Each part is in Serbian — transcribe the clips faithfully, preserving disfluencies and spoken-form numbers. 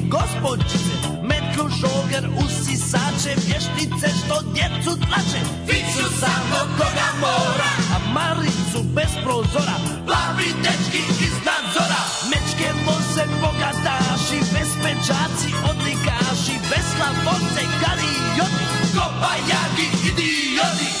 gospođice, metlu, šoger, usisače, vještice što djecu tlače. Fiću samo koga mora, a Maricu bez prozora, plavi dečki iz nadzora. Mečke voze bogataši, bez pečaci, odlikaši, bez slavoce, galijoti, kobajagi, idioti.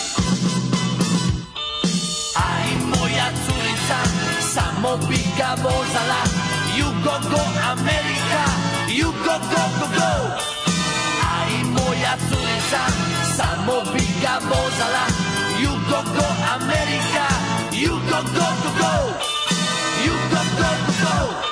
Aj moja curica, samo bi ga vozala, you go go Amerika, you go go go go. Aj moja curica, samo bi ga vozala, you go go Amerika, you go go go go, you go go go go.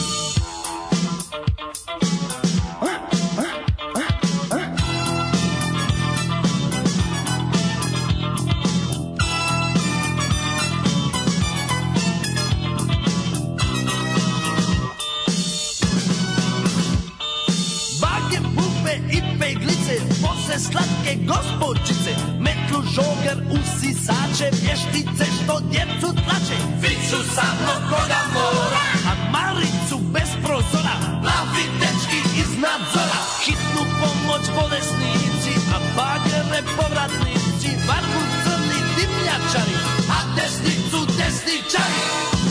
Slatke gospođice, metlu, žoger, usisače, vještice što djecu tlače. Fiću samo koga mora, a Maricu bez prozora, plavi dečki iz nadzora. Hitnu pomoć bolesnici, a bagere povratnici, varku crni dimnjačari, a desnicu desničari.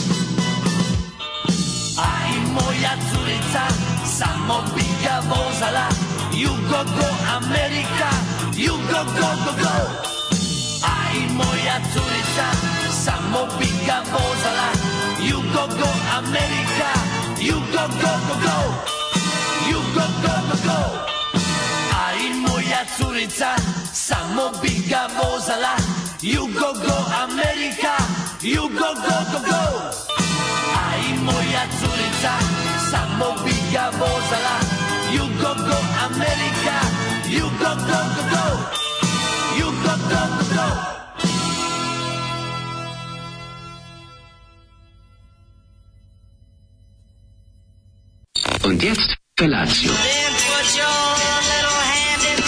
Aj moja curica, samo bi ga vozala, you go go Amerika, you go go go go. Aj moja curica, samo bi ga vozala, you go go Amerika, you go go go go, you go go go go. Aj moja curica, samo bi ga vozala, you go go Amerika, you go go go go. Aj moja curica, samo bi ga vozala, you go go Amerika, you go go go go, you go go go go. Und jetzt Felatio. Then put your little hand in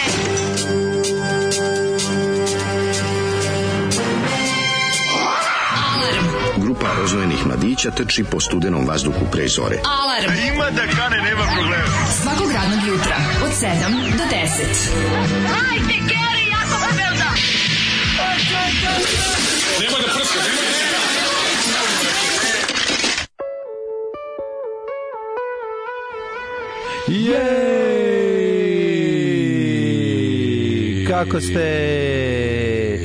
mine. Grupa rozvojenih mladića trči po studenom vazduhu pre zore. Alarm! Ima da kane, nema problema. Svakog radnog jutra, od sedam do deset. Hajde, Geri, jako se velda! Nema da prska, nema da prska. Jej! Kako ste?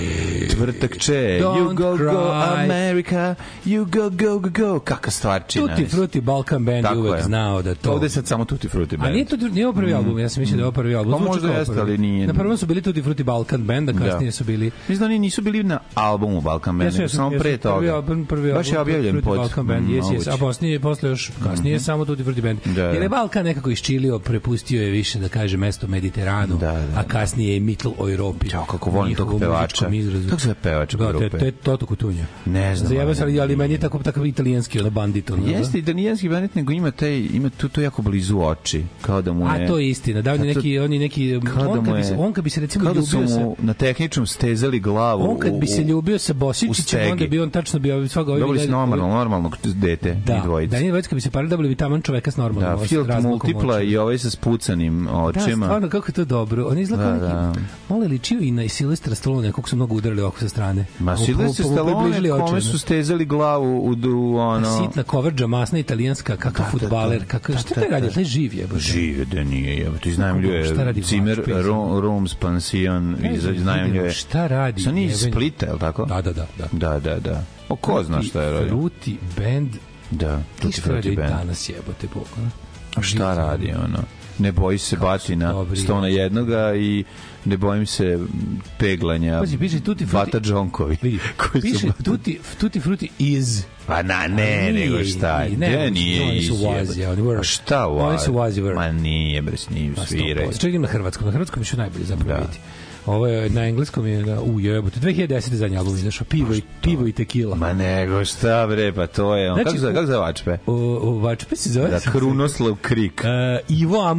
Četvrtakče, you go cry. go America, you go go go go. Kakva stvarčina. Tutti Frutti Balkan Band je uvek znao da to... Ovde je sad samo Tutti Frutti Band. A nije to nije ovo prvi album, ja sam mislio da je ovo prvi album. Pa možda jeste, ali nije. Na prvom su bili Tutti Frutti Balkan Band, a kasnije su bili... Mislim da oni nisu bili na albumu Balkan Band, nego samo pre toga. Prvi album, prvi album, baš je objavljen pod... Balkan Band, jes, jes, a posle, posle još kasnije je samo Tutti Frutti Band. Jer je Balkan nekako iščilio, prepustio je više, da kaže, mesto Mediteranu, a kasnije je Mittel Europi. Ćao, kako volim tog pevača. Kako se pevač grupe? To je Toto Cutugno. Ne znam. Zajebao se, ali meni je tako, takav italijanski, ono bandit. Ono, jeste italijanski bandit, nego ima, taj, ima tu to jako blizu oči. Kao da mu je... A to je istina. Da, on je neki... On, je neki on, kad bi se, on kad bi se recimo ljubio sa... Kao da su mu na tehničnom stezali glavu. On kad bi se ljubio sa Bosičićem, onda bi on tačno bio svega ovih... Dobili si normalno, normalnog dete i dvojice. Da, nije dvojice, kad bi se parili, dobili bi taman čoveka s normalnom. Da, Filt Multipla i ovaj sa spucanim očima. Da, stvarno, kako je to dobro. On izgleda neki... Malo je ličio i na Silvestra Stallone, kako su mnogo udarali oko sa strane. Ma Silvestra Stallone, kome su stezali glavu u, u ono... Sitna kovrđa, masna italijanska, kakav fudbaler, kakav... Šta taj radi? Taj živ je? Živ je, da nije, jebo. Ti iznajmljuje Zimmer, Rooms, Pansion, iznajmljuje... Šta radi? Sa nije Splita, je li tako? Da, da, da. Da, da, da. O, ko zna šta je radio? Fruity Band. Da, Tutti Frutti Band. Danas jebote Bog. A šta radi, ono? Ne boji se batina sto na jednoga i ne bojim se peglanja Bata Džonkovi. Piše tutti, tutti Frutti is. Pa na, ne, nego šta je. Ne, nije iz. A šta u Oni su Wazi. Ma nije, bre, s njim sviraju. Čekaj na hrvatskom. Na hrvatskom ću najbolje zapravo biti. Ovo je na engleskom je na u jebote dve hiljade desete zadnji album izašao pivo i pivo i tekila. Ma nego šta bre, pa to je on. Znači, kako se kako se Vačpe? O, o Vačpe se zove da Krunoslav Krik. Uh, Ivo Amul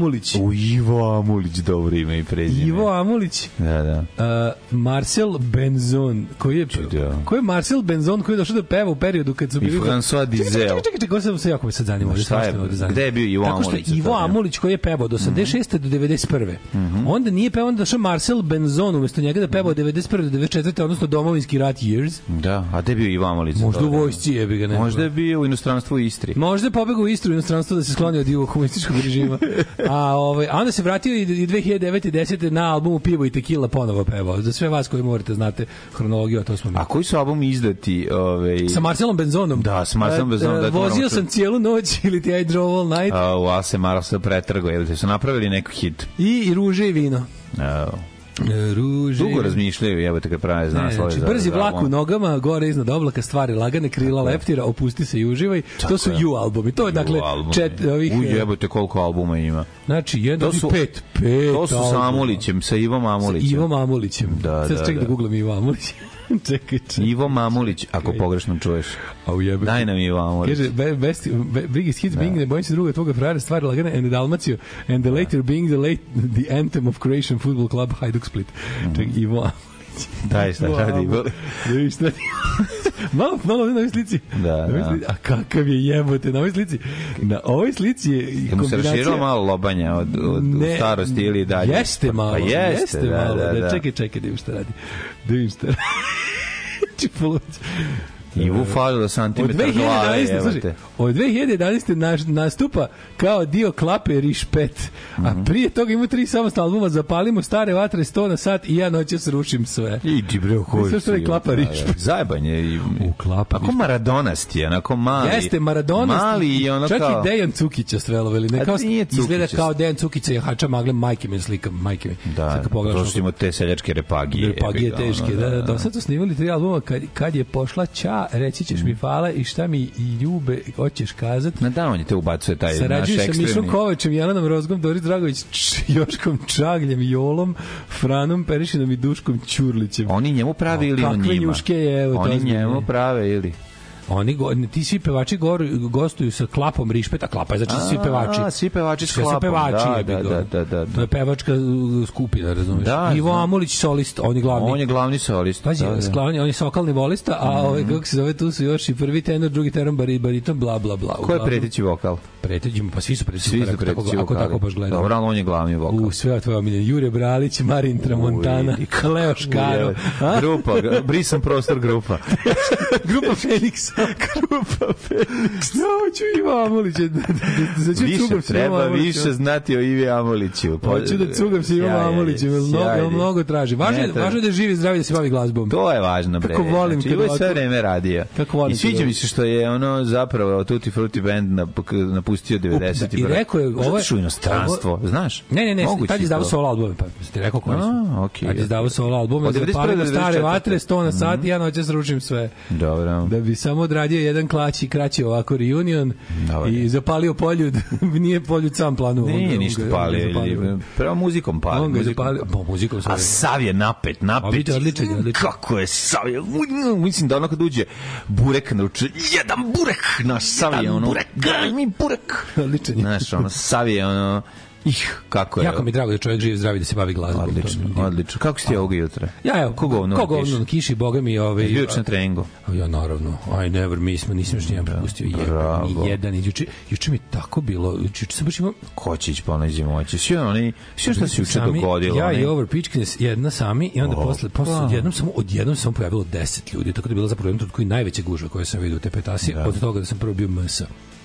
Amulić. U Ivo Amulić, dobro ime i prezime. Ivo Amulić. Da, da. Uh, Marcel Benzon, koji je da. Koji je Marcel Benzon koji je došao da peva u periodu kad su bili I François Dizel. Čekaj, čekaj, čekaj, čekaj, se jako me sad zanima. Šta je, gde je bio Ivo Amulić? Tako što Ivo Amulić koji je pevao od osamdeset šeste do devedeset prve. Mm -hmm. Onda nije pevao, onda došao Marcel Benzon umesto njega da peva od devedeset prve do devedeset četvrte, odnosno Domovinski rat years. Da, a gde je bio Ivo Amulić? Možda u vojsci je bi ga ne. Možda je bio u inostranstvu u Istri. Možda je pobegao u Istru u inostranstvo da se skloni od Ivo komunističkog režima. A ovaj a onda se vratio i dve hiljade devete i desete na albumu Pivo i tekila ponovo pevao. Za sve vas koji morate znate hronologiju, a to smo mi. A koji su albumi izdati, ovaj sa Marcelom Benzonom? Da, sa Marcelom Benzonom. Da, vozio sam cijelu noć ili ti I drove all night. A u Ase Marcel pretrgo, jel te su napravili neki hit? I, i Ruže i vino. Oh. Ruže. Dugo razmišljaju, jebote kad prave zna slove. Znači, brzi vlak u nogama, gore iznad oblaka, stvari lagane, krila leptira, opusti se i uživaj. Tako to su U albumi. To je dakle čet ovih. U jebote koliko albuma ima. Znači, jedan i pet, pet. To su sa Amulićem, sa Ivom Amulićem. Sa Ivom Amulićem. Da, sad da, ček da. da googlam Ivo Amulić. čekaj, čekaj. Ivo Mamulić, ako pogrešno čuješ. A ujebe. Daj nam Ivo Mamulić. Kaže, best, biggest hits being, ne bojim se druga tvoga frajera, stvari lagane, and the Dalmatio, and the later being the late, the anthem of Croatian Football Club, Hajduk Split. Mm. Čekaj, Ivo Mamulić. Daj, šta radi? Da šta radi? malo, malo na ovoj slici. Da, da. A kakav je jebote na ovoj slici? Na ovoj slici je kombinacija... Mu se raširilo malo lobanja od, od ne, starosti ili dalje? Jeste malo. Pa jeste, jeste da, malo. da, da. Čekaj, čekaj, da im šta radi. Da im šta radi. Čipuluć. Ivu falilo santimetar glave, jebate. Od dve hiljade jedanaeste nastupa kao dio klape Rišpet, a mm-hmm. prije toga ima tri samostalna albuma Zapalimo stare vatre, sto na sat i ja noćas rušim sve. Idi bre, koji su? Sve je klapa Rišpet. Zajebanje. I, u klapa Ako Maradonasti, onako mali. Jeste, Maradonasti. Mali i ono čak kao... Čak i Dejan Cukića streloveli. Ne, kao, izgleda kao Dejan Cukića je hača magle majke mi slika, majke mi. Da, to su imao te seljačke repagije. Repagije teške, da, da. Do sad su snimali tri albuma, kad, kad je pošla Ća, reći ćeš mi hvala i šta mi i ljube hoćeš kazati. Na da, on je te ubacuje taj naš ekstremni. Sarađuju sa Mišom Kovačem, Jelenom Rozgom, Doris Dragović, Joškom Čagljem, Jolom, Franom Perišinom i Duškom Ćurlićem. Oni njemu prave ili on njima? Kakve njuške je, evo, oni njemu prave ili? Oni go, ti svi pevači gor, gostuju sa klapom Rišpet, a klapa je znači svi pevači. A, svi pevači s klapom. Pevači, da, da, da, da, da. To je pevačka skupina, razumiješ? Da, Ivo Amulić solist, on je glavni. On je glavni solist. Pazi, da, da. Glavni, on je sokalni volista, a mm-hmm. ovaj, kako se zove, tu su još i prvi tenor, drugi tenor, bariton, bla, bla, bla. Ko je preteći vokal? Preteći, pa svi su preteći, svi su preteći vokali. Ako tako baš gledamo. Dobro, ali on je glavni vokal. U, sve tvoje omiljene. Jure Bralić, Marin Tramontana, Leo Škaro. Grupa, brisan prostor grupa. Grupa Felix. Grupa Felix. Ja hoću Ivo Amulić. Više treba više znati o Ivi Amuliću. Hoću da cugam se Ivo Amuliću. Mnogo, mnogo traži. Važno je da živi zdravi, da se bavi glazbom. To je važno. Kako volim. Ivo je sve vreme radio. I sviđa mi se što je ono zapravo Tutti Frutti Band napustio devedeset I rekao je... Ovo je inostranstvo, znaš? Ne, ne, ne. Tad je izdavao solo albume. Pa ti rekao koji su. Tad je izdavao solo albume. Zapalimo stare vatre, sto na sat i ja noćas rušim sve. Dobro. Da bi samo odradio jedan klać i kraći ovako reunion i zapalio Poljud. Nije Poljud sam planu. Nije ništa palio. Prema muzikom palio. On ga zapalio. Po muzikom a Sav je napet, napet. Odličan, odličan. Kako je Sav je? Mislim da ono kad uđe burek naruče, jedan burek. Naš Sav je ono, daj mi burek. Odličan je. Znaš, ono, Sav je ono, ih, kako je. Jako mi je drago da čovjek živ zdravi da se bavi glazbom. Odlično, odlično. Kako si ti ovoga jutra? Ja, evo, kogovno ko govno, kiši, boga mi ove... Bio na treningu. Ja, naravno. I never miss, nisam još nijem propustio. Ni jedan. Juče, juče mi tako bilo. Juče sam baš imao... Kočić, ponađi moći. Svi oni, svi što se juče dogodilo. Ja i Over Pitchkines, jedna sami i onda posle, posle odjednom samo, odjednom samo pojavilo deset ljudi. Tako da je bila zapravo jedan koji najveće gužve koje sam vidio u te petasi. Od toga da sam prvo bio mesa.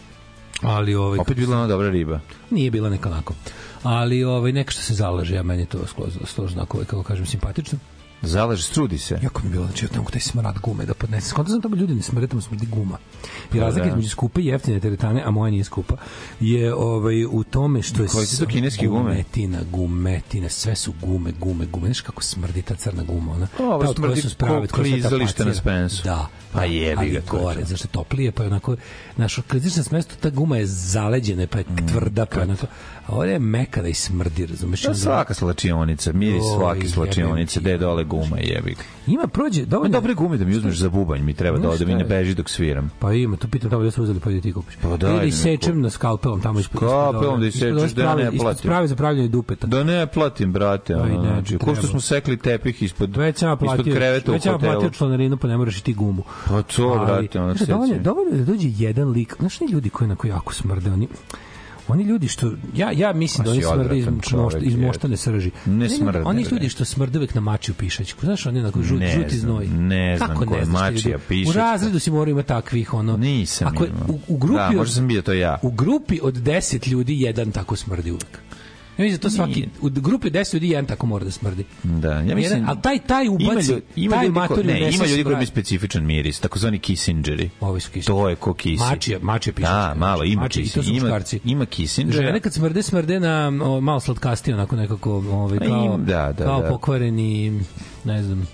Ali ovaj opet bila ona dobra riba. Nije bila neka onako. Ali ovaj neka što se zalaže, ja meni to skroz skroz onako, kako kažem, simpatično. Zalaže, strudi se. Jako mi je bilo, znači, tamo taj smrad gume da podnese. Skonto sam tamo ljudi ne smrde, tamo smrdi guma. I razlika između skupe i jeftine teretane, a moja nije skupa, je ovaj, u tome što je... Koji su to kineski gume? Gumetina, gumetina, sve su gume, gume, gume. Znaš kako smrdi ta crna guma, ona? Ovo smrdi ko klizalište na Spensu. Da. Pa jebi ga to. Gore, zašto toplije, pa je onako... Naš klizište na Spensu, ta guma je zaleđena, pa je tvrda, pa je onako... A ovdje je meka da i smrdi, razumeš? Svaka slačionica, miris svake slačionice, gde je dole guma, jebi. Ima prođe, dovoljno. Dobre gume da mi uzmeš za bubanj, mi treba da odem i ne beži dok sviram. Pa ima, to pitam tamo da su uzeli pa da ti kupiš. Pa da, ili sečem na skalpelom tamo ispod. Skalpelom da isečeš da ne platim. Pravi za pravljenje dupeta. Da ne platim, brate. Znači, ko što smo sekli tepih ispod ispod kreveta u hotelu. Već ja platio članarinu, pa ne moraš i ti gumu. Pa to, brate, ono sećam. Dovoljno, dovoljno da dođe jedan lik. Znaš, ne ljudi koji onako jako smrde, oni Oni ljudi što ja ja mislim da oni smrde iz, mošta, iz moštane srži. Ne smrde. Oni ljudi što smrde uvek na mačiju pišačku. Znaš, oni onako žut, žuti znoj. Ne znam kako ne mačija pišačka. U razredu si mora ima takvih ono. Nisam. Ako u, u grupi da, možda sam bio to ja. U grupi od deset ljudi jedan tako smrdi uvek. Ja mislim da to svaki u grupi deset ljudi jedan tako mora da smrdi. Da, ja mislim. Jedan, al taj taj ubaci, ima taj matori ne, ima ljudi koji imaju specifičan miris, takozvani Kissingeri. Ovi su Kissingeri. To je ko kisi. Mačija, mačija piše. Da, malo ima Kissinger. Ima ima Kissinger. Žene kad smrde, smrde na o, malo slatkastije, onako nekako, ovaj kao da, da, kao da. pokvareni, ne znam.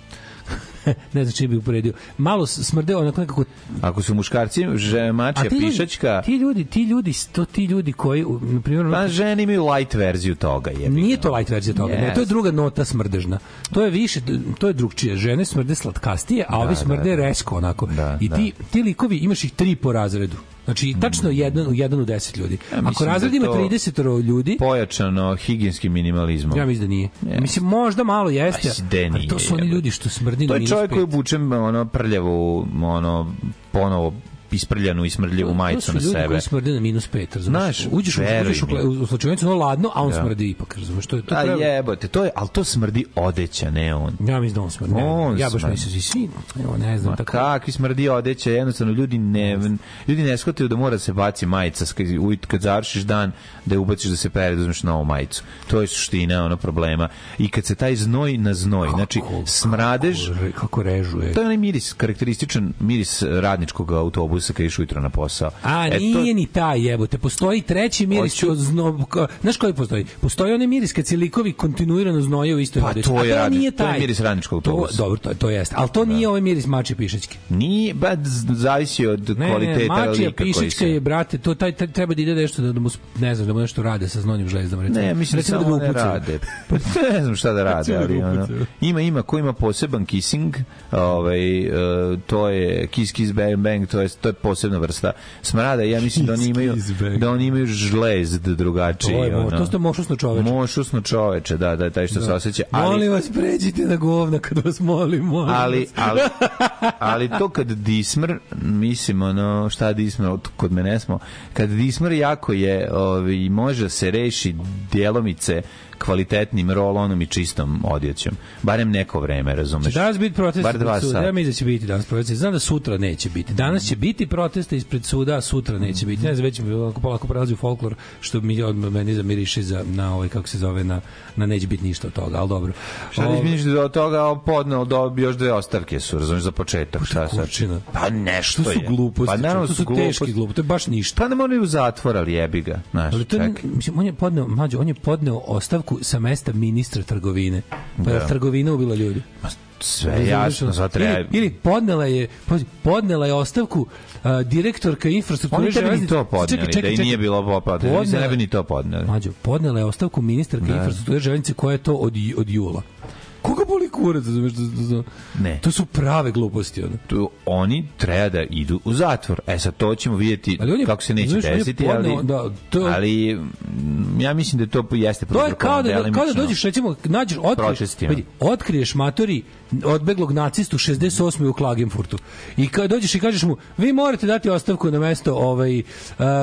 ne znam čim bi uporedio. Malo smrde onako nekako. Ako su muškarci, žena mačija pišačka. Ti ljudi, ti ljudi, to ti ljudi koji, na primjer, pa žene imaju light verziju toga, je. Nije to light verzija toga, yes. Ne, to je druga nota smrdežna. To je više, to je drugčije. Žene smrde slatkastije, a da, ovi smrde da, da. resko onako. Da, I ti da. ti likovi imaš ih tri po razredu. Znači, tačno jedan u jedan u deset ljudi. Ja, ako razred ima trideset ljudi... Pojačano higijenskim minimalizmom. Ja mislim da nije. Yes. Mislim, možda malo jeste, ali to su oni ljudi što smrdi na minus pet. To je čovjek koji obučem ono, prljavu, ono, ponovo isprljanu i smrdljivu majicu na sebe. To su ljudi koji smrde na minus pet, razumiješ? Uđeš, uđeš u, u slučajnicu, ono ladno, a on ja. smrdi ipak, razumiješ? To je, to a pravi... jebote, to je, ali to smrdi odeća, ne on. Ja mislim da on smrdi. On ja baš mislim da svi, evo, ne znam. Tako. Kakvi smrdi odeća, jednostavno ljudi ne, ljudi ne shvataju da mora se baci majica kad završiš dan, da je ubaciš da se pere, da uzmeš novu majicu. To je suština ono problema. I kad se taj znoj na znoj, kako, znači smradež, kako, kako režuje. To je onaj miris, karakterističan miris radničkog autobusa kad ideš ujutro na posao. A e, nije to... ni taj, jebote. Postoji treći miris. Hoću... Od zno... Znaš koji postoji? Postoji onaj miris kad se likovi kontinuirano znoje u istoj vodi. Pa to je, radni... nije taj. To je miris radničkog autobusa. To, dobro, to, to jeste. Ali to da. nije ovaj miris mačije pišačke. Nije, ba, zavisi od ne, kvaliteta ne, mačija lika pišačka se... je, brate, to taj, taj, treba da ide nešto da, da mu, ne znam, da mu nešto rade sa znojnim žlezdama. Recimo. Ne, mislim recimo da samo ne rade. Pa ne znam šta da rade, ali ono, ima, ima, ko ima poseban kissing, ovaj, uh, to je kiss, kiss, bang, bang, to je, to je posebna vrsta smrada. Ja mislim da oni imaju da oni imaju žlezd drugačiji. To je ono. To ste mošusno čoveče. Mošusno čoveče, da, da, taj što da. se osjeća. Ali molim vas pređite na govna kad vas molim, molim ali, vas. ali, ali to kad dismr, mislim, ono, šta dismr, kod mene smo, kad dismr jako je, ovi, može se reši djelomice kvalitetnim rolonom i čistom odjećom. Barem neko vreme, razumeš? Danas biti protest ispred suda. Ja mislim da će biti danas protest. Znam da sutra neće biti. Danas će biti protesta ispred suda, a sutra neće biti. Ne znam, već mi polako prelazi u folklor, što mi od meni zamiriše za, na ovaj, kako se zove, na, na neće biti ništa od toga, ali dobro. Šta neće biti ništa od toga, podneo do, još dve ostavke su, razumeš, za početak. Šta sad? Pa nešto je. To su gluposti. Pa naravno to su teški gluposti. To je baš ništa. Pa ne moraju u zatvor, ali jebi ga. Znaš, ali to, mislim, on je podneo, mlađo, on je podneo ostavku sa mesta ministra trgovine. Pa da trgovina ubila ljudi. Sve jasno, zato treba... Ili, ili podnela je, podnela je ostavku uh, direktorka infrastrukture... Oni tebi ni to podneli, čekaj, čekaj, da i nije bilo popad. Oni se ne bi ni to podneli. Mađo, podnela je ostavku ministarka da. infrastrukture železnice koja je to od, od jula. Koga boli kurac, znaš, ne. To su prave gluposti. Ono. To, oni treba da idu u zatvor. E sad to ćemo vidjeti je, kako se neće znaš, desiti, podneo, ali, da, to, ali ja mislim da to jeste to je kao da, kao da dođeš, recimo, nađeš, otkriješ, vidi, otkriješ matori odbeglog nacistu šezdeset osme u Klagenfurtu. I kad dođeš i kažeš mu, vi morate dati ostavku na mesto ovaj, uh,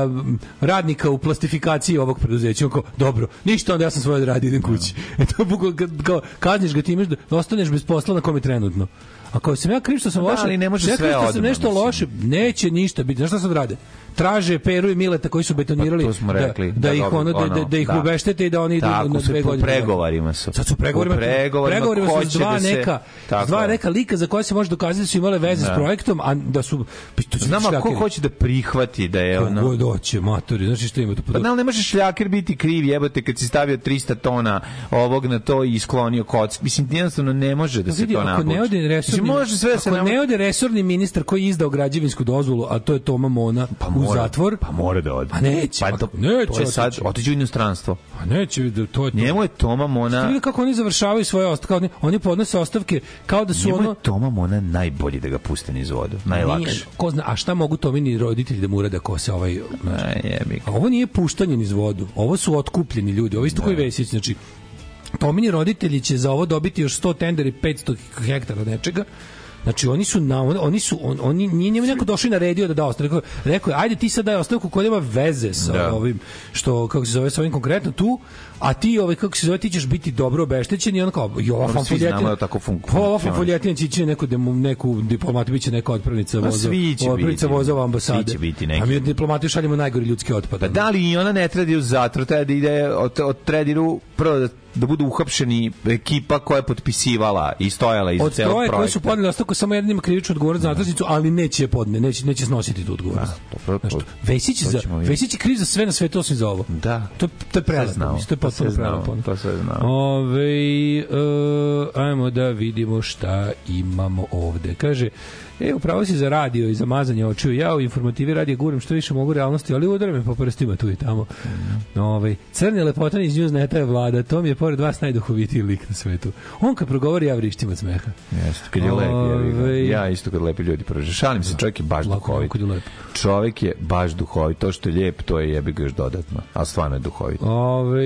radnika u plastifikaciji ovog preduzeća. On kao, dobro, ništa, onda ja sam svoje da radi, idem kući. No. E to kao, kazniš ga time da ostaneš bez posla na kome trenutno. A kao sam ja kriv što sam da, loše, ali ne može sve odmah. Sam nešto loše, neće ništa biti. Znaš šta sad rade? Traže Peru i Mileta koji su betonirali pa rekli, da, da, da ih ono, ono da, da ih da. ubeštete i da oni idu na dve godine. Pregovarima su. Sad su pregovarima. Pregovarima, pregovarima su dva da se, neka, dva neka lika za koje se može dokazati da su imale veze da. s projektom, a da su znamo ko hoće da prihvati da je ono. Ko doće, matori, znači šta ima to. Pa ne može šljaker biti kriv, jebote, kad si stavio trista tona ovog na to i sklonio kock. Mislim, jednostavno ne može da se vidi, to ako nabuči. Ne ode resorni, može sve da se ako nabuči. ne ode resorni ministar koji je izdao građevinsku dozvolu, a to je Toma Mona, pa u mora, zatvor. Pa mora da ode. Pa neće. Pa to, neće to je sad, otiđu u inostranstvo. Pa neće, to je to. Njemu je Toma Mona... Ste vidjeli kako oni završavaju svoje ostavke? Oni, oni podnose ostavke kao da su Njemu ono... je Toma Mona najbolji da ga puste niz vodu. Najlakše. Ko zna, a šta mogu Tomini roditelji da mu urade ako se ovaj... Aj, jebi. A ovo nije puštanje niz vodu. Ovo su otkupljeni ljudi. Ovo isto koji Vesić. Znači, Tomini roditelji će za ovo dobiti još sto tendera i petsto hektara nečega. Znači oni su na oni su on, oni nije njemu neko došao i naredio da da ostavku. Rekao, rekao je ajde ti sad daj ostavku koja nema veze sa da. ovim što kako se zove sa ovim konkretno tu, a ti ovaj kako se zove ti ćeš biti dobro obeštećen i on kao jo ova fanfoljetina tako funkcionira. Ova fanfoljetina će ići neku demu, neku diplomatu biće neka otpravnica voza. Otpravnica voza u ambasade. A mi diplomati šaljemo najgori ljudski otpad. Pa da li i ona ne treba u zatvor, treba da ide od od trediru prvo da da budu uhapšeni ekipa koja je potpisivala i stojala iza celog projekta. Od troje koji su podneli ostavku samo jedan ima krivičnu odgovornost za natresnicu, ali neće je podne, neće, neće snositi tu odgovornost. Vesić za Vesić je kriv za sve na svetu osim za ovo. Da. To, to je prelazno. To je potpuno prelazno. To sve znamo. Ove, uh, ajmo da vidimo šta imamo ovde. Kaže, e, upravo si za radio i za mazanje očiju. Ja u informativi radija guram što više mogu realnosti, ali udara me po prstima tu i tamo. Mm. Ove, crni lepotan iz Newsneta je vlada. To mi je pored vas najduhovitiji lik na svetu. On kad progovori, ja vrištim od smeha. Jeste, kad je lep. Ove... Ja isto kad lepi ljudi prođe. Šalim se, čovjek je baš duhovit. Čovjek je baš duhovit. To što je lijep, to je jebi ga još dodatno. A stvarno je duhovit. Ove,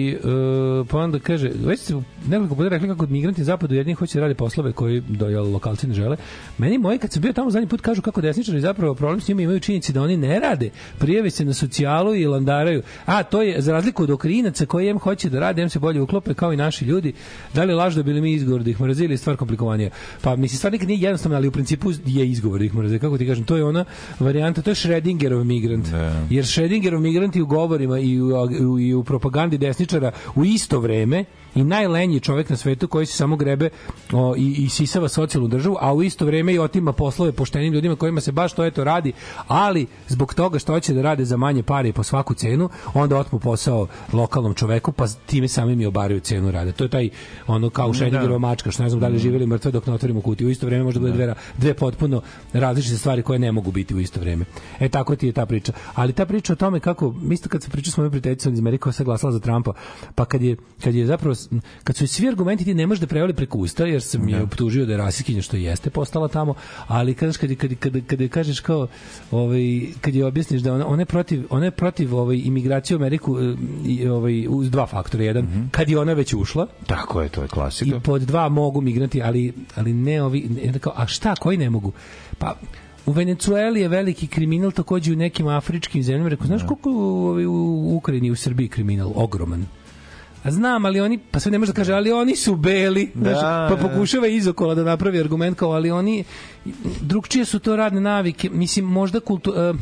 uh, pa onda kaže, već ste nekoliko puta rekli kako migranti zapadu jedni hoće da rade poslove koji do lokalci ne žele. Meni moji kad sam bio tamo zadnji put kažu kako desničari zapravo problem s njima imaju činjenici da oni ne rade, prijave se na socijalu i landaraju. A to je za razliku od Ukrajinaca koji em hoće da rade, em se bolje uklope kao i naši ljudi. Da li laž da bili mi izgovor da ih mrzili, stvar komplikovanija. Pa mislim stvar nikad nije jednostavna, ali u principu je izgovor da ih mrzili. Kako ti kažem, to je ona varijanta, to je Schrödingerov migrant. Yeah. Jer Schrödingerov migranti u govorima i u, u, i u propagandi desničara u isto vreme i najlenji čovjek na svetu koji se samo grebe o, i, i sisava socijalnu državu, a u isto vrijeme i otima poslove poštenim ljudima kojima se baš to eto radi, ali zbog toga što hoće da rade za manje pare i po svaku cenu, onda otmu posao lokalnom čoveku, pa time samim i obaraju cenu rade. To je taj ono kao u Schrödingerova mačka, što ne znam da li živjeli mrtve dok ne otvorimo kutiju. U isto vrijeme može da bude dve, dve potpuno različite stvari koje ne mogu biti u isto vrijeme. E tako ti je ta priča. Ali ta priča o tome kako, isto kad se priča s mojom prijateljicom iz Amerike koja se glasala za Trumpa, pa kad je, kad je zapravo kad su svi argumenti ti ne možeš da prevali preko usta, jer sam je optužio da je rasistkinja što jeste postala tamo, ali kad kad kad kad, kad kažeš kao ovaj kad je objasniš da ona ona je protiv ona je protiv ovaj imigracije u Ameriku i ovaj uz dva faktora, jedan mm-hmm. kad je ona već ušla, tako je, to je klasika. I pod dva mogu migranti, ali ali ne ovi ne, kao, a šta koji ne mogu? Pa u Venecueli je veliki kriminal, takođe u nekim afričkim zemljama. Rekao, znaš koliko u, u Ukrajini i u Srbiji kriminal ogroman? A znam, ali oni, pa sve ne može da kaže, ali oni su beli, da, znaš, pa pokušava izokola da napravi argument kao, ali oni, drugčije su to radne navike, mislim, možda kultu, uh,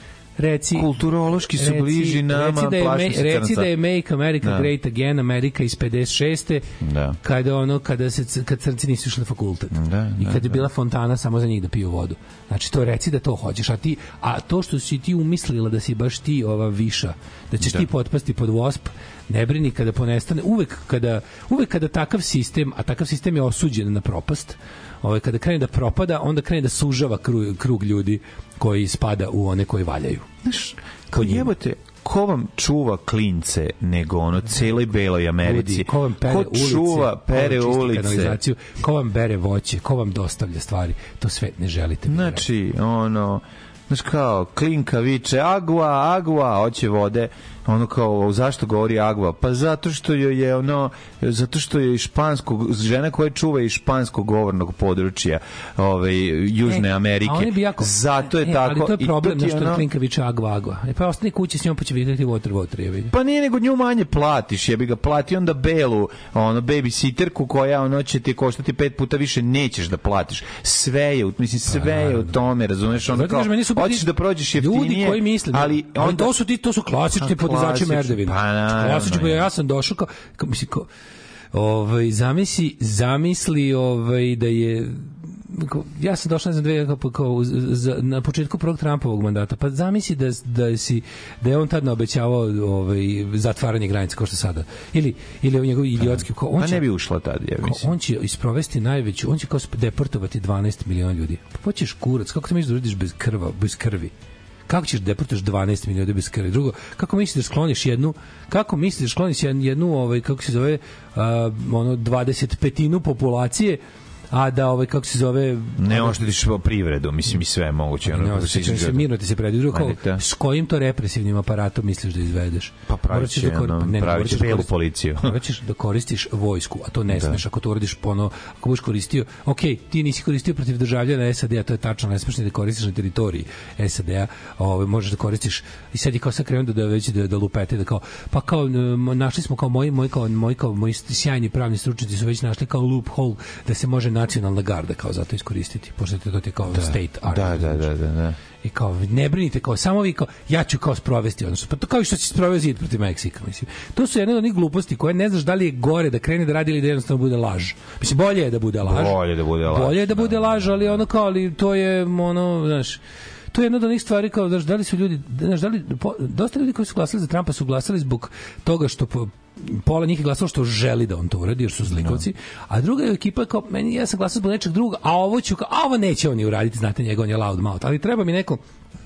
reci, kulturološki su reci, bliži nama, reci da je, plaši se crnca. Reci da je Make America da. Great Again, Amerika iz pedeset šeste Da. kada ono, kada se, kad crnci nisu išli na fakultet. Da, I kad da, je bila fontana samo za njih da piju vodu. Znači, to reci da to hoćeš, a ti, a to što si ti umislila da si baš ti ova viša, da ćeš da. ti potpasti pod W A S P, ne brini kada ponestane, uvek kada, uvek kada takav sistem, a takav sistem je osuđen na propast, ovaj, kada krene da propada, onda krene da sužava krug, krug ljudi koji spada u one koji valjaju. Znaš, kao jebote, ko vam čuva klince nego ono celoj beloj Americi? Ljudi, ko vam pere ko ulice, čuva, pere ko ulice? Ko vam bere voće, ko vam dostavlja stvari? To sve ne želite. Znači, ono, znaš kao, klinka viče, agua, agua, hoće vode. Ono kao, zašto govori agua? Pa zato što joj je ono, zato što je špansko, žena koja čuva iz španskog govornog područja ove, Južne e, Amerike. Jako, zato je e, tako. Ali to je problem, nešto ono, da klinka viče agua, agua. E pa ostani kući s njom pa će vidjeti water, water. Je pa nije nego nju manje platiš, jebi ga plati onda belu, ono, babysitterku koja ono će ti koštati pet puta više, nećeš da platiš. Sve je, mislim, sve je u tome, razumeš? Ono kao, hoćeš da prođeš jeftinije, ljudi koji misle, ali, onda, ali to su ti, to su klasični podizači merdevine. Pa naravno. Klasični, pa ja sam došao kao, kao mislim, kao, ovaj, zamisli, zamisli ovaj, da je ja sam došao, ne znam, dve, kao, kao, za, na početku prvog Trumpovog mandata, pa zamisli da, da, si, da je on tad naobećavao ovaj, zatvaranje granica kao što sada. Ili, ili njegov idiotski... Kao, on pa će, ne bi ušla tad, ja mislim. On će isprovesti najveću, on će kao deportovati dvanaest miliona ljudi. Pa hoćeš kurac, kako te misliš da uradiš bez krva, bez krvi? Kako ćeš deportuješ dvanaest miliona bez krvi? Drugo, kako misliš da skloniš jednu, kako misliš da skloniš jednu, ovaj, kako se zove, uh, ono, dvadeset petinu populacije, a da ovaj kako se zove ne oštetiš privredu, mislim i sve moguće, ono kako se izgleda. Mirno ti se predviđa kao s kojim to represivnim aparatom misliš da izvedeš? Pa praviš da kor... no, praviš belu policiju. Hoćeš da koristiš vojsku, a to ne da. Smeš ako to uradiš ponovo, ako budeš koristio, okej, ti nisi koristio protiv državljana es a de, a to je tačno, ne smeš ni da koristiš na teritoriji es a de, ovaj možeš da koristiš i sad je kao sad krenuo da već da, da lupete da kao pa kao našli smo kao moji moji kao moji kao moji sjajni pravni stručnjaci su već našli kao loophole da se može nacionalna garda kao zato iskoristiti, pošto to ti kao da, state army. Da, da, da, da, da. I kao, ne brinite, kao, samo vi kao, ja ću kao sprovesti, odnosno, pa to kao i što će sproveo zid protiv Meksika, mislim. To su jedne od onih gluposti koje ne znaš da li je gore da krene da radi ili da jednostavno bude laž. Mislim, bolje je da bude laž. Bolje da bude laž. Bolje je da bude laž, ali ono kao, ali to je, ono, znaš, to je jedna od onih stvari kao, znaš, da li su ljudi, znaš, da li, po, dosta ljudi koji su glasali za Trumpa su glasali zbog toga što po, pola njih je glasalo što želi da on to uradi, jer su zlikovci, no. A druga je ekipa kao, meni, ja sam glasao zbog nečeg druga, a ovo ću, kao, a ovo neće oni uraditi, znate, njega, on je loud mouth, ali treba mi neko,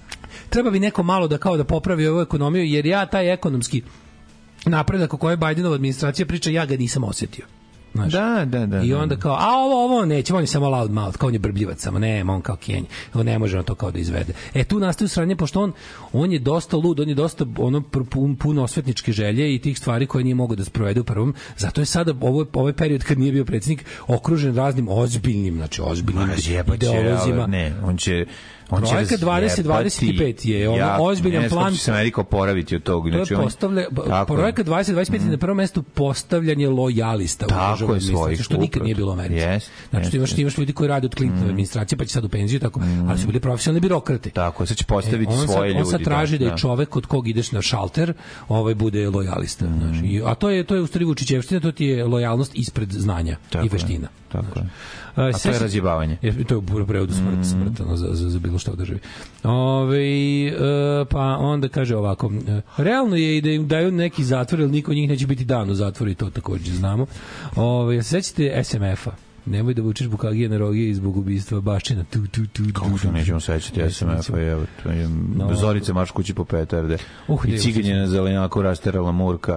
treba mi neko malo da kao da popravi ovu ekonomiju, jer ja taj ekonomski napredak o kojoj Bidenova administracija priča, ja ga nisam osetio. Znaš, da, da, da. I onda kao, a ovo, ovo neće, on je samo loud mouth, kao on je brbljivac, samo ne, on kao Kenj, on ne može on to kao da izvede. E, tu nastaju sranje, pošto on, on je dosta lud, on je dosta ono, pun, puno osvetničke želje i tih stvari koje nije mogo da sprovede u prvom, zato je sada ovo, ovaj period kad nije bio predsjednik okružen raznim ozbiljnim, znači ozbiljnim ideolozima. Ne, on će Projekat dvadeset dvadeset pet je ono ja, ozbiljan ne, plan. Ne, se Amerika oporaviti od tog. Znači, on, postavlja, projekat dvadeset dvadeset pet mm. je na prvom mestu postavljanje lojalista u državnoj administraciji, što nikad nije bilo u Americi. Yes, znači, yes, imaš, yes. imaš ljudi koji rade od Clintonove mm. administracije, pa će sad u penziju, tako, mm. ali su bili profesionalni birokrati. Tako, sad će postaviti e, svoje sad, ljudi. On sad traži da, da je čovek od kog ideš na šalter, ovaj bude lojalista. Mm. Znači, a to je, to je u stvari Vučićevština, to ti je lojalnost ispred znanja tako i veština. Tako je. A to je razjebavanje. Je, to je u prevodu smrt, mm. smrtano za, za, za bilo što u državi. Ove, e, pa onda kaže ovako, e, realno je i da im daju neki zatvor, ali niko od njih neće biti dan u zatvoru i to također znamo. Ove, sećate es em efa? Nemoj da vučeš bukagije na rogije zbog ubistva Baščina. Tu, tu, tu, kako se nećemo sećati es em efa? Evo, no. Zorice marš kući po petarde. Uh, I ciganje na zelenjaku rasterala Murka.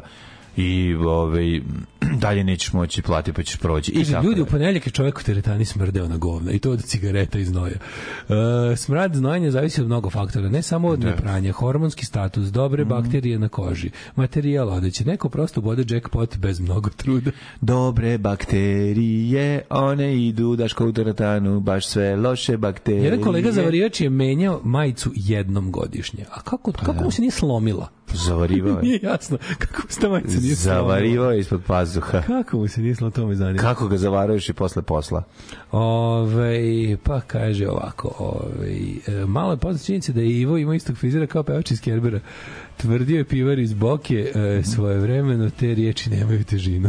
I ovaj dalje nećeš moći platiti pa ćeš proći. I ljudi u ponedeljak je čovjek u teretani smrdeo na govna i to od cigareta i znoja. Uh, smrad znojanja zavisi od mnogo faktora, ne samo od nepranja, hormonski status, dobre mm. bakterije na koži, materijal odeće, neko prosto bode jackpot bez mnogo truda. Dobre bakterije, one idu daško u teretanu, baš sve loše bakterije. Jedan kolega zavarivač je menjao majicu jednom godišnje. A kako, kako da. mu se nije slomila? Zavarivao je. Nije jasno kako se ta majica nije slomila. Zavarivao je ispod pazuha. Kako mu se nije slomila, to me zanima. Kako ga zavaruješ i posle posla? Ove, pa kaže ovako, ove, malo je poznat činjenica da je Ivo imao istog frizira kao pevač iz Kerbera. Tvrdio je pivar iz Boke e, svoje vremeno, te riječi nemaju težinu.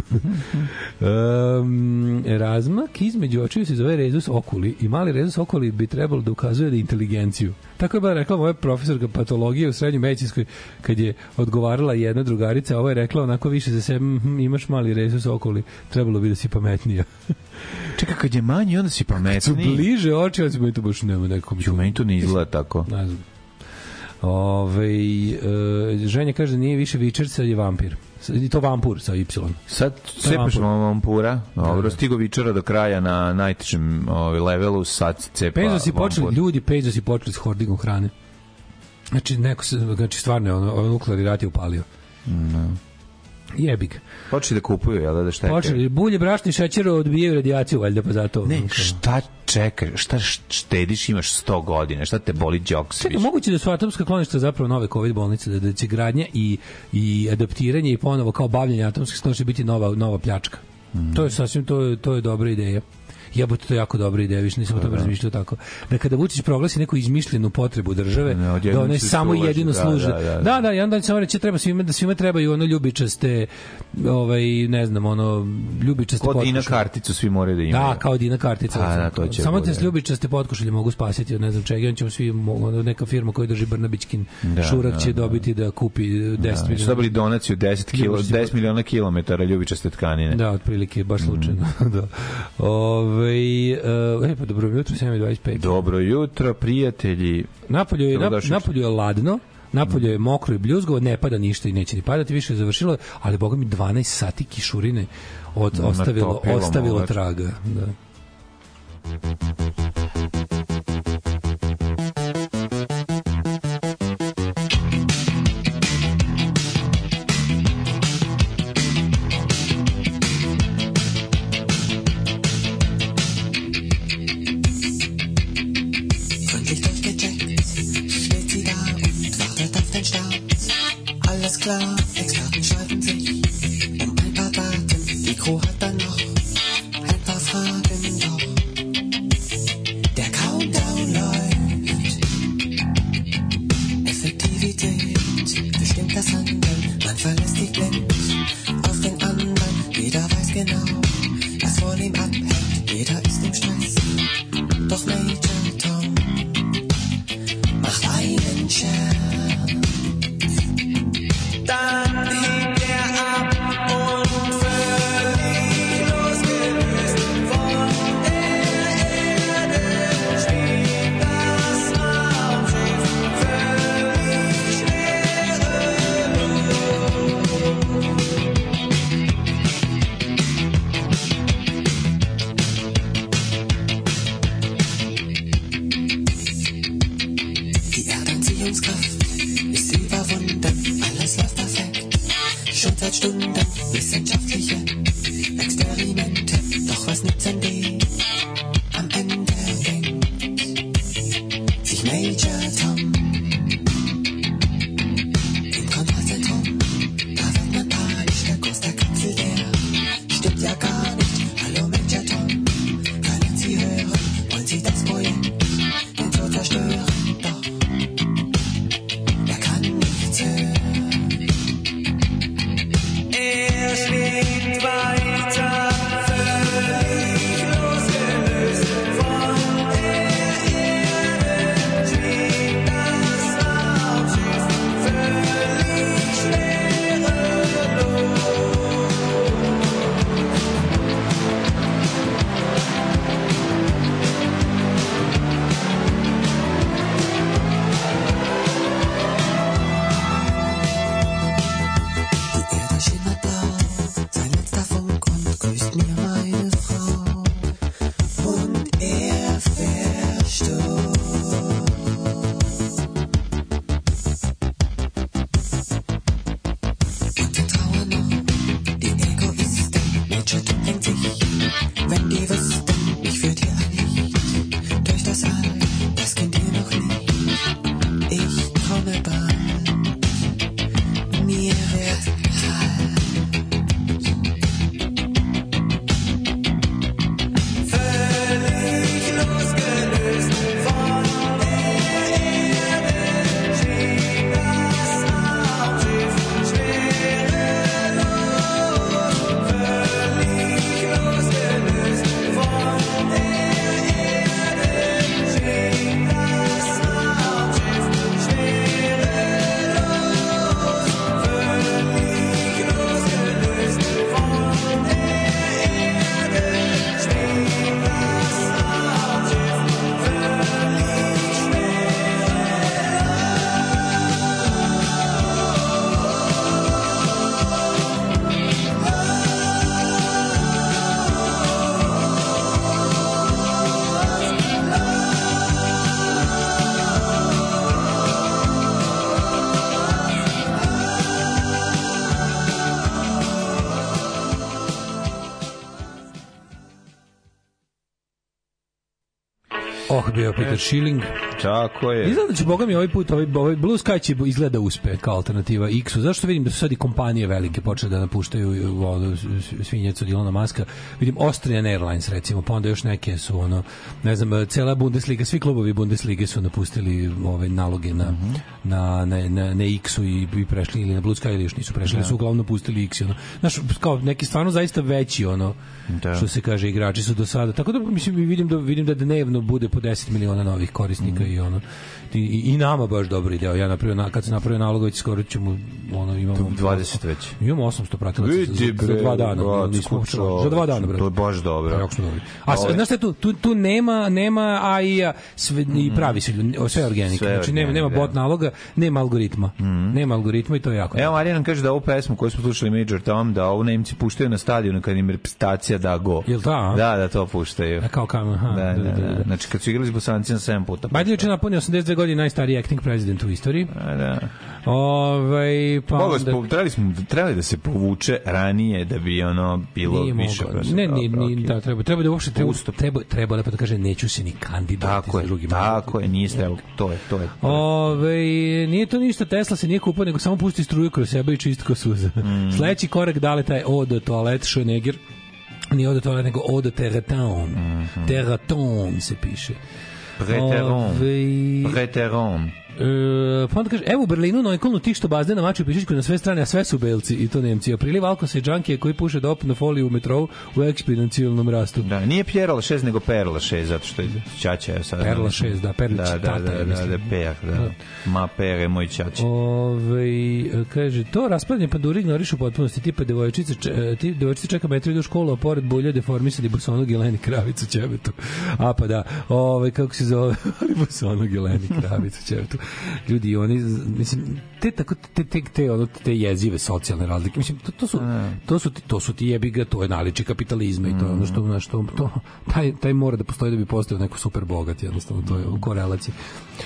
um, razmak između očiju se zove rezus okuli i mali rezus okuli bi trebalo da ukazuje na inteligenciju. Tako je bila rekla moja profesorka patologije u srednjoj medicinskoj kad je odgovarala jedna drugarica, ovo je rekla onako više za sebe, hm, imaš mali rezus okuli, trebalo bi da si pametnija. Čekaj, kad je manji, onda si pametniji. Kad su bliže oči, onda si to baš nema nekom. Ču, meni to ne izgleda tako. Ne znam. Ove, e, ženja kaže da nije više vičerca, je vampir. I to vampur sa Y. Sad cepaš vampura. Dobro, stigo vičera do kraja na najtežem ovaj levelu, sad cepa vampur. Si počeli, ljudi, pejzo si počeli s hordingom hrane. Znači, neko se, znači stvarno je ono, nuklearni rat je upalio. No. Jebik. Počeli da kupuju, jel da štekaju? Počeli, bulje, brašni, šećer odbijaju radijaciju, valjda pa zato. Ne, šta čekaš, šta štediš, imaš sto godina, šta te boli džok sviš? Čekaj, moguće da su atomska kloništa zapravo nove COVID bolnice, da, da će gradnja i, i adaptiranje i ponovo kao bavljanje atomskih skloništa biti nova, nova pljačka. Mm. To je sasvim, to je, to je dobra ideja. Jebote, to je jako dobra ideja, više nisam o tome razmišljao tako. Da kada Vučić proglasi neku izmišljenu potrebu države, no, da ona samo jedino da, služi. Da, da, da, da, i onda samo reći treba svima da svima trebaju ono ljubičaste, ovaj ne znam, ono ljubičaste potkošulje. Kod Dina karticu svi moraju da imaju. Da, kao Dina kartica. A, da, to će samo te ljubičaste potkošulje mogu spasiti od ne znam čega, on će svi ono, neka firma koja drži Brnabićkin da, šurak će da, dobiti da kupi deset miliona. Dobili donaciju deset kilo, deset miliona kilometara ljubičaste tkanine. Da, otprilike baš slučajno. Mm. da. Ovaj e pa dobro jutro, sedam i dvadeset pet. Dobro jutro, prijatelji. Napolju je nap, napolju je ladno. Napolje je mokro i bljuzgovo, ne pada ništa i neće ni padati, više je završilo, ali boga mi dvanaest sati kišurine od, ostavilo, ostavilo traga. Da. Klar, Experten streiten sich um ein paar Daten. Die Crew hat dann noch ein paar Fragen, doch der Countdown läuft. Effektivität bestimmt das Handeln. Man verlässt sich blind auf den anderen. Jeder weiß genau, was von ihm abhängt. Jeder ist im Stress, doch Major Tom macht einen Scherz. Dann hebt er ab und völlig losgelöst von der Erde schwebt das Raumschiff völlig schwerelos. Die Erdanziehungskraft ist überwunden. Alles läuft perfekt, schon seit Stunden. Wissenschaftliche Experimente, doch was nützt denn die? Am Ende denkt sich Major Tom im Kontrollzentrum. Da wird man panisch, der Kurs der Kapsel, der stimmt ja gar nicht. Hallo Major Tom, können Sie hören? Wollen Sie das Projekt denn so zerstören? Doch er kann nichts hören. Er schwebt weiter, völlig losgelöst. Oh, bio Peter Schilling. Tako je. Izgleda da će, boga mi, ovaj put, ovaj, ovaj Blue Sky će izgleda uspe kao alternativa X-u. Zašto vidim da su sad i kompanije velike počele da napuštaju ono, svinjecu od Ilona Maska? Vidim Austrian Airlines, recimo, pa onda još neke su, ono, ne znam, cela Bundesliga, svi klubovi Bundeslige su napustili ove naloge na, mm-hmm. na, na, na, na X-u i, i prešli, ili na Blue Sky, ili još nisu prešli, da. Su uglavnom napustili X. Ono. Znaš, kao neki stvarno zaista veći, ono, da. Što se kaže, igrači su do sada. Tako da, mislim, vidim da, vidim da dnevno bude po deset miliona novih korisnika mm. i ono i, i nama baš dobro ide. Ja napravio na, kad se napravio nalog već skoro ćemo ono imamo dvadeset već. Imamo osamsto pratilaca za, za, za dva dana. Brat, nismo za dva dana, brate. To je baš dobro. Ja, a sve, znaš šta tu, tu tu nema nema A I-a sve i pravi se sve organika. Znači nema nema bot naloga, nema algoritma. Mm. Nema algoritma i to je jako. Evo Marija nam kaže da ovu pesmu koju smo slušali Major Tom da ovu Nemci puštaju na stadionu kad im reprezentacija da go. Jel ta? Da, da to puštaju. A kao kao, aha. Da, da, da, da. Znači kad su igrali s Bosancima sedam puta. Bajde je napunio osamdeset dve godine, najstariji acting president u istoriji. A, da. Ovaj pa Boga, onda... trebali smo trebali da se povuče ranije da bi ono bilo nije više. Ne, ne, ni da treba treba da uopšte treba treba treba lepo da kaže neću se ni kandidovati za drugi mandat. Tako je, nije trebalo. To je, to je. Ovaj nije to ništa, Tesla se nije kupio, nego samo pusti struju kroz sebe i čisti ko suza. Mm. Sledeći korak dale taj od toalet Schwarzenegger. Nije od toalet, nego od Terraton. Mm-hmm. Terraton se piše. Preteron. Ove... Preteron. E, pa onda kaže, evo u Berlinu na Neuköllnu tih što bazde na maču pišičku na sve strane, a sve su belci i to Nemci. A priliv alkosa i džankije koji puše dop na foliju u metrou u eksponencijalnom rastu. Da, nije Pierre Lachaise, nego Père Lachaise, zato što je ćaća je sad. Père Lachaise, da, Perlić da, da, tata. Da, da, da, da, Père, da. da. Ma Père je moj ćaća. Ove, kaže, to raspadanje panduri ignoriš u potpunosti, tipa devojčice, če, ti devojčice čeka metro idu u školu, a pored bulja deformisani bosonog Jeleni Kravicu ćebetu. A pa da, ove, kako se zove, ali bosonog Jeleni Kravicu ćebetu. Ljudi, oni, mislim, te tako te te te ono te jezive socijalne razlike, mislim, to, to su to su to su ti jebiga, to je naličje kapitalizma i to je ono što na što to taj taj mora da postoji da bi postao neko super bogat, jednostavno to je u korelaciji.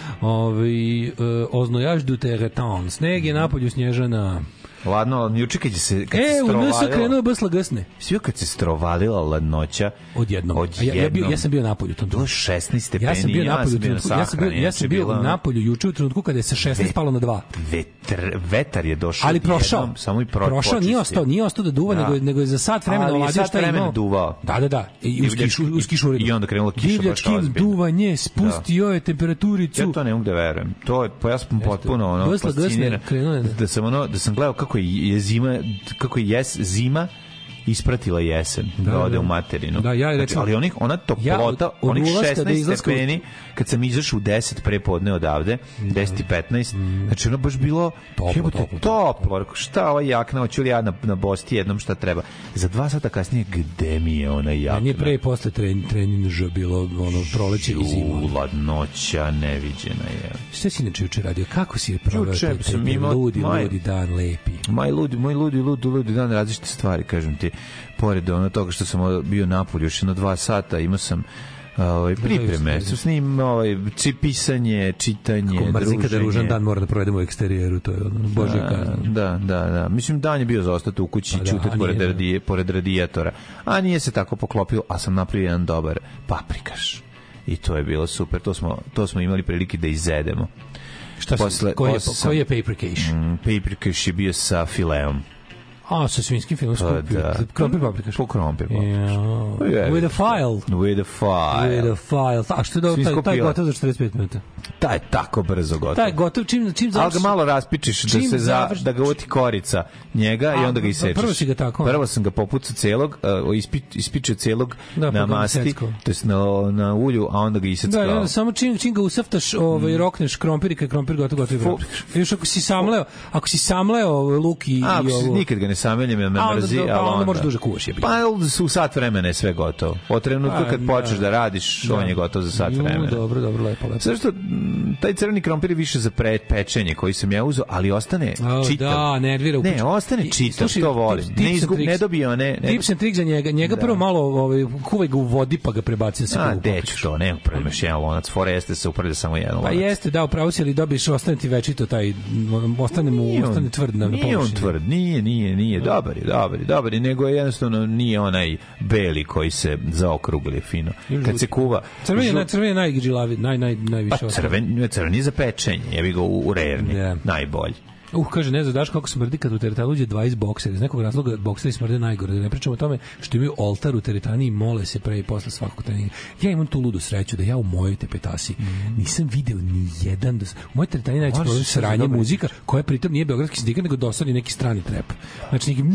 Ovaj oznojaž du terraton, sneg je napolju, snježana. Ladno, juče kad se kad e, se strovalilo. E, u krenuo basla gasne. Sve kad se strovalila ladnoća odjednom. Odjednom. Ja, ja, bio, ja sam bio napolju tom do šesnaest stepeni. Ja sam bio napolju, ja sam bio, ja sam bio, ja sam bio bila... napolju juče u trenutku kada je sa šesnaest palo na dva. Vetar, vetar je došao. Ali prošao, jednom, samo i pro, prošao, nije ostao, nije ostao da duva, da. nego nego je za sat vremena oladio šta je imao. Duvao. Da, da, da. I uz kišu, uz kišu i onda krenula kiša baš ozbiljno. Divljačkim duvanje spustio je temperaturicu. Ja to ne mogu da verujem. To je, pa ja sam potpuno ono fasciniran. Da sam ono, da sam gledao kako je zima, kako je jes, zima ispratila jesen da, da ode da. u materinu. Da, ja, znači, recimo, ali onih, ona toplota, ja, od, od onih šesnaest stepeni, kad sam izašao u deset prepodne odavde, deset i petnaest, mm. znači ono baš bilo toplo, jebote, toplo, toplo. toplo. Šta ova jakna, hoću li ja na, na Bosti jednom šta treba. Za dva sata kasnije, gde mi je ona jakna? Ja, nije pre i posle tren, treninža bilo ono proleće i zima. Ladnoća neviđena je. Šta si inače juče radio? Kako si je proveo taj, taj, taj ludi, maj, ludi dan lepi? Moj ludi, moj ludi, ludi, ludi dan različite stvari, kažem ti. Pored ono toga što sam bio napolju još jedno dva sata, imao sam ovaj pripreme, su s njim ovaj pisanje, čitanje, kako mrzim kada ružan dan mora da provedemo u eksterijeru, to je ono božja kazna. Da, da, da. Mislim dan je bio za ostati u kući, čutati da, pored, radije, pored radijatora, a nije se tako poklopilo, a sam napravio jedan dobar paprikaš. I to je bilo super, to smo, to smo imali prilike da izedemo. Šta posle, koji je, koji je paprikaš? Mm, paprikaš je bio sa fileom. A, sa svinskim filmom skupio. Da. Krompir paprikaš. Po krompir paprikaš. Yeah. With a file. With a file. With a file. A što je da taj, taj gotov za četrdeset pet minuta? Taj je tako brzo gotov. Taj gotov čim, čim završi. Ali ga malo raspičiš da se za, da ga uvoti korica njega a, i onda ga isečeš. Prvo si ga tako. Prvo sam ga popucao celog, uh, ispi, ispičio celog da, na masti, to jest na, na ulju, a onda ga iseckao. Da, onda samo čim, čim ga usaftaš, ovaj, mm. rokneš krompir i kad krompir gotov, gotov je paprikaš. Još ako si samleo, ako si samleo luk i, a, i ovo... nikad ga ne sameljem, ja me mrzi, ali onda možeš duže kuvaš. Pa u sat vremena je sve gotovo. Od trenutka kad počneš da radiš, on je gotov za sat vremena. Dobro, dobro, lepo, lepo. Zašto taj crveni krompir je više za pečenje koji sam ja uzeo, ali ostane čitav. Da, nervira. Ne, ostane čitav, to volim. Ne izgub, ne dobio, ne. Tips and trick za njega. Njega prvo malo ovaj kuvaj ga u vodi pa ga prebaci da se kuva. A, deću to, ne, premaš jedan lonac, foreste se uprede samo jedan lonac. Pa jeste, da, upravo si, ali dobiješ, ostane ti večito taj, ostane mu, ostane tvrd na površini. Nije on tvrd, nije, nije, nije. nije, dobar je, dobar je, dobar je, nego je jednostavno nije onaj beli koji se zaokrugli fino. Kad se kuva... Crven je, žu... crven je najgiđilavi, naj, naj, najviše. Pa crven, crven je za pečenje, ja bih ga u, u rerni, yeah. najbolji. Uh, kaže, ne znaš daš kako smrdi kad u teretanu uđe dvadeset boksera. Iz nekog razloga bokseri smrde najgore. Da ne pričamo o tome što imaju oltar u teretani i mole se pre i posle svakog treninga. Ja imam tu ludu sreću da ja u mojoj tepetasi mm. nisam video ni jedan... Da... U mojoj teretani najveći problem sranje muzika, koja pritom nije beogradski sindikat, nego dosadni neki strani trep. Znači, neki...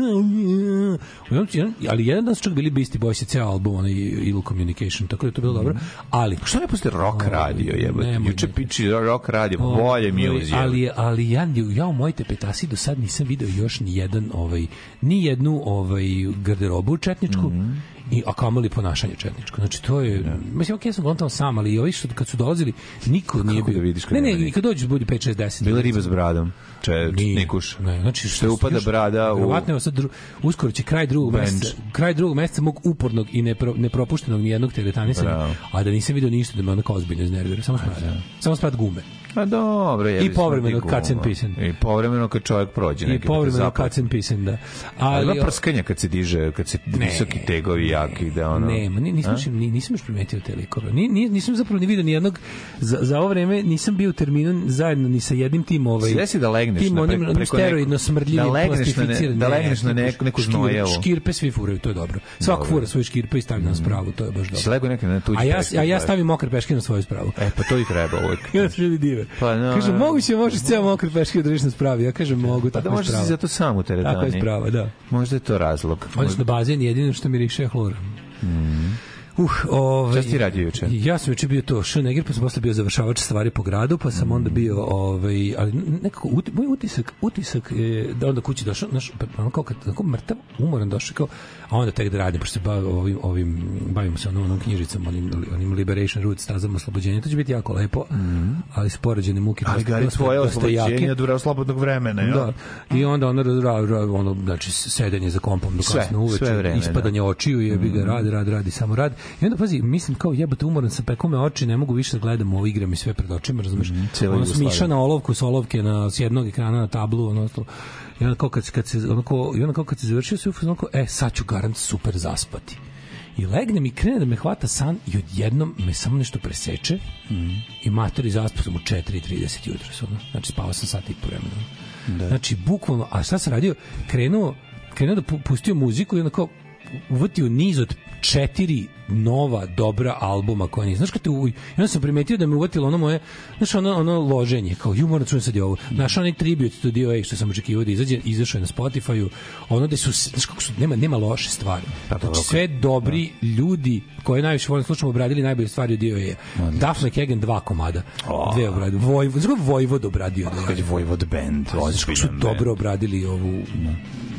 Ali jedan dan su čak bili Beastie Boys i ceo album, onaj Ill Communication, tako da je to bilo mm. dobro. Ali... Što ne postoje rock radio, jebate? Juče piči rock radio, bolje muzije. Ali, ali ja ja u mojoj tepetasi do sad nisam video još ni jedan ovaj ni jednu ovaj garderobu četničku mm-hmm. i a kamoli ponašanje četničko. Znači to je yeah. mislim ok, ja sam tamo sam, ali i ovi što kad su dolazili niko kako nije bio. Da vidiš, ne, ne, ne, kad dođeš bude pet šest deset. Bila riba s bradom. Četnikuš. Ne, znači što upada brada u verovatno sad dru, uskoro će kraj drugog meseca, kraj drugog meseca mog upornog i nepro, nepropuštenog ni jednog teretanisa, a da nisam video ništa da me onako ozbiljno iznervira, samo smrad. Samo smrad gume. Pa dobro, je. I povremeno cuts and pissing. I povremeno kad čovjek prođe neki. I povremeno cuts and pissing, da. Ali ima prskanja kad se diže, kad se ne, visoki tegovi jaki, da ono. Nema, nisam nisam još primetio te likove. Ni ni nisam zapravo ni video ni jednog za za ovo vreme nisam bio u terminu zajedno ni sa jednim tim ovaj. Sve da legneš na pre, preko steroidno smrdljivim plastificiranim. Da legneš na neku neku znojevu. Škirpe svi furaju, to je dobro. Svako fura svoje škirpe i stavi na spravu, to je baš dobro. Slego neke na tuđi. A ja a ja stavim mokre peške na svoju spravu. E pa to i treba uvek. Ja se vidi dive. Pa no. Kaže moguće možeš ceo mokre peške držiš na spravi. Ja kažem mogu, tako da možeš si zato sam u teretani. Tako je sprava, da. Možda je to razlog. Odnosno bazen jedino što miriše hlor. Mhm. Uh, ovaj, šta si radio juče? Ja sam juče bio to Schneger, pa sam posle bio završavač stvari po gradu, pa sam mm. onda bio, ovaj, ali nekako, ut, moj utisak, utisak je da onda kući došao, znaš, ono kao kad tako mrtav, umoran došao, kao, a onda tek da radim, pošto se bavim ovim, ovim, bavimo se onom, onom knjižicom, onim, onim Liberation Route, stazama oslobođenja, to će biti jako lepo, mm. ali s poređene muke. Ali gari tvoje oslobođenja dura slobodnog vremena, ja? Da, i onda ono, ono, znači, sedenje za kompom do kasno uveče, ispadanje da. Očiju, jebi ga, radi, radi, radi, samo radi. I onda pazi, mislim kao jebote umoran sam, pekao me oči, ne mogu više da gledam ovo, igram i sve pred očima, razumeš? Mm, ono smiša na olovku, s olovke na s jednog ekrana na tablu, ono to. I onda kao kad, kad se onako, i onda kao kad se završio sve, onako, e, sad ću garant super zaspati. I legnem i krene da me hvata san i odjednom me samo nešto preseče mm. i mater i zaspao sam u četiri i trideset jutros. Znači spavao sam sat i po vremena. Da. Znači bukvalno, a šta sam radio? Krenuo, krenuo da pustio muziku i onda kao uvatio niz od četiri nova dobra albuma koja nije. Znaš kad te u... Ja sam primetio da me uvatilo ono moje, znaš ono, ono loženje, kao ju moram čujem sad je ovo. Znaš onaj Tribute Studio A što sam očekivao da izađe, izašao je na Spotify-u, ono da su, znaš kako su, nema, nema loše stvari. Znači sve dobri da. Ljudi koje najviše volim slušamo obradili najbolje stvari od D O A. Duff McKagan dva komada. Oh. Dve obradio. Vojvod, znaš kako Vojvod obradio? Oh, kad je Vojvod band. Znaš kako su dobro obradili ovu... No.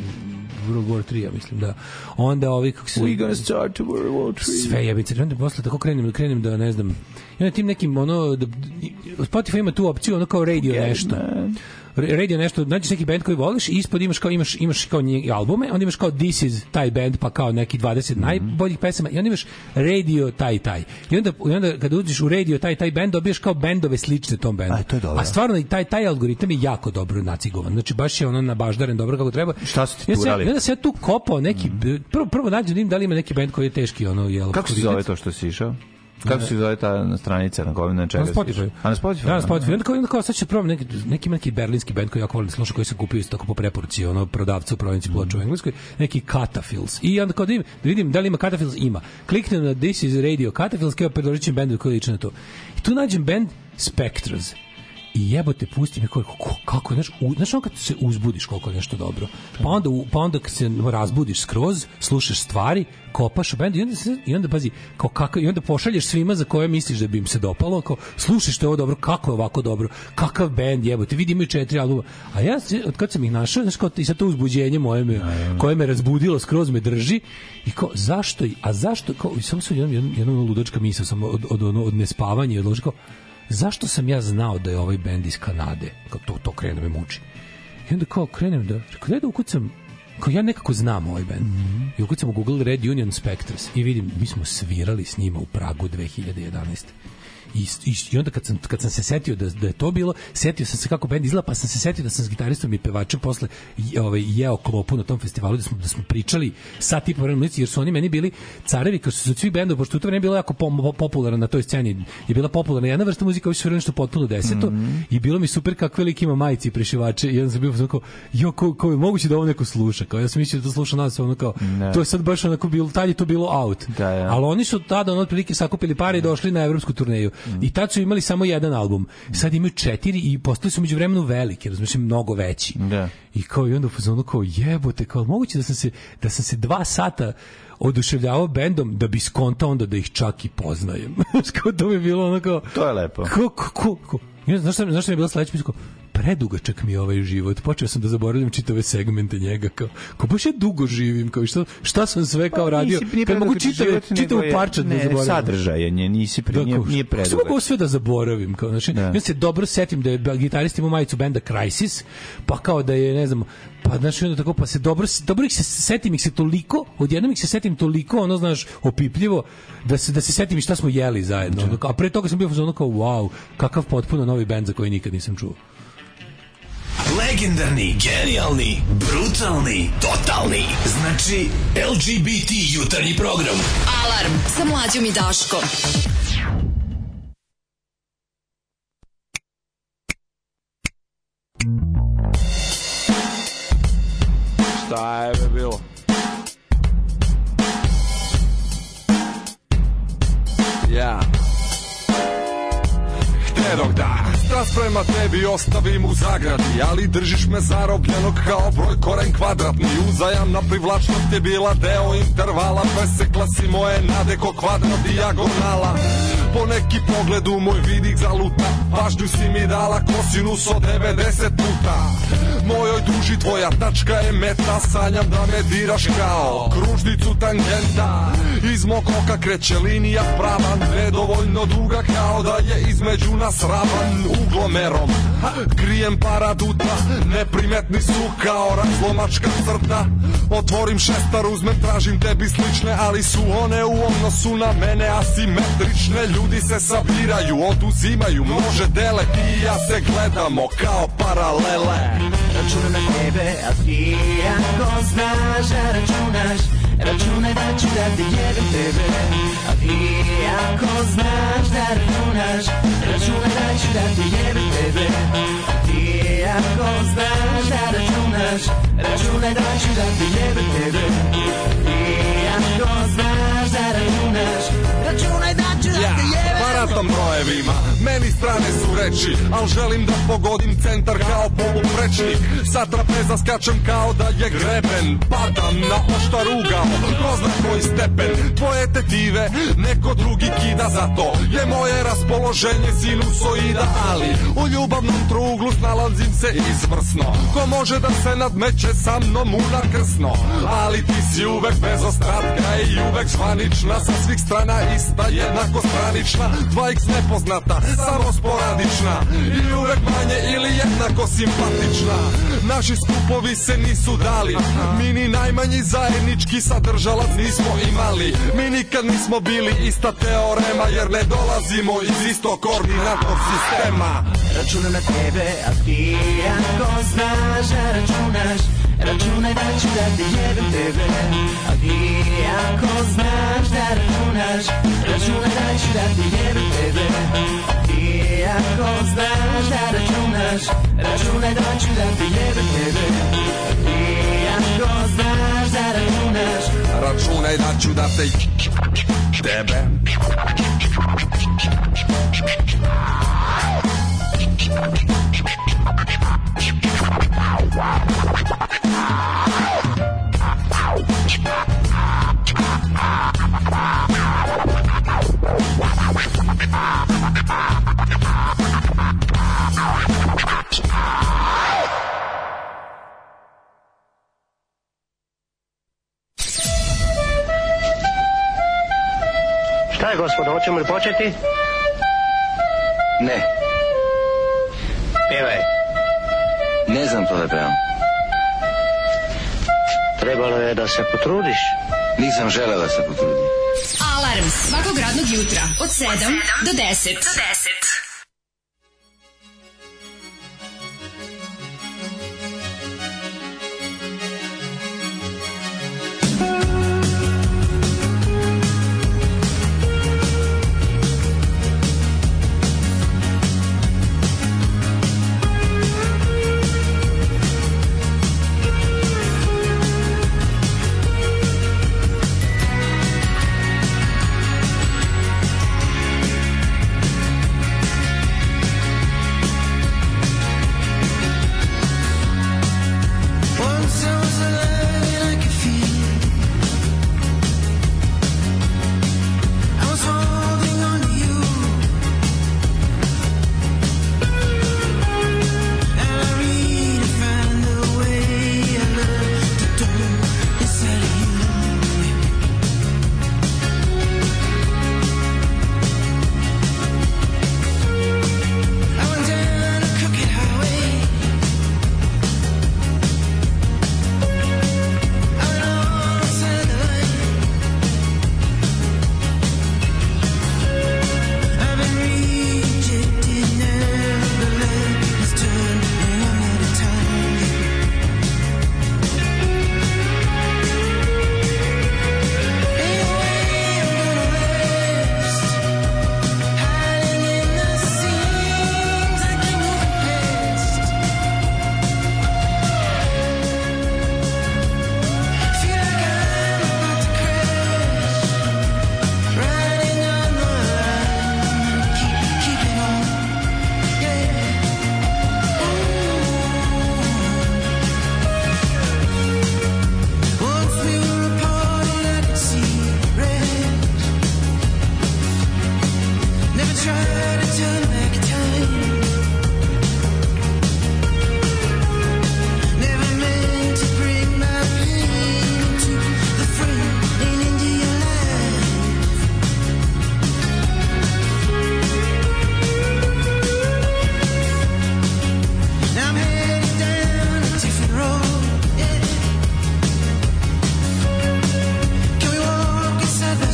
World War tri, ja mislim, da. Onda ovi kako se... We gonna start to World War tri. Sve jebice. Onda posle tako krenem, krenem da, ne znam, i onda tim nekim, ono, da, Spotify ima tu opciju, ono kao radio okay, nešto. Man. Radio nešto, nađeš neki band koji voliš i ispod imaš kao, imaš, imaš kao nje, albume, onda imaš kao This is taj band, pa kao neki dvadeset mm-hmm. najboljih pesama i onda imaš radio taj taj. I onda, i onda kada uđeš u radio taj taj band, dobiješ kao bendove slične tom bendu. A, A stvarno i taj, taj algoritam je jako dobro nacigovan. Znači baš je ono nabaždaren dobro kako treba. Šta su ti turali? Ja onda se ja tu kopao neki, mm. prvo, prvo nađem da li ima neki bend koji je teški. Ono, jel, kako se zove to što si išao? Kako se zove ta stranica na kojoj na čega? Na Spotify. A na Spotify. Ja, na Spotify. Onda kao, onda kao sad ću probam neki neki neki berlinski bend koji ja volim da slušam, koji sam kupio isto tako po preporuci ono prodavca u provinci ploča u Engleskoj, neki Catafils. I onda kao da vidim, da vidim da li ima Catafils, ima. Kliknem na This is Radio Catafils, kao predložim bendu koji liči na to. I tu nađem bend Spectres. I jebote, pusti me koliko, kako, znaš, u, znaš ono kad se uzbudiš koliko je nešto dobro. Pa onda, pa onda kad se razbudiš skroz, slušaš stvari, kopaš u bendu i onda, i onda pazi, kao kako, i onda pošalješ svima za koje misliš da bi im se dopalo, kao, slušaj što je ovo dobro, kako je ovako dobro, kakav bend, jebote, vidi imaju četiri albuma. A ja, od kad sam ih našao, znaš, kao, i sad to uzbuđenje moje me, koje me razbudilo, skroz me drži, i kao, zašto, a zašto, kao, samo sam jednom, jednom, jednom ludačka misao, sam od, od, od, od nespavanja, od ložika, zašto sam ja znao da je ovaj bend iz Kanade? Kao to, to krene me muči. I onda kao krenem da, rekao, daj da ukucam, kao ja nekako znam ovaj bend. Mm-hmm. I ukucam u Google Red Union Spectres i vidim, mi smo svirali s njima u Pragu dve hiljade jedanaeste. I, i, i onda kad sam, kad sam se setio da, da je to bilo, setio sam se kako bend izgleda, pa sam se setio da sam s gitaristom i pevačem posle ovaj, jeo klopu na tom festivalu, da smo, da smo pričali sat i po vremena, jer su oni meni bili carevi, kao što su svi bendova, pošto u to vreme je bilo jako popularno na toj sceni, je bila popularna jedna vrsta muzika, ovo su vreme nešto potpuno deseto, mm-hmm. i bilo mi super kakve lik ima majice i prešivače, i onda sam bio kao, jo, ko, ko je moguće da ovo neko sluša, kao ja sam mislio da to sluša nas, ono kao, ne. To je sad baš onako bilo, tad je to bilo out, da, ja. Ali oni su tada ono otprilike sakupili pare i došli na evropsku turneju. I tad su imali samo jedan album. Sad imaju četiri i postali su među vremenu veliki, razumiješ, mnogo veći. Da. I kao i onda ono kao jebote, kao moguće da sam se da sam se dva sata oduševljavao bendom da bi skontao onda da ih čak i poznajem. Kao to bi bilo ono kao to je lepo. Ko ko ko. Znaš šta, znaš šta mi je bilo sledeće pisao? Predugačak mi je ovaj život. Počeo sam da zaboravljam čitave segmente njega, kao, kao baš ja dugo živim, kao šta, šta sam sve kao radio, kad mogu čitave, čitavu parčad da zaboravim. Sadržaj je, nisi pri, nije, nije predugačak. Kako mogu sve da zaboravim, kao, znači, ja se dobro setim da je gitarist imao majicu benda Crisis, pa kao da je, ne znam, pa znači onda tako, pa se dobro, dobro ih se setim ih se toliko, odjednom ih se setim toliko, ono, znaš, opipljivo, da se, da se setim i šta smo jeli zajedno. Ono, a pre toga sam bio ono kao, wow, kakav potpuno novi bend za koji nikad nisam čuo. Legendarni, genijalni, brutalni, totalni. Znači, L G B T jutarnji program. Alarm sa Mlađom i Daškom. Šta je be bilo? Ja Htedog da strast prema tebi ostavim u zagradi, ali držiš me zarobljenog kao broj koren kvadratni. Uzajamna privlačnost je bila deo intervala, presekla si moje nade ko kvadrat dijagonala. Po neki pogled u moj vidik zaluta, pažnju si mi dala kosinus od devedeset puta. Mojoj duži tvoja tačka je meta, sanjam da me diraš kao kružnicu tangenta. Iz mog oka kreće linija prava, nedovoljno duga kao da je između nas ravan uglomerom. Krijem paraduta, neprimetni su kao razlomačka crta. Otvorim šestar, uzmem, tražim tebi slične, ali su one u odnosu na mene asimetrične. Ljudi se sabiraju, oduzimaju, množe dele, ti i ja se gledamo kao paralele. Računam na tebe, a ti ako znaš da računaš, računaj da ću da te jebem tebe. A ti ako znaš da računaš, računaj da ću da te jebem tebe. A ti ako znaš da računaš, računaj da ću da te jebem tebe. Ti ako znaš da računaš, računaj da ću da te jebem. Baratam brojevima, meni strane su reči, al želim da pogodim centar kao poluprečnik. Sa trapeza skačem kao da je greben, padam na oštar ugao, ko zna koji stepen. Tvoje tetive neko drugi kida, zato je moje raspoloženje sinusoida. Ali u ljubavnom truglu snalazim se izvrsno, ko može da se nadmeće sa mnom unakrsno. Ali ti si uvek bez ostatka i uvek zvanična, sa svih strana ista, jednako stranična. dva iks nepoznata, samo sporadična, i uvek manje ili jednako simpatična. Naši skupovi se nisu dali, mi ni najmanji zajednički sadržalac nismo imali. Mi nikad nismo bili ista teorema, jer ne dolazimo iz istog koordinatnog sistema. Računam na tebe, a ti ako znaš da računaš, računaj da ću da te jebem tebe. A ti ako znaš da računaš, računaj da ću da te jebem tebe. A ti ako znaš da računaš, računaj da ću da te jebem tebe. A ti ako znaš da računaš, računaj da ću da te tebe. Šta je, gospodo, hoćemo li početi? Ne. Pevaj. Ne znam to da pevam. Trebalo je da se potrudiš. Nisam želeo da se potrudim. Alarm Alarm svakog radnog jutra od sedam do deset. Do deset.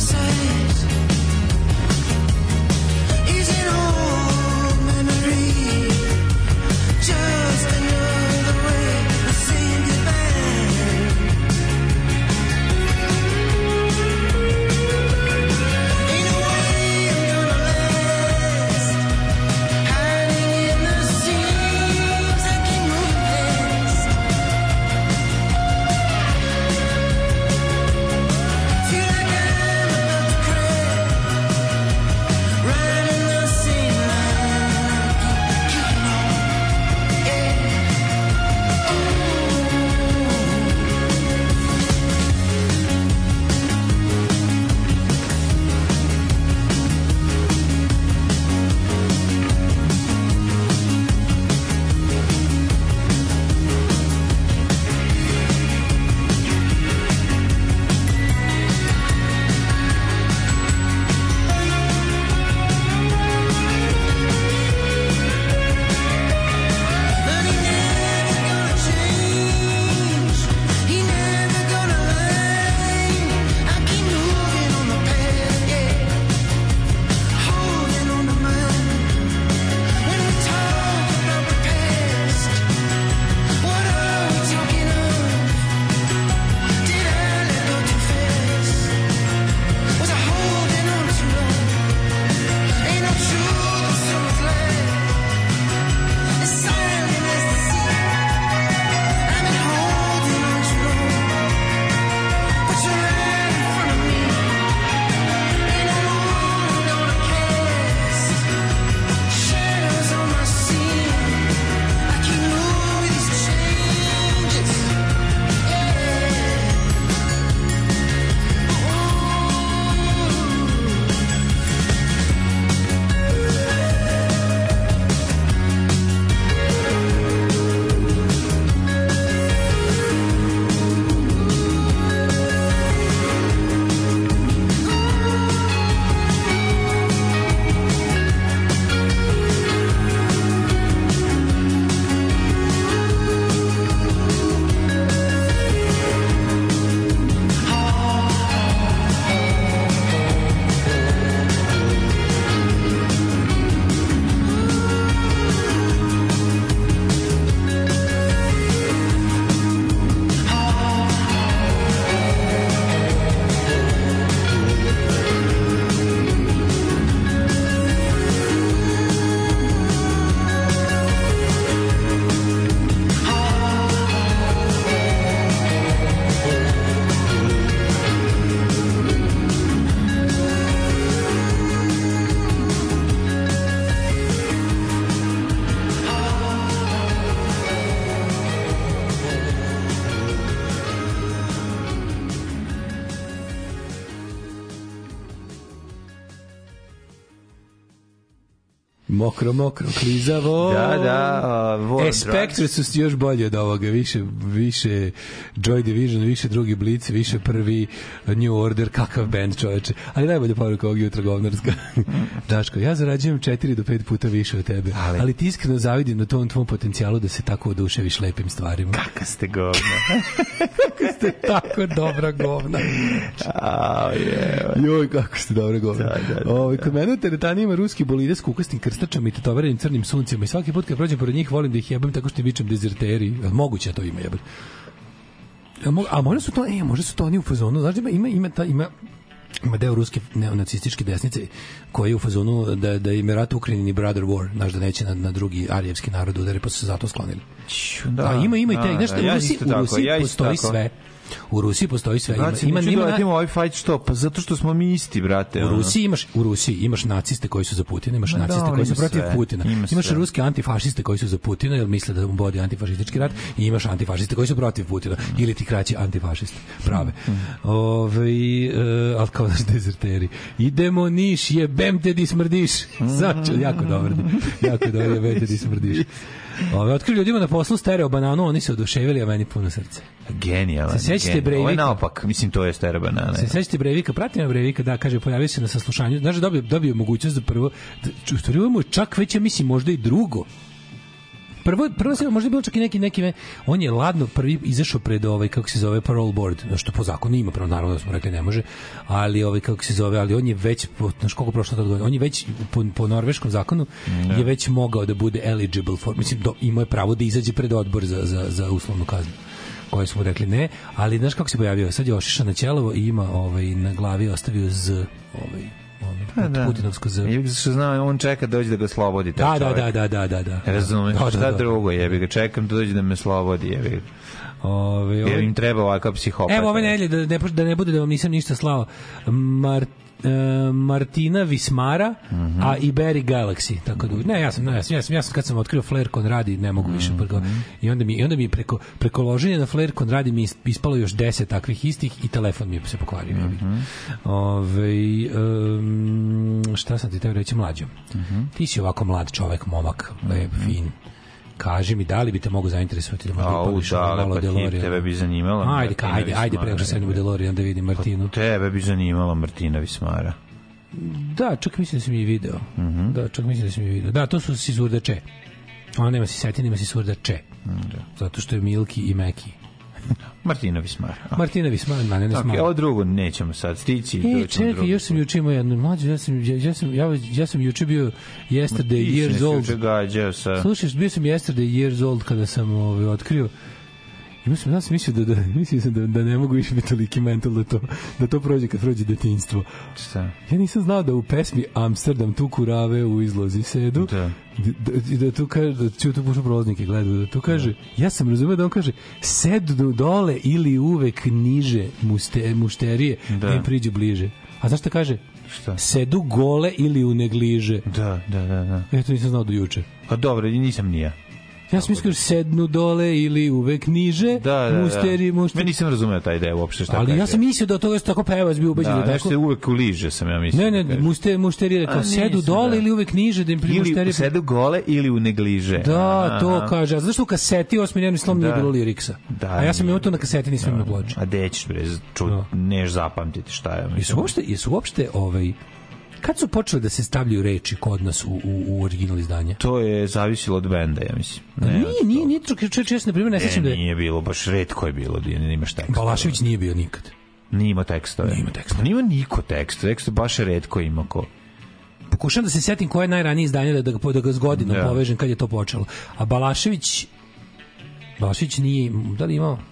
Is it all memory? Mokro, mokro, klizavo. Da, da. Uh, e, Spectre su još bolje od ovoga. Više, više Joy Division, više drugi Blitz, više prvi New Order. Kakav band, čoveče. Ali najbolja poruka ovog jutra govnarska. Daško, ja zarađujem četiri do pet puta više od tebe. Ali, ali ti iskreno zavidim na tom tvom potencijalu da se tako oduševiš lepim stvarima. Kaka ste govna. Kako ste tako dobra govna. A, je. Joj, kako ste dobra govna. Da, da, da, o, kod mene u teretani ima ruski bolide s kukastim krstačama i tetoverenim crnim suncima i svaki put kad prođem pored njih volim da ih jebam tako što im vičem dezerteri. Moguće to ima jebam. A možda su to, e, možda su to oni u fazonu, znaš da ima, ima, ta, ima ima deo ruske neonacističke desnice koji je u fazonu da, da im je rat u Ukrajini brother war, znaš da neće na, na drugi arijevski narod udari, pa su se zato sklonili. Da, a ima, ima da, i te, znaš da, ja u Rusiji, u Rusiji ja postoji tako. sve. U Rusiji postoji sve. Znači, ima, ima, ima, ima, ima ovaj fight što? Pa zato što smo mi isti, brate. U Rusiji imaš, u Rusiji imaš naciste koji su za Putina, imaš Ma naciste da, koji su protiv sve. Putina. Ima imaš sve. Ruske antifašiste koji su za Putina, jer misle da on vodi antifašistički rat, i imaš antifašiste koji su protiv Putina, mm. ili ti kraći antifašiste, prave. Mm. Ove, uh, ali kao naš dezerteri. Idemo Niš, jebem te di smrdiš. Mm. Znači, jako dobro. Jako dobro, jebem te di smrdiš. Ove, otkrili ljudima na poslu stereo bananu, oni se oduševili, a meni puno srce. Genijalan. Se sećate Breivika? Ovo je naopak, mislim, to je stereo banana. Se sećate Breivika? Pratim Breivika, da, kaže, pojavio se na saslušanju. Znaš, dobio, dobio mogućnost da prvo, da, u stvari mu čak već, ja mislim, možda i drugo. Prvo, prvo se možda je bilo čak i neki, neki, on je ladno prvi izašao pred ovaj, kako se zove, parole board, što po zakonu ima, pravo naravno da smo rekli ne može, ali ovaj, kako se zove, ali on je već, znaš koliko prošlo to godina, on je već po, po norveškom zakonu ne. je već mogao da bude eligible for, mislim, do, imao je pravo da izađe pred odbor za, za, za uslovnu kaznu, koje smo rekli ne, ali znaš kako se pojavio, sad je ošišan na ćelovo i ima ovaj, na glavi ostavio z, ovaj, Pa da. Putinovsko Z. Jebi ga što znam, on čeka da dođe da ga slobodi. Da, da, da, da, da, da, da. Razumem, da, šta da, da. drugo, jebi ga, čekam da dođe da me slobodi, jebi ga. Ove, jer im treba ovakav psihopata. Evo ove nedelje, da ne, da ne bude da vam nisam ništa slao. Mar, uh, Martina Vismara, mm-hmm. a i Berry Galaxy. Tako da, ne, ja sam, ne, ja sam, ja sam, ja sam kad sam otkrio Flair Conradi, ne mogu više. Mm-hmm. I onda mi, i onda mi preko, preko loženja na Flair Conradi mi ispalo još deset takvih istih i telefon mi se pokvario. Mm-hmm. Ove, um, šta sam ti tebe reći, mlađo? Mm-hmm. Ti si ovako mlad čovek, momak, lep, mm-hmm. fin. Kaži mi, da li bi te mogu zainteresovati da možda upališ malo DeLorean? Tebe bi zanimala Ajde, ajde, ajde, preko što sedem u DeLorean da vidim Martinu. Tebe bi zanimala Martina Vismara. Da, čak mislim da sam i video. Mm-hmm. Da, čak mislim da sam i video. Da, to su Sisurda Če. Ona nema Sisetin, ima Sisurda Če. Da. Zato što je Milki i Meki. Martina Vismara. Martina Vismara, ne, ne, ne smara. Ok, ovo drugo nećemo sad stići. E, čekaj, još sam juče imao jednu mlađu, ja sam, ja, ja sam, ja, ja sam juče bio yesterday years old. Sa... Slušaj, bio sam yesterday years old kada sam ovaj, otkrio. Ima sam, ja sam mislio da, da, mislio sam da, da ne mogu više biti toliki mental da to, da to prođe kad prođe detinjstvo. Šta? Ja nisam znao da u pesmi Amsterdam tu kurave u izlozi sedu. Da. Da, da tu kaže, da ću tu pušu prolaznike gledaju, da tu kaže, da. Ja sam razumio da on kaže sedu dole ili uvek niže muste, mušterije da, da im priđu bliže. A znaš šta kaže? Šta? Sedu gole ili u negliže. Da, da, da, da. Eto nisam znao do juče. Pa dobro, nisam ni ja. Ja sam mislio sednu dole ili uvek niže. Da, da, musteri, da. Me nisam razumeo taj ideja uopšte šta. Ali kaže. Ja sam mislio da to je tako pevač bio ubeđen da, da tako. Da, uvek uliže sam ja mislio. Ne, ne, muste, mušteri rekao sedu dole da. Ili uvek niže da im pri mušteri. Ili sedu gole ili u negliže. Da, aha, to kaže. A zašto u kaseti osmi slom da. Nije bilo liriksa? Da, a ja sam imao to na kaseti, nisam imao na ploči. A dećeš bre, ču, da. Neš zapamtiti šta je. Jesu uopšte, jesu uopšte ovaj kad su počeli da se stavljaju reči kod nas u, u, u original izdanje? To je zavisilo od benda, ja mislim. Ne, nije, nije, nije, nije, čest, na primjer, ne sećam da je... Nije bilo, baš retko je bilo, da ne imaš tekst. Balašević nije bio nikad. Nije imao tekstove. Nije imao tekstove. Nije imao niko tekst, tekst baš retko ima ko. Pokušam da se setim koje je najranije izdanje da, da, da ga s godinom ja. Povežem kad je to počelo. A Balašević... Balašević nije... Da li imao...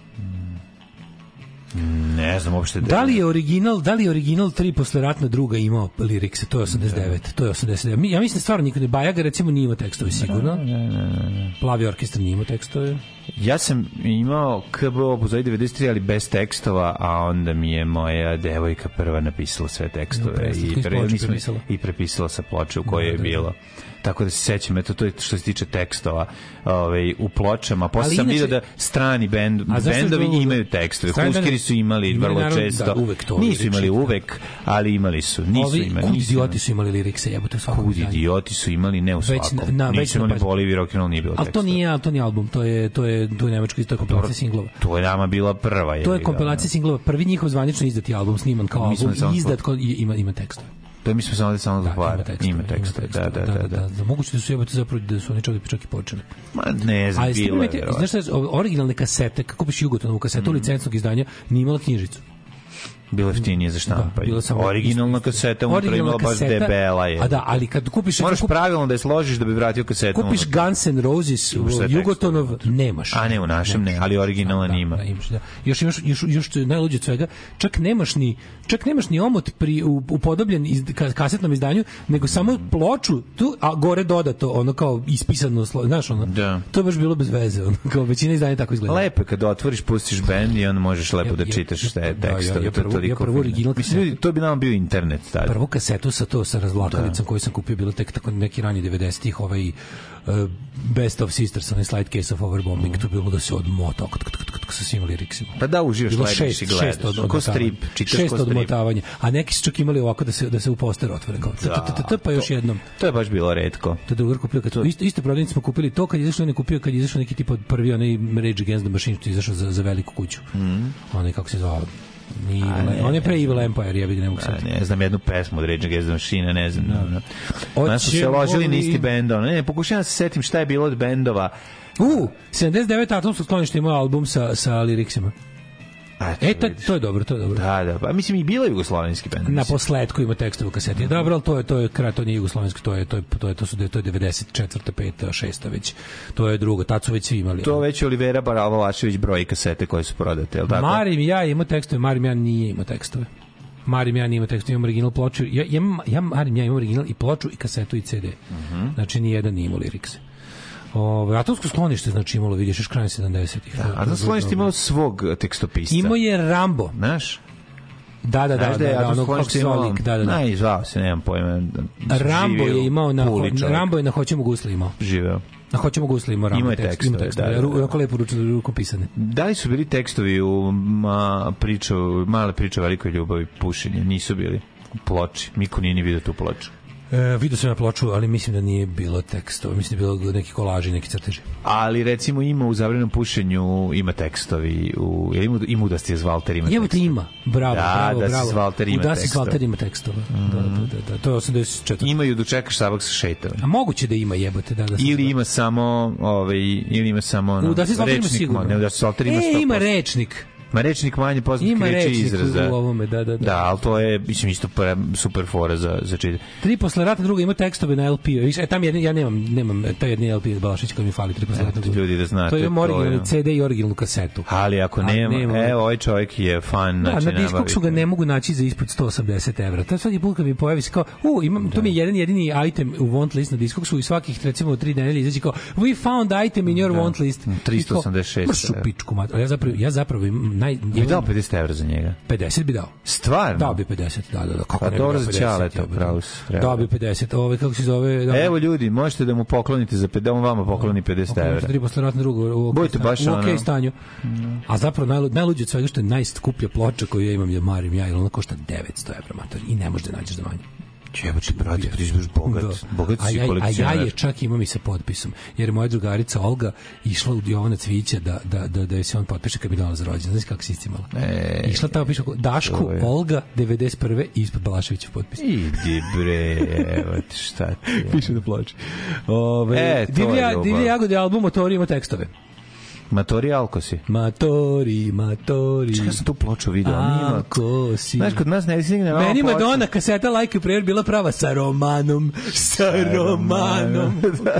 Ne znam uopšte. Da li je original, da li je original tri posleratna druga imao lirikse, to je osamdeset devet. Da. To je osamdeset devet. Ja mislim stvarno nikad ne Bajaga recimo nije imao tekstove sigurno. Ne, ne, ne, ne. Plavi orkestar nije imao tekstove. Ja sam imao K B O za devedeset tri ali bez tekstova, a onda mi je moja devojka prva napisala sve tekstove i, pre, nismo, i prepisala sa ploče u kojoj da, je bilo. tako da se sećam, eto, to je što se tiče tekstova ovaj, u pločama. Posle sam vidio da strani bend, bendovi to... imaju tekstove. Huskeri su imali vrlo naravno, često. Da, uvek to, nisu imali uvek, ali imali su. Nisu Ovi, imali. Kud idioti su imali lirikse, jebote svakog. Kud idioti su imali, ne u svakom. Na, na, nisu imali Bolivi, rock'n'roll nije bilo tekstova. Ali to nije, to nije album, to je, to je, to je nemačko, to je kompilacija singlova. To je nama bila prva. Je to je kompilacija singlova, prvi njihov zvanično izdati album, sniman kao album, izdat ima, ima tekstove. To mi smo samo da samo da hvara. Ima tekstove, da, da, da. da, da. Moguće da su jebote zapravo da su oni čak, čak i počeli. Ma ne znam, bilo je. Znaš šta, originalne kasete, kako piše Jugotonovu kasetu, mm. licencnog izdanja, nije imala knjižicu. Bilo jeftinije za štampanje. Da, originalna kaseta unutra imala baš debela je. A da, ali kad kupiš... Moraš kup... pravilno da je složiš da bi vratio kasetu. Kupiš unutra. Guns N' Roses, Jugotonov, nemaš. A ne, u našem ne, ali originalna da, nima. Da, imaš, da. Još, još, još, još najluđe od svega, čak nemaš ni, čak nemaš ni omot pri, u, upodobljen iz, kasetnom izdanju, nego samo ploču, tu, a gore dodato, ono kao ispisano, znaš, ono, da. To je baš bilo bez veze, ono, kao većina izdanja tako izgleda. Lepo je kad otvoriš, pustiš bend i onda možeš lepo da čitaš te tekstove. Mislim, to bi nama bio internet tada. Prvu kasetu sa to sa razvlakalicom koju sam kupio bilo tek tako neki rani devedesetih, ovaj uh, Best of Sisters, onaj Slide Case of Overbombing, mm. to bilo da se odmota sa svim liriksima. Pa da, uživaš, gledaš i gledaš. Ko strip, čitaš ko strip. Odmotavanja. A neki su čak imali ovako da se, da se u poster otvore. Kao, pa još jednom. To je baš bilo retko. To je drugar kupio. Kad, isto, isto prodavnici smo kupili to kad je izašao, on je kupio kad je izašao neki tip od prvi, onaj Rage Against the Machine, što je izašao za, za veliku kuću. Mm. Onaj, kako se zvao, Ni ne, on je pre Evil Empire, ja vidim, ne mogu sad. Ne znam jednu pesmu od Rage Against the Machine, ne znam. No, no. Nas su se ložili na isti bend. Ne, ne, pokušavam se setim šta je bilo od bendova. U, sedamdeset devet Atomsko sklonište ima album sa, sa liriksima. A, e, ta, to je dobro, to je dobro. Da, da, pa mislim i bilo jugoslovenski bend. Na posledku ima tekstove u kaseti. Mm-hmm. Dobro, al to je to je kraj, to nije jugoslovenski, to je to je to je to su to je devedeset četvrta, peta, šesta već. To je drugo, tad su već svi imali. To već Olivera Baravalašević broji kasete koje su prodate, el tako? Marim ja ima tekstove, Marim ja nije ima tekstove. Marim ja nema tekstove, imam original ploču. Ja ja ja Marim ja imam original i ploču i kasetu i ce de. Mm-hmm. Znači ni jedan nije imao lirikse. Ove, atomsko sklonište, znači imalo, vidiš, još krajem sedamdesetih. Da, atomsko sklonište imalo svog tekstopisca. Imao je Rambo. Znaš? Da, da, da, da, da, ono kako se imao, da, da. Naj, zvao se, nemam pojma. Rambo je imao, na, Rambo je na Hoćemo gusle imao. Živeo. Na Hoćemo gusle imao Rambo. Ima tekst, ima tekst, da, da, da. Jako lepo rukopisane. Da li su bili tekstovi u ma, priču, male priče o velikoj ljubavi, pušenje? Nisu bili u ploči. Miko nije ni vidio tu ploču. E, vidio sam na ploču, ali mislim da nije bilo tekstova, mislim da je bilo neki kolaži, neki crteži. Ali recimo ima u Zabranjenom pušenju, ima tekstovi, u, ima, ima da ste Valter ima tekstova. Evo te ima, bravo, da, bravo, da bravo. Valter ima da tekstova. Da, ima tekstova. Mm. Da, da, da, da, to je osamdeset četiri. Imaju dočekaš sabak sa šeitove. A moguće da ima, jebote, da, da. Ili ima samo, ovaj, ili ima samo no, u, da se Valter ima sigurno. Ne, da se Valter ima sto posto. E, ima rečnik. Ma rečnik manje poznat kreće izraza. Ima u ovome, da, da, da. Da, ali to je, mislim, isto pre, super fora za, za čitanje. Tri posle rata, druga ima tekstove na el pe. E, tam jedni, ja nemam, nemam taj jedni el pe Balašić koji mi fali, tri posle rata. Ljudi da znate. To je originalni ce de i originalnu kasetu. Ali ako nema, nema, evo, ovaj čovjek je fan. Da, na Discogsu ga ne mogu naći za ispod sto osamdeset evra. To svaki put kad mi pojavi se kao, u, imam, to mi je jedan jedini item u want list na Discogsu i svakih, recimo, tri nedelje izađe kao, we found item in your want list. tristo osamdeset šest. Mršu pičku, ja zapravo, ja zapravo naj... pedeset evra za njega. pedeset bi dao. Stvarno? Dao bi pedeset, da, da, da. Kako pa dobro za Ćaleta, pravo se. Dao bi pedeset, ove, kako se zove... Da, evo ljudi, možete da mu poklonite za pedeset, da on vama pokloni pedeset evra. Tri posle ratne drugo, u okej okay stanju. U okej okay stanju. Mm. A zapravo najlu, najluđe od svega što je najskuplja ploča koju ja imam je Marim ja, jer ona košta devetsto evra, mater, i ne možeš da nađeš za manje. Jebote, brate, ti si bogat, da. Bogat si kolekcionar. A ja je čak imam i sa potpisom, jer je moja drugarica Olga išla u Jovana Cvića da, da, da, da je se on potpiše kad bi dala za rođendan. Znaš kako si iscimala? E, išla tamo, piše Dašku, Olga, devedeset prve i ispod Balaševićev potpis. Idi bre, evo ti šta ti. Piše na ploči. Ove, e, divlja, divlja jagode album Motori ima tekstove. Matori Alkosi. Matori, matori. Čekaj, sam tu ploču vidio. Alkosi. Znaš, kod nas ne stigne na meni Madonna kaseta Like a Prayer bila prava sa romanom. Sa romanom.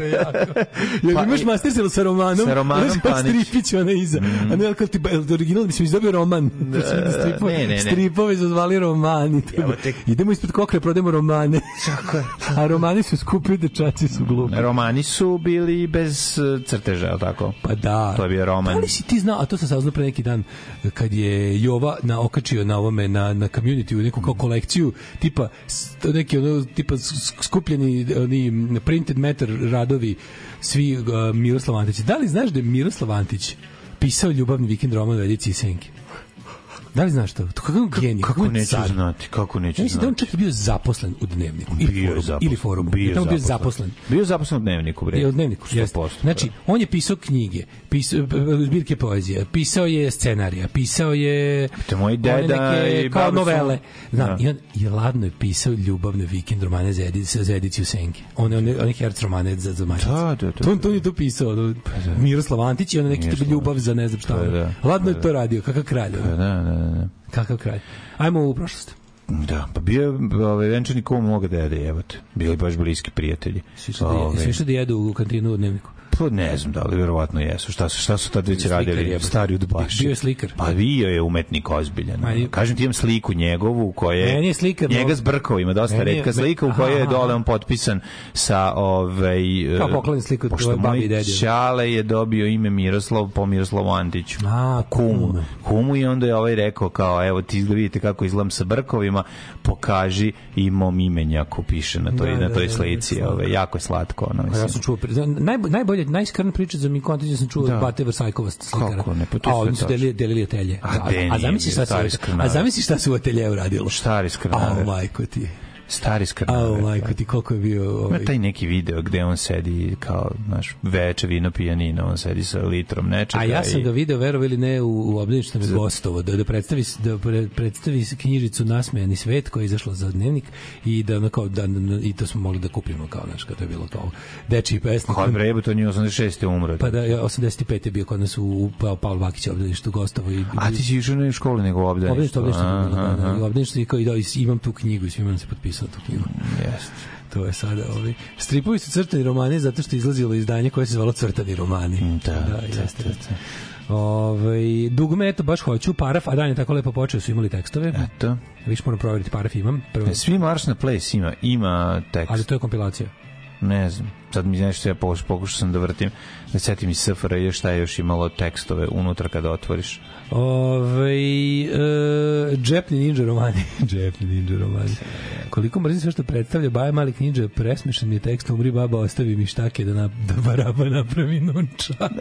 Jel pa, imaš masterselu sa romanom? Sa romanom Panić. Stripić ona iza. Mm. A ne, kao ti original bi se izdobio roman. Stripove, ne, ne, ne. Stripove su zvali romani. Te... Idemo ispred kokre, prodajemo romane. Tako je. A romani su skupi, dečaci su glupi. Romani su bili bez crteža, tako? Pa da. To je je roman. Da li si ti znao, a to sam saznao pre neki dan, kad je Jova na okačio na ovome, na, na community, u neku kao kolekciju, tipa, neki ono, tipa skupljeni oni printed matter radovi, svi uh, Miroslav Antić. Da li znaš da je Miroslav Antić pisao ljubavni vikend roman u ediciji Senke? Da li znaš to? To kakav genij, kako neću car. znati, kako neću ja mislim znati. da on čak je bio zaposlen u Dnevniku ili bio forumu, zaposlen, ili forumu. Bio, tamo bio zaposlen. zaposlen. Bio zaposlen u Dnevniku, bre. Bio u Dnevniku, jeste. Znači, on je pisao knjige, pisao zbirke poezije, pisao je scenarija, pisao je to moj deda neke, i kao novele. Su... Znam, i on je ladno je pisao ljubavne vikend romane za ediciju, za ediciju Senke. On je on, on herc romane za za mačice. Da, da, da. To, to je to pisao, da, Miroslav Antić i on neki tipa ljubav za ne znam šta. Da, da, ladno da, je to radio, kakav kralj. Da, da, da. Kakav kralj. Ajmo u prošlost. Da, pa bio je ovaj, venčani kum moga dede, jebote. Bili baš bliski prijatelji. Svi što da jedu u kantinu u Dnevniku? Pa ne znam da li, verovatno jesu. Šta su, šta su tad već radili? Jebate. Stari udbaši. Bio je slikar. Pa bio je umetnik ozbiljan. Ma, kažem ti imam sliku njegovu koja je... Meni je slikar. Njega s brkovima, dosta retka slika u kojoj je dole on potpisan sa... Ovaj, kao poklon sliku od tvoje babi i dedi. Pošto moj Čale je dobio ime Miroslav po Miroslavu Antiću. A, kumu. Kumu i onda je ovaj rekao kao, evo ti vidite kako izgledam sa brkovima, pokaži i mom imenjaku piše na toj, da, na toj da, slici. Da, da, ovaj, jako je slatko. Ono, ja sam čuo, najbolje, najbolje najskrn priča za mi kontiđe sam čuo od Bate Versajkova slikara. Kako ne, pa to a oni su delili, delili atelje. A, a, a zamisli šta se a zamisli šta se u ateljeu radilo. Stari skrnaver. A majko ti. Stari skrnaver. A majko ti koliko je bio ovaj. Ima taj neki video gde on sedi kao naš veče vino pijanina, on sedi sa litrom nečega. A ja sam i... ga video, verovali ili ne, u, u obdaništu na gostovo, da, da predstavi da predstavi knjižicu Nasmejani svet koja je izašla za Dnevnik i da kao da, i to smo mogli da kupimo kao naš kad to je bilo kao dečiji pesnik. Kad brebo to nije osamdeset šeste umro. Pa da je osamdeset pete bio kod nas u, u Pavle Bakić obdaništu gostovo i a ti si išao ne u školu nego u obdaništu. Obdaništu, obdaništu, obdaništu i kao i da imam tu knjigu i svima nam se potpisao tu knjigu. Jeste. To je sada ovi. Stripovi su crtani romani zato što je izlazilo izdanje koje se zvalo Crtani romani. Da, da, jeste. Da, da. Ove, dugme, eto, baš hoću, Paraf, a dan je tako lepo počeo, su imali tekstove. Eto. Viš moram provjeriti, Paraf imam. Prvo... Svi Marš na Place ima, ima tekst. Ali to je kompilacija. Ne znam, sad mi nešto ja pokušao sam da vrtim, da setim iz S F R J šta je još imalo tekstove unutra kada otvoriš. Ove, e, džepni ninja romani. Džepni ninja romani. Koliko mrzim sve što predstavlja Baja Malik ninja, presmešan mi je tekst, umri baba, ostavi mi štake da, na, da baraba napravi nunčak.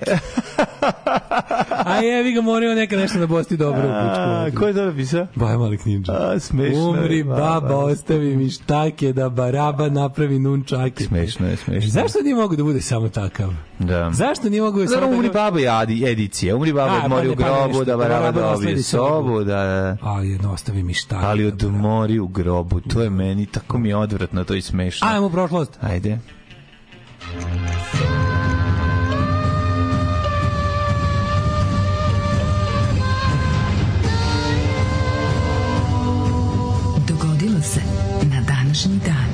A jevi ga, morao neka nešto da bosti dobro u pičku. Ko je to napisao? Baja Malik ninja. A, smešno. Umri baba, ostavi mi štake da baraba napravi nunčake. Smešno je, smešno. Zašto nije mogu da bude samo takav? Da. Zašto nije mogu da samo umri baba i edicija. Umri baba, odmori u grobu, da baraba dobije sobu, da... Ali jedno, ostavi mi štake. Ali odmori u grobu, to je meni, tako mi je odvratno, to je smešno. Ajmo u prošlost. Ajde. Dogodilo se na današnji dan.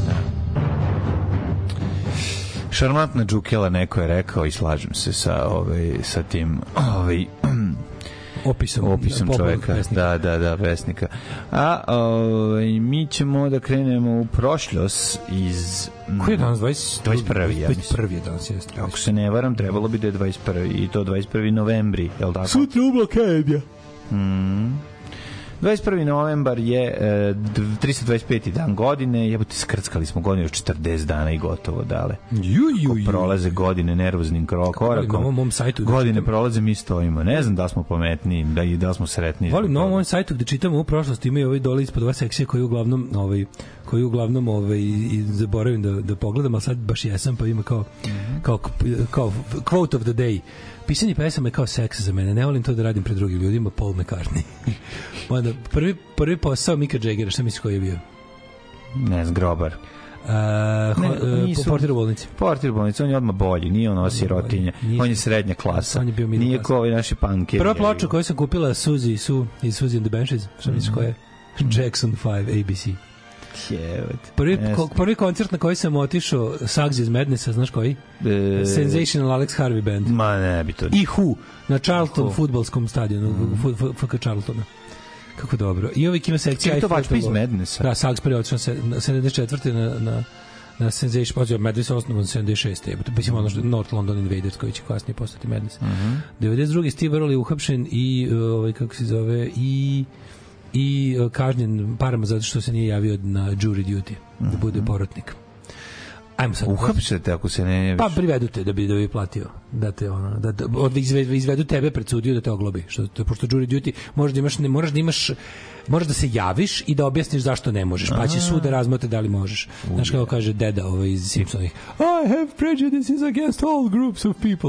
Šarmantna džukela, neko je rekao i slažem se sa, ovaj, sa tim ovaj, opisom, opisom čoveka. Pesnika. Da, da, da, pesnika. A ovaj, mi ćemo da krenemo u prošlost iz... Koji je danas? dvadeset prvi ja dvadeset prvi je danas, jeste. Ako se ne varam, trebalo bi da je dvadeset prvi i to dvadeset prvi novembri, je li tako? Sutra u blokadja. Mhm. dvadeset prvi novembar je e, tristo dvadeset peti dan godine, jebote, skrckali smo godinu četrdeset dana i gotovo dale. Ju, ju, ju. Prolaze godine nervoznim korakom. Na mom sajtu godine prolaze, mi stojimo. Ne znam da smo pametniji, da i da smo sretniji. Volim na ovom sajtu gde čitamo u prošlosti, imaju ovaj dole ispod ova sekcija koji uglavnom ovaj koji uglavnom ovaj i zaboravim da da pogledam, al sad baš jesam, pa ima kao mm-hmm. kao kao quote of the day. Pisanje pesama je kao seks za mene. Ne volim to da radim pred drugim ljudima. Paul McCartney. Onda, prvi, prvi posao Mika Jaggera, šta misliš koji je bio? Ne znam, grobar. Uh, ne, nisu, portir u bolnici. Portir u bolnici, on je odmah bolji. Nije on sirotinja. On je srednja klasa. On je bio nije kao ovi naši punkeri. Prva ploča koju sam kupila Suzy, Su, iz Suzy and the Banshees. Šta misliš koja je? Jackson five A B C. Prvi, ko, prvi koncert na koji sam otišao, Sags iz Madnessa, znaš koji? E, Sensational Alex Harvey Band. Ma ne bi to. I Who na Charlton fudbalskom stadionu, mm. F K Charltona. Kako dobro. I ovaj ima sekcija. Čekaj, to vačpa iz Madnessa. Da, Sags prvi otišao sedamdeset četvrte na, na na Sensation, pozivio Madness osnovan sedamdeset šeste. Mislim, ono što North London Invaders, koji će kasnije postati Madness. Mm-hmm. devedeset druge. Steve Earle je uhapšen i, ovaj, kako se zove, i i kažnjen parama zato što se nije javio na jury duty, mm-hmm. da bude porotnik. Ajmo sad. Uhapšete ako se ne javiš. Pa privedu te da bi da bi platio. Da te ono da, da od izvedu, izvedu tebe pred sudiju da te oglobi. Što to pošto jury duty možeš da imaš ne moraš da imaš moraš da se javiš i da objasniš zašto ne možeš. Pa će sud da razmotri da li možeš. Znaš kako kaže deda ovaj iz Simpsonih. I have prejudices against all groups of people.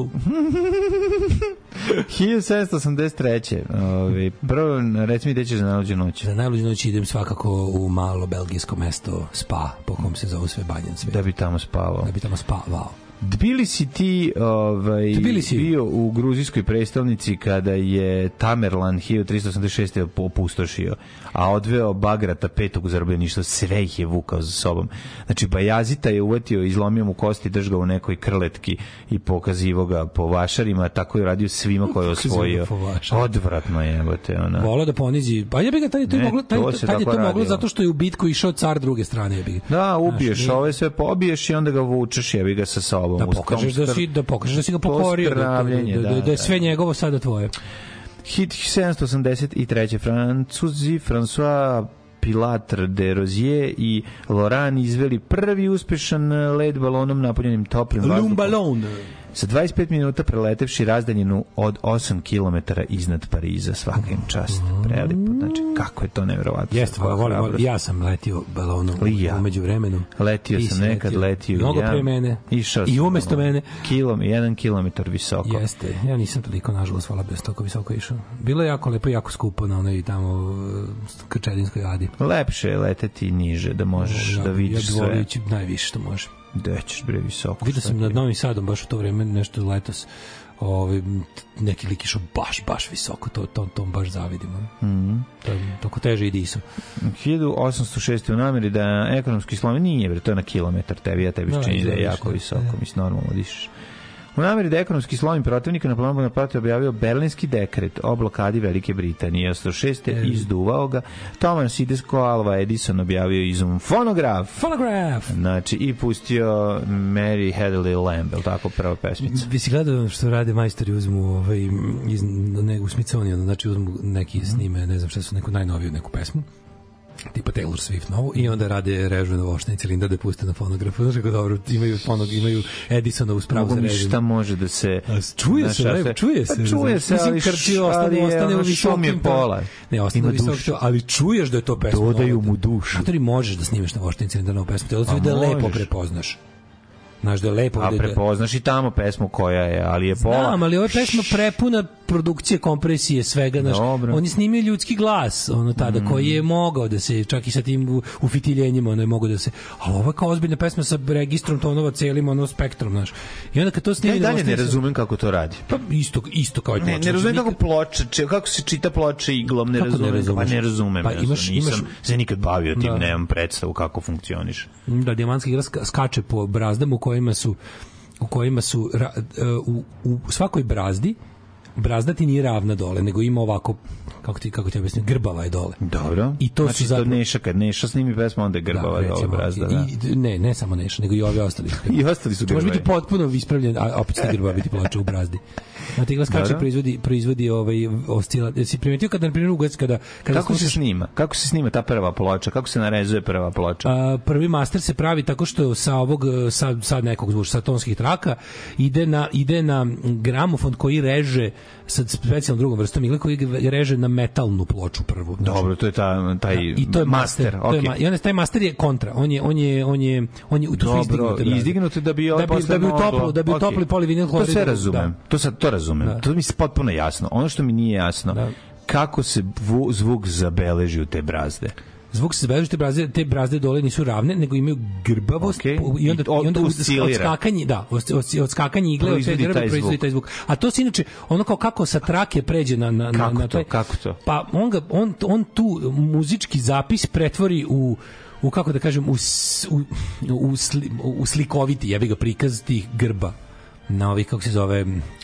hiljadu sedamsto osamdeset treće. Ovaj prvo reci mi gde ćeš za najluđu noć. Za najluđu noć idem svakako u malo belgijsko mesto Spa, po kom se zove sve banjan svet. Da bi tamo spavao. Da bi tamo spavao. Bili si ti ovaj, Tbilisi. bio u gruzijskoj prestolnici kada je Tamerlan hiljadu tristo osamdeset šeste opustošio, a odveo Bagrata petog u zarobljeništvo, sve ih je vukao za sobom. Znači, Bajazita je uvetio, izlomio mu kosti, držao u nekoj krletki i pokazivo ga po vašarima, tako je radio svima koje je osvojio. Odvratno je, evo te, ona. Volao da ponizi. Pa ja bih ga, tad je to, ne, moglo, tad, to, tad je to moglo zato što je u bitku išao car druge strane. Bi. Da, ubiješ Znaš, ove sve, pobiješ i onda ga vučeš, jebi ga sa sobom. Da pokažeš da si da pokažeš da si ga pokorio, da, da, da, da je sve njegovo sada tvoje. Hit sedamsto osamdeset treće. Francuzi François Pilatre de Rozier i Laurent izveli prvi uspešan let balonom napunjenim toplim vazduhom. Balon. Sa dvadeset pet minuta preletevši razdaljinu od osam kilometara iznad Pariza, svaka im čast. Prelipo, znači kako je to neverovatno. Jeste, volim, volim. Ja sam letio balonom ja. umeđu vremenom. Letio sam nekad, letio mnogo ja. pre mene. Išao i umesto sam, mene. Kilom, jedan kilometar visoko. Jeste, ja nisam toliko, nažalost, hvala bez toliko visoko išao. Bilo je jako lepo i jako skupo na onoj tamo Krčedinskoj adi. Lepše je leteti niže, da možeš no, ja, da vidiš ja sve. Ja bih najviše što može. Da ćeš bre visoko. Vidio sam nad Novim Sadom baš u to vreme nešto letos. Ovaj neki lik išao baš baš visoko, to to to baš zavidimo. Mhm. Mm to je toliko teže i disu. hiljadu osamsto šeste u nameri da ekonomski slom nije bre, to je na kilometar, tebi ja tebi no, čini da je jako visoko, ja. Mislim normalno dišeš. U nameri da ekonomski slom protivnika na planu naplate objavio berlinski dekret o blokadi Velike Britanije. osamsto šeste e. izduvao ga. Thomas Edison Alva Edison objavio izum fonograf. Fonograf! Znači, i pustio Mary Had a Little Lamb, je li tako prva pesmica? Vi si gledao što rade majstori, uzmu ovaj, iz, ne, u Smithsonianu, znači uzmu neki snime, ne znam šta su, neku najnoviju neku pesmu, tipa Taylor Swift novu, i onda rade režu na vošteni cilindar da puste na fonografu. Znaš kako dobro, imaju fonog, imaju Edisonovu spravu za režu. Šta može da se... A, čuje se, ne, čuje se. Pa čuje se, ali, krči, ostane, ali ostane je, u visokim je pola. Ne, ostane u visokim, ali čuješ da je to pesma. Dodaju mu dušu. A to možeš da snimiš na vošteni cilindar novu pesmu, Taylor Swift da lepo prepoznaš. Znaš da je lepo. A prepoznaš i tamo pesmu koja je, ali je pola. Znam, ali ova je pesma prepuna produkcije, kompresije, svega. Znaš, on je snimio ljudski glas, ono tada, mm. koji je mogao da se, čak i sa tim ufitiljenjima, ono je mogao da se, a ova je kao ozbiljna pesma sa registrom tonova, celim ono spektrom, znaš. I onda kad to snimi... Ja dalje ne razumem kako to radi. Pa isto, isto kao i ploča. Ne, ne razumem kako ploča, kako se čita ploča iglom, ne razumem. Ne razumem, pa ne razumem. Pa imaš, nisam imaš, se nikad bavio tim, da. Nemam predstavu kako funkcioniš. Da, dijamantska igra skače po brazdama u kojima su u kojima su u, u svakoj brazdi brazda ti nije ravna dole, nego ima ovako, kako ti, kako ti objasnim, grbava je dole. Dobro. I to znači, su zapravo... to Neša, kad Neša snimi pesmu, onda je grbava da, dole brazda. Da. I, ne, ne samo Neša, nego i ovi ostali. I ostali su grbavi. Može biti potpuno ispravljen, a opet ste grba biti ploča u brazdi. Na tegla skače proizvodi, proizvodi ovaj oscila. Jesi primetio kada, na primjer, ugac, kada... kada kako se snima? Kako se snima ta prva ploča? Kako se narezuje prva ploča? A, prvi master se pravi tako što sa ovog, sad, sad nekog zvuča, sa tonskih traka, ide na, ide na gramofon koji reže sa specijalnom drugom vrstom igle koji reže na metalnu ploču prvu. Znači, dobro, to je ta, taj da, i to je master. master. Okay. To je ma, I onda taj master je kontra. On je, on je, on je, on je, tu su izdignuti. Izdignuti da bi ovaj da bi, da bi u toplu, da bi okay. topli polivinil hlorid. To sve razumem. Da. To sad to razumem. Da. To mi je potpuno jasno. Ono što mi nije jasno, da. Kako se vu, zvuk zabeleži u te brazde. Zvuk se zabeleži, te brazde, te brazde dole nisu ravne, nego imaju grbavost okay. i onda, od, i onda odskakanje, da, odskakanje igle od te grbe proizvodi taj zvuk. A to se inače, ono kao kako sa trake pređe na... na, kako na to, kako to? Pa on, ga, on, on tu muzički zapis pretvori u u kako da kažem u, u, u, sli, u slikoviti, jebi ga, prikaz tih grba na ovih, kako se zove...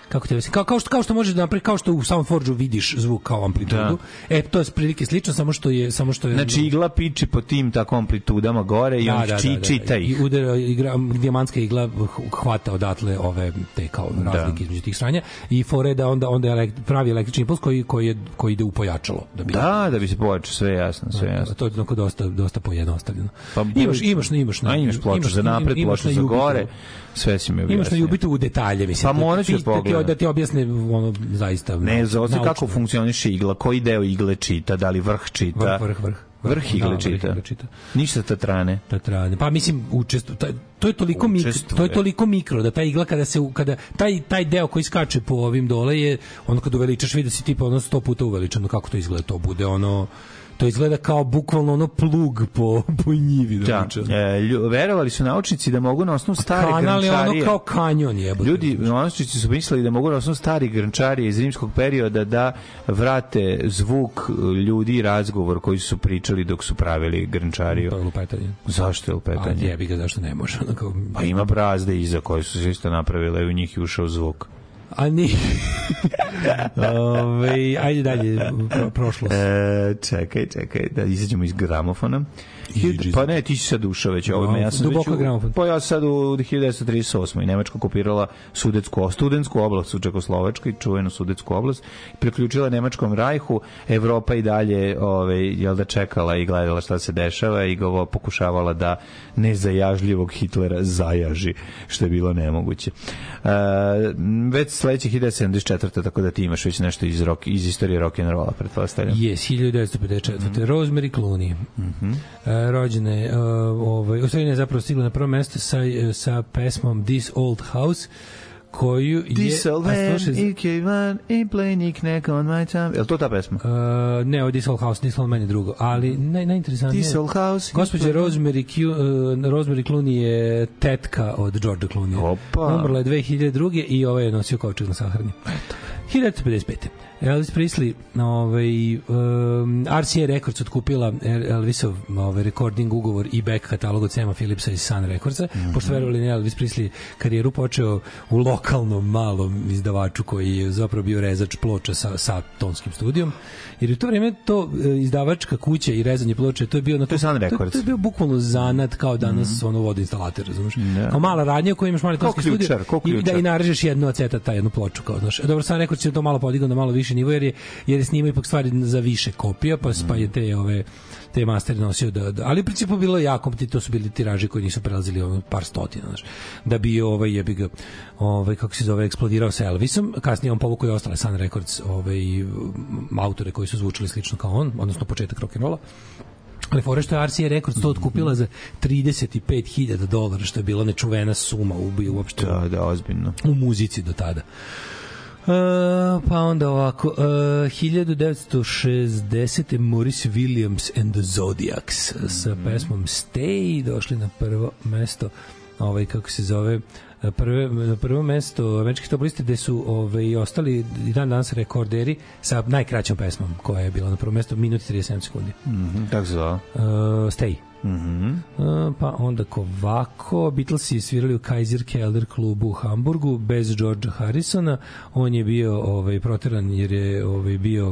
kako te kao, kao što kao što možeš da napravi, kao što u Soundforgeu vidiš zvuk kao amplitudu. Da. E to je prilike slično, samo što je samo što je znači igla piči po tim tako amplitudama gore i da, on da, či, da, da, čita ih. I udara igra dijamantska igla hvata odatle ove te kao razlike između tih stranja i fore da onda onda elekt, pravi električni impuls koji koji je koji ide u pojačalo da bi da da bi se pojačalo sve jasno sve jasno. To je tako dosta dosta pojednostavljeno. Pa, imaš imaš imaš na imaš ploču za napred, ploču za gore. Sve si mi objasnio. Imaš na Jubitu u detalje, mislim. Pa morat ću pogledati. Da ti objasne ono zaista. Ne, za kako funkcioniše igla, koji deo igle čita, da li vrh čita. Vrh, vrh, vrh. Vrh igle da, čita. Vrh čita. Ništa tatrane. Tatrane. Pa mislim učestvo, taj, to je toliko mikro, to je toliko mikro da ta igla kada se kada taj taj deo koji skače po ovim dole je ono kad uveličaš vidi da si tipa ono sto puta uveličano kako to izgleda, to bude ono to izgleda kao bukvalno ono plug po, po njivi. Da, da e, lju, verovali su naučnici da mogu na osnovu stare grančarije... Kanal je ono kao kanjon jebote. Ljudi, naučnici su mislili da mogu na osnovu stari grančarije iz rimskog perioda da vrate zvuk ljudi i razgovor koji su pričali dok su pravili grančariju. To je lupetanje. Zašto je lupetanje? A jebi ga, zašto ne može? Kao... Pa ima brazde iza koje su se isto napravile i u njih je ušao zvuk. A ni. Ove, ajde dalje, pro, prošlost. E, čekaj, čekaj, da izađemo iz gramofona. Hiljadu, pa ne, ti si sad ušao već ovime. Ja sam već u, pa ja sad u hiljadu devetsto trideset osam. i Nemačka okupirala Sudetsku, studentsku oblast u Čekoslovačkoj, čuvenu Sudetsku oblast, priključila Nemačkom rajhu. Evropa i dalje ovaj, jel da čekala i gledala šta se dešava i govo pokušavala da nezajažljivog Hitlera zajaži, što je bilo nemoguće. E, već sledeće hiljadu devetsto sedamdeset četvrte. tako da ti imaš već nešto iz, rock, iz istorije rock'n'rolla, pretpostavljam. Yes, hiljadu devetsto pedeset četvrte. Mm. Rosemary Clooney. Mm-hmm. E, rođene, uh, ovaj, u stvari je zapravo stigla na prvo mesto sa, sa pesmom This Old House, koju je... This old man, I came on, I play knick-knack on my time. Je li to ta pesma? Uh, ne, ovo This Old House, This Old Man je drugo, ali naj, najinteresantnije... This Old House... Gospođa Rosemary, Q, uh, Rosemary Clooney je tetka od Georgea Clooney. Opa! Umrla je dve hiljade druge. i ovaj je nosio kovčeg na sahrani. hiljadu devetsto pedeset pete. Elvis Presley, ovaj, um, R C A Records otkupila Elvisov ovaj, recording ugovor i back katalog od Sema Philipsa iz Sun Recordsa, mm-hmm. pošto verovali ne, Elvis Presley karijeru počeo u lokalnom malom izdavaču koji je zapravo bio rezač ploča sa, sa tonskim studijom, jer u to vrijeme to izdavačka kuća i rezanje ploče, to je bio na to, to, je Sun Records. To, to je bio bukvalno zanat kao danas mm-hmm. ono vodoinstalater, razumiješ? Yeah. Kao mala radnja u kojoj imaš mali tonski studio i da i narežeš jednu acetata, jednu ploču kao, znaš. Dobro, Sun Records je to malo podigao na malo više nivo, jer je, jer je snima ipak stvari za više kopija, pa, pa je te ove te mastere nosio da, da, ali u principu bilo jako, to su bili tiraži koji nisu prelazili ono par stotina, znaš, da bi ovaj jebi ga ovaj kako se zove eksplodirao sa Elvisom, kasnije on povukao i ostale Sun Records ovaj autore koji su zvučali slično kao on, odnosno početak rock'n'rolla. Ali fora što je R C A Records to otkupila za trideset pet hiljada dolara, što je bila nečuvena suma u uopšte. Da, da, ozbiljno. U muzici do tada. Uh, pa onda ovako uh, hiljadu devetsto šezdesete. Maurice Williams and the Zodiacs mm-hmm. sa pesmom Stay došli na prvo mesto, ovaj kako se zove prve, na prvo mesto američkih top liste, gde su ovaj, ostali i dan danas rekorderi sa najkraćom pesmom koja je bila na prvo mesto, minut i trideset sedam sekundi. Mm-hmm. Tako se zove? Uh, Stay. Mm-hmm. Uh, pa onda kovako Beatlesi svirali u Kaiser Keller klubu u Hamburgu bez Georgea Harrisona. On je bio ovaj proteran jer je ovaj bio uh,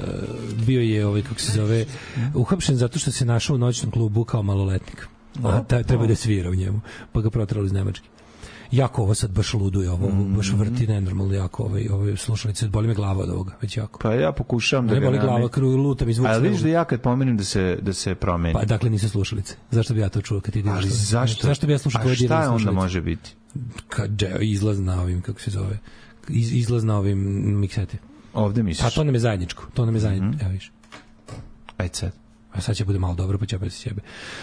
bio je ovaj kako se zove uhapšen zato što se našao u noćnom klubu kao maloletnik. A ta, treba da svira u njemu, pa ga proterali iz Nemačke. Jako ovo sad baš luduje, ovo mm-hmm. baš vrti nenormalno jako, ovaj, ovaj slušalice, boli me glava od ovoga, već jako. Pa ja pokušavam da ne ga boli glava, kru, lutam i zvuk. Ali vidiš da ja kad pomenem da se, da se promeni. Pa dakle nisu slušalice. Zašto bi ja to čuo kad ideš? Ali zašto? Zašto bi ja slušao tvoje dirane slušalice? A šta onda može biti? Kad je izlaz na ovim, kako se zove, iz, izlaz na ovim mikseti. Ovde misliš? Pa to nam je zajedničko, to nam je zajedničko, mm-hmm. evo viš. Ajde sad. A sad će bude malo dobro, pa će opet se sjebe.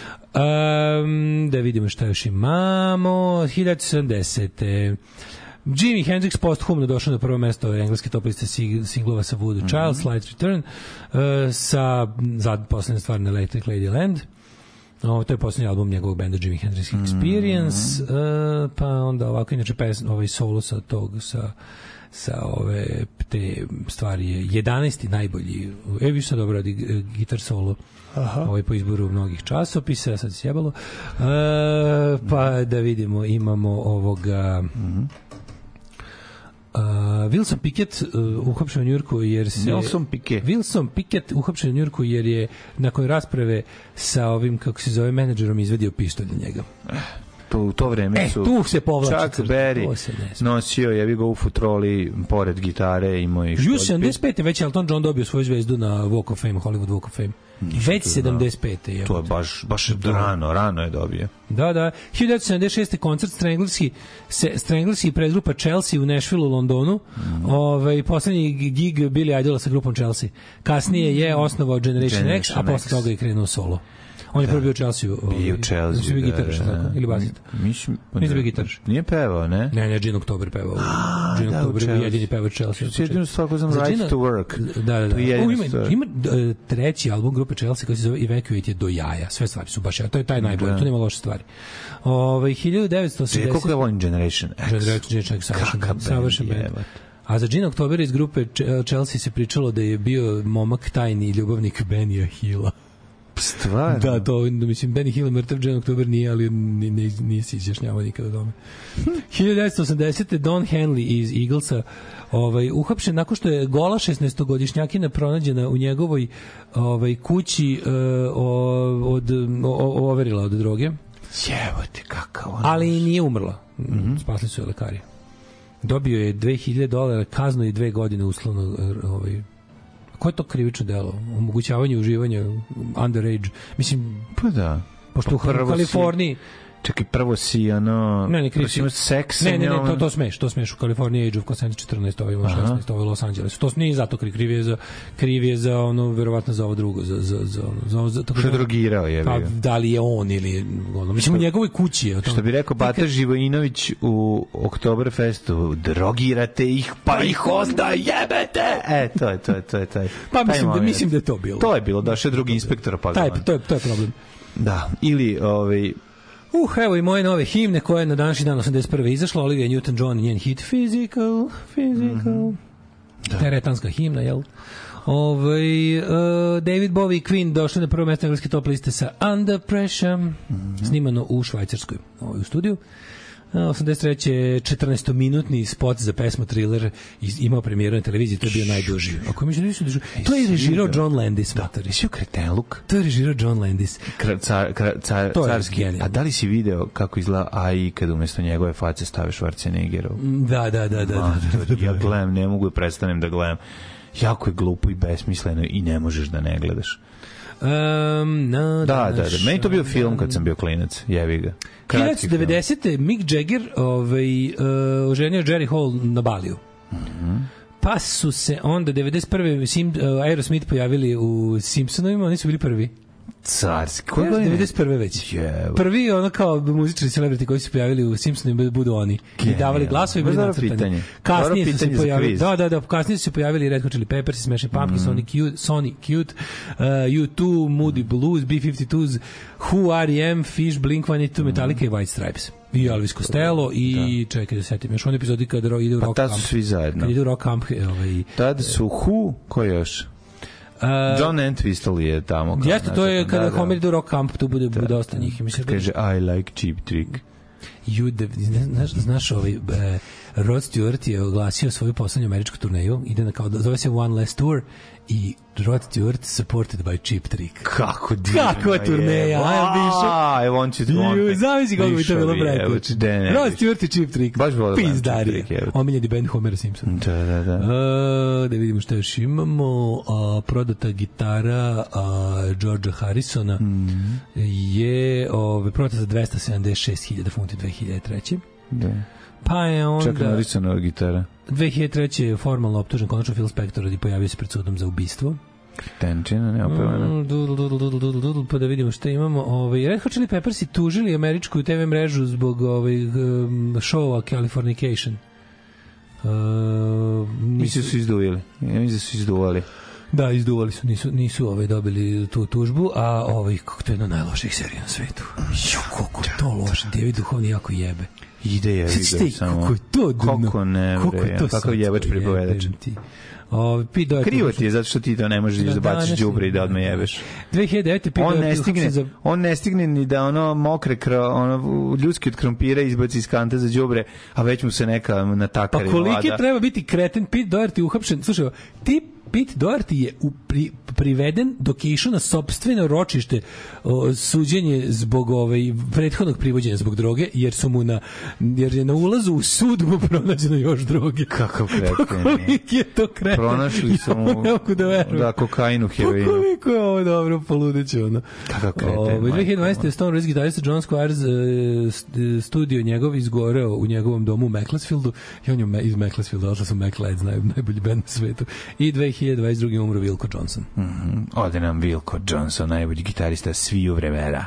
Um, da vidimo šta još imamo. hiljadu sedamdesete. Jimi Hendrix posthumno došao na prvo mesto engleske top liste singlova sa Voodoo mm-hmm. Child, Slight Return, uh, sa zad poslednja stvar na Electric Ladyland. Ovo, to je posljednji album njegovog benda Jimi Hendrix Experience. Mm-hmm. Uh, pa onda ovako, inače pes, ovaj solo sa tog, sa sa ove te stvari je jedanaesti najbolji. Evo više sad dobro radi gitar solo. Aha. Ovaj po izboru mnogih časopisa, sad se jebalo. E, pa da vidimo, imamo ovoga... Mm-hmm. Uh, Wilson Pickett uh, uhapšen u Njujorku jer se Wilson Pickett Wilson Pickett uhapšen u Njujorku jer je nakon rasprave sa ovim, kako se zove, menadžerom izvedio pištolj na njega. To, u to vreme e, su tu se povlači Chuck Berry nosio, jebi ga u futroli pored gitare, imao i što. Ju sedamdeset pete već Elton John dobio svoju zvezdu na Walk of Fame, Hollywood Walk of Fame. Ništa već sedamdeset pete je. To je baš, baš rano, rano je dobio. Da, da. hiljadu devetsto sedamdeset šeste koncert Stranglers se Stranglers i predgrupa Chelsea u Nashville u Londonu. Mm. Ovaj poslednji gig Billy Idola sa grupom Chelsea. Kasnije je osnovao Generation, Generation X, a posle toga je krenuo solo. On je prvo bio u Chelsea. Bio u Chelsea. Mislim bio gitaraš, tako? Ili basista? Mislim, Mislim bio gitaraš. Nije pevao, ne? Ne, ne, Gene October pevao. Gene October je jedini pevač Chelsea. Jedino stvar ko znam Right to Work. Da, da, da. Ima, ima treći album grupe Chelsea koji se zove Evacuate je do jaja. Sve stvari su baš jaja. To je taj najbolji. Tu nema loše stvari. Ove, hiljadu devetsto osamdeset Kako ga volim Generation X? Generation X, savršen band. A za Gene October iz grupe Chelsea se pričalo da je bio momak tajni ljubavnik Benija Hilla. Stvarno? Da, to, mislim, Benny Hill je mrtav, Gene October nije, ali nije, nije se izjašnjavao nikada o tome. hiljadu devetsto osamdesete Don Henley iz Eaglesa ovaj, uhapšen nakon što je gola šesnaestogodišnjakina pronađena u njegovoj ovaj, kući uh, od, o, overila od droge. Jebote, kakav on. Ali nije umrla. Mm-hmm. Spasli su je lekari. Dobio je dve hiljade dolara kaznu i dve godine uslovno ovaj, koje je to krivično delo? Omogućavanje uživanja underage. Mislim, pa da. Pošto pa u Kaliforniji... Si, čekaj, prvo si, ono... Ne, ne, krivi si... Seks... Ne, ne, ne, to, to smeš, to smeš. U Kaliforniji age of consent četrnaest, ovo ima šesnaest, ovo je Los Angeles. To nije zato kriv, kriv je za, kriv je za ono, verovatno za ovo drugo, za... za, za, za, za tako što je drogirao, je pa, da li je on ili... Ono, mislim, u njegovoj kući je. Što bi rekao Bata Živojinović u Oktoberfestu, drogirate ih, pa ih onda jebete! E, to je, to je, to je, taj. Pa mislim da, mislim da je to bilo. To je bilo, došao je drugi inspektor, pa taj, to je, to je problem. Da, ili ovaj Uh, evo i moje nove himne koje je na današnji dan osamdeset prve izašla, Olivia Newton-John i njen hit Physical, Physical. Mm-hmm. Teretanska himna, jel? Ovaj uh, David Bowie i Queen došli na prvo mesto engleske top liste sa Under Pressure, mm-hmm. snimano u Švajcarskoj, ovaj, u studiju. osamdeset treće četrnaestominutni spot za pesmu Thriller imao premijeru na televiziji, to je bio najduži. Ako mi se nisu duži. To je režirao John Landis, mater. Jesi kretenluk? To je režirao John Landis. Kra, car, kra, car, carski. A da li si video kako izgleda A I kad umjesto njegove face stave Schwarzeneggerov? Da, da, da, da. Ma, da, da ja gledam, ne mogu da prestanem da gledam. Jako je glupo i besmisleno i ne možeš da ne gledaš. Um, no, da, da, da, da. Meni to bio film kad sam bio klinac, jebi ga. hiljadu devetsto devedesete Mick Jagger ovaj, uh, oženio Jerry Hall na Baliju. Mm-hmm. Pa su se onda devedeset prve Sim, uh, Aerosmith pojavili u Simpsonovima, oni su bili prvi. Carski. Koje godine? devedeset prve već. Yeah. Prvi ono kao muzičari celebrity koji su pojavili u Simpsonima budu oni. I davali glasove i bili nacrtani. Kasnije su se pojavili. Da, da, da, kasnije su se pojavili Red Hot Chili Peppers, Smashing Pumpkins, mm. Sonic Youth, Sonic Youth, uh, U two, Moody Blues, B fifty-twos, Who, R E M, Fish, Blink one eighty-two, Metallica i White Stripes. I Elvis Costello i da. Čekaj da setim još one epizodi kada ide u pa Rock Camp. Pa tad su svi zajedno. Kada ide u Rock Camp. Ovaj, tad su Who, ko još? Uh, John Entwistle je tamo. Jeste, to je kada da, Homer ide u Rock Camp, tu bude, bude dosta njih. Mislim, kaže, I like cheap trick. You, znaš, znaš ovaj, uh, Rod Stewart je oglasio svoju poslednju američku turneju, ide na kao, zove se One Last Tour i Rod Stewart supported by Cheap Trick. Kako divno. Kako je turneja, ajde više. I want you to want me. Zamisli kako bi to bilo breko. Rod Stewart i Cheap Trick. Baš bilo da Pizdarije. Omiljeni band Homera Simpsona. Da, da, da. Uh, da vidimo što još imamo. Uh, prodata gitara uh, Georgea Harrisona mm. je uh, prodata za dvesta sedamdeset šest hiljada funti dve hiljade treće. Da. Pa je onda... Čak narisana gitara. dve hiljade treće je formalno optužen konačno Phil Spector i pojavio se pred sudom za ubistvo. Tenčina, ne opevana. Mm, dudl, dudl, dudl, dudl, dudl, pa da vidimo šta imamo. Ovaj, Red Hot Chili Peppers i tužili američku te ve mrežu zbog ovaj, um, showa Californication. Uh, nisu su izduvili. Ja mislim da su izduvali. Da, izduvali su, nisu, nisu ovaj, dobili tu tužbu, a ovaj, kako to je jedna najloših serija na svetu. Jo, koliko to loše. David Duhovni jako jebe. Ide je, vidio samo. Kako je to dno? Kako ne, bre. Kako jebač pripovedač. O, krivo ti je zato što ti to ne možeš da baciš đubre i da odmah jebeš. dve hiljade devete on ne stigne, za... on ne stigne ni da ono mokre kro, ono ljudski od krompira izbaci iz kante za đubre, a već mu se neka natakari vlada. Pa koliki treba biti kreten? Pete Doherty uhapšen. Slušaj, ti Pete Doherty je u pri, priveden dok je išao na sopstveno ročište o, suđenje zbog ovaj prethodnog privođenja zbog droge, jer su mu na jer je na ulazu u sud mu pronađeno još droge. Kakav kreten. Koliki je to kreten? Pronašli su mu da, da kokainu, heroinu. Koliko je ovo dobro, poludeće ono. Kakav kreten. U dve hiljade dvanaeste. Stone Rose gitarista John Squires uh, studio njegov izgoreo u njegovom domu u Macclesfieldu i on je iz Macclesfielda, ali su Macleods naj, najbolji band na svetu. I dve hiljade dvadeset druge. umro Wilko Johnson. Mm-hmm. Ode nam Wilko Johnson, najbolji gitarista sviju vremena.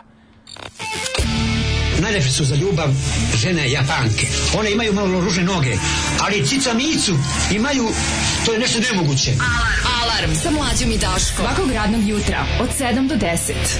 Najlepše su za ljubav žene Japanke. One imaju malo ružne noge, ali cica micu imaju, to je nešto nemoguće. Alarm, alarm sa Mlađom i Daškom. Svakog radnog jutra od sedam do deset.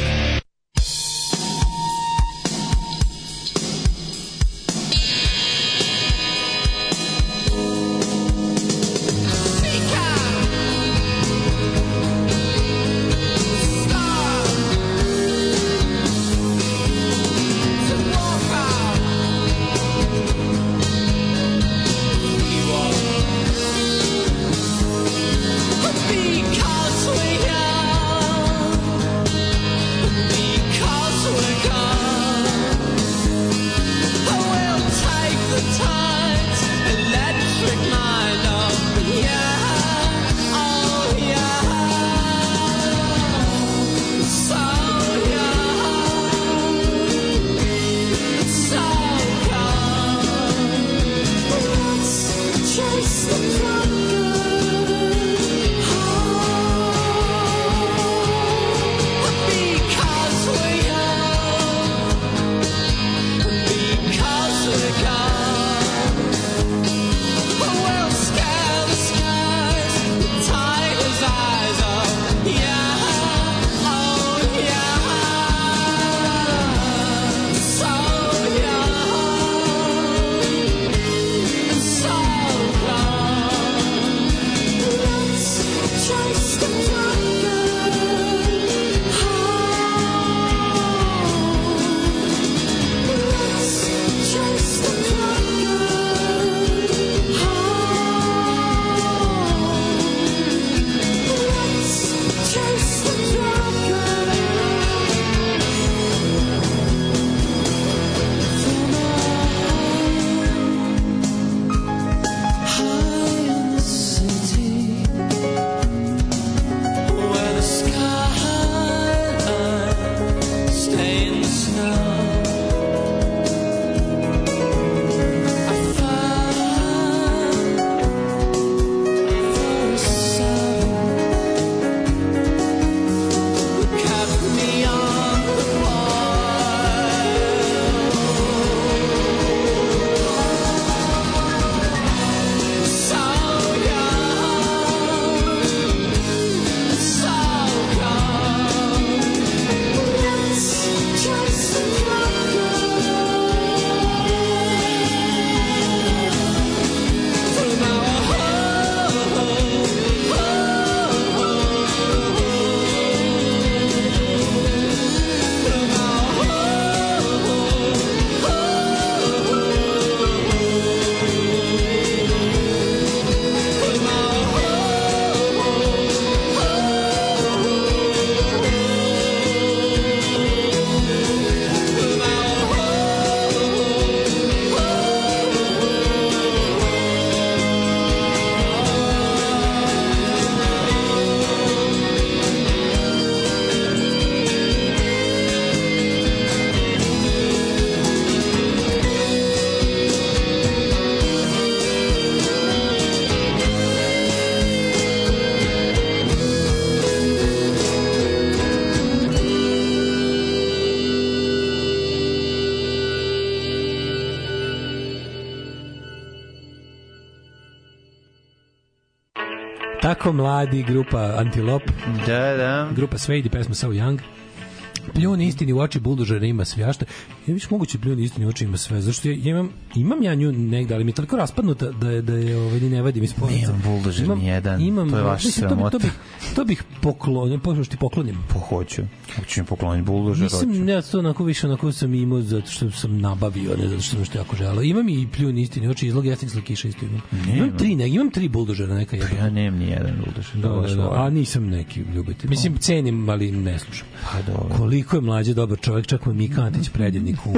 Tako mladi, grupa Antilop. Da, da. Grupa Suede, pesma So Young. Pljun istini u oči buldožera ima sve, a što ja više moguće pljun istini u oči ima sve, zašto ja, ja imam imam ja nju negde, ali mi je toliko raspadnuta da je da je ovaj ne vadim iz ponosa. Nemam buldožer ni jedan. Imam, to je vaša sramota. To, to, bih to bih poklonio, pošto ti poklonim. Po hoću. Hoću mi pokloniti buldožer. Mislim ja to onako više onako sam imao zato što sam nabavio, ne zato što sam što jako želeo. Imam i pljun istini u oči, izlog jasnih slikiša isto imam. Imam tri, ne, imam tri buldožera neka jedan. Ja nemam ni jedan buldožer. Da, da, da, a nisam neki ljubitelj. Mislim cenim, ali ne slušam. Pa dobro. Koliko je mlađi dobar čovjek, čak mu je Mika Antić predjednik um.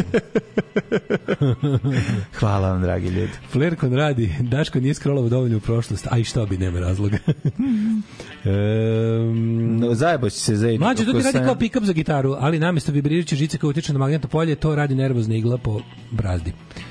Hvala vam, dragi ljudi. Flerkon radi, Daško nije scrollao dovoljno u prošlost, a i što bi, nema razloga. um, no, zajebo si se za jednu. Mlađe, to ti radi kao pick-up za gitaru, ali namjesto vibrirajuće žice koja utiče na magnetno polje, to radi nervozna igla po brazdi.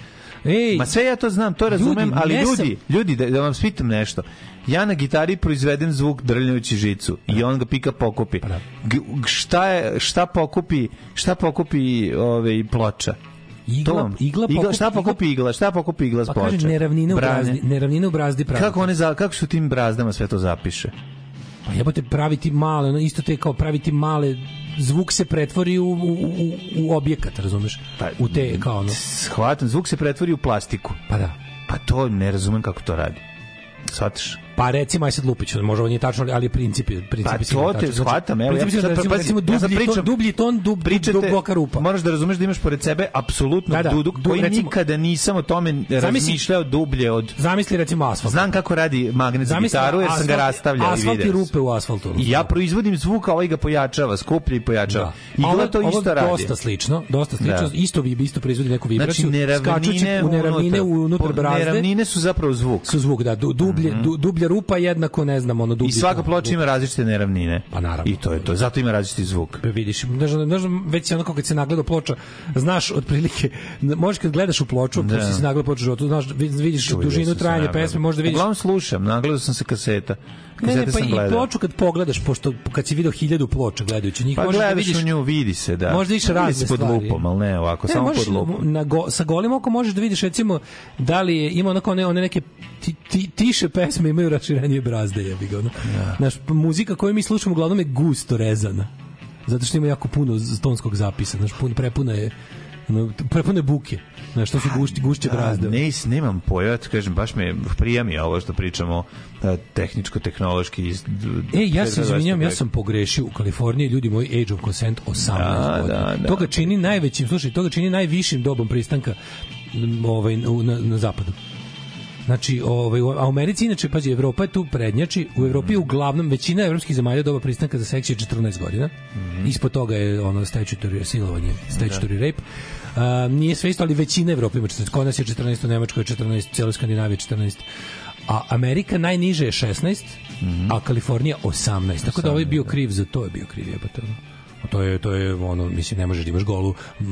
Ej, ma sve ja to znam, to razumem, ljudi, ali ljudi, ljudi da, da vam spitam nešto. Ja na gitari proizvedem zvuk drljajući žicu i on ga pika pokupi. G, šta je šta pokupi, šta pokupi ovaj ploča? Igla, igla, igla, šta pokupi igla, šta pokupi igla s ploča? Pa kaže neravnine u brazdi, neravnine u brazdi pravi. Kako one za, kako su tim brazdama sve to zapiše? Pa jebote, praviti male, ono isto te kao praviti male, zvuk se pretvori u, u, u, u objekat, razumeš? Pa, u te, kao ono. Shvatam, zvuk se pretvori u plastiku. Pa da. Pa to ne razumem kako to radi. Shvataš? Pa recimo, aj sad Lupić, možda on je tačno, ali je princip je princip. Pa to te shvatam, evo ja sad recimo, recimo dublji, ja ton, dublji ton, dub, duboka rupa. Moraš da razumeš da imaš pored sebe apsolutno da, da, duduk koji recimo, nikada nisam o tome razmišljao dublje od... Zamisli recimo asfalt. Znam kako radi magnet za gitaru jer sam ga rastavljao i vidio. Asfalt i rupe u asfaltu. I ja proizvodim zvuk, a ovaj ga pojačava, skuplji i pojačava. Igla to isto radi. Dosta slično, dosta slično, isto vi isto proizvodi neku vibraciju. Znači neravnine unutar brazde. Neravnine su zapravo zvuk. Su zvuk, da, dublje, dublja rupa jednako ne znam, ono dublje. I svaka ploča ima različite neravnine. Pa naravno. I to je to. Zato ima različiti zvuk. Pa vidiš, znaš, znaš, već se onako kad se nagleda ploča, znaš otprilike, možeš kad gledaš u ploču, da. Kad si nagleda ploču, tu znaš, vidiš Čuj, dužinu trajanja pesme, možda vidiš. Uglavnom slušam, nagledao sam se kaseta. Ne, ne, pa i ploču kad pogledaš, pošto kad si video hiljadu ploča gledajući njih, pa možeš da vidiš... Pa gledaš u nju, vidi se, da. Možda vidiš razne pod stvari. lupom, ali ne ovako, ne, samo možeš, pod lupom. Na go, sa golim okom možeš da vidiš, recimo, da li je, ima onako one, one neke ti, ti, tiše pesme imaju raširenije brazde, jebi ga. Ja. Naš, muzika koju mi slušamo uglavnom je gusto rezana. Zato što ima jako puno tonskog zapisa, znaš, puno, prepuna je no, prepune buke. Znaš, to su gušti, gušće da, brazde. Ne, nemam pojma, kažem, baš me prija mi ovo što pričamo tehničko-tehnološki. E, ja se izvinjam, ja sam pogrešio u Kaliforniji, ljudi moji, age of consent osamnaest godina. Da, da. To ga čini najvećim, slušaj, to ga čini najvišim dobom pristanka ovaj, na, na zapadu. Znači, ovaj, u Americi, inače, pađe, Evropa je tu prednjači, u Evropi je uglavnom većina evropskih zemalja doba pristanka za seks je četrnaest godina, mm-hmm. Ispod toga je ono statutory silovanje, statutory rape. Uh, nije sve isto, ali većina Evrope ima četrnaest, kod nas je četrnaest, u Nemačkoj je četrnaest, cijeloj Skandinaviji četrnaest, a Amerika najniže je šesnaest, mm-hmm. a Kalifornija osamnaest, tako da ovaj bio kriv za to, je bio kriv jebate. To je to je ono, mislim, ne možeš da imaš golu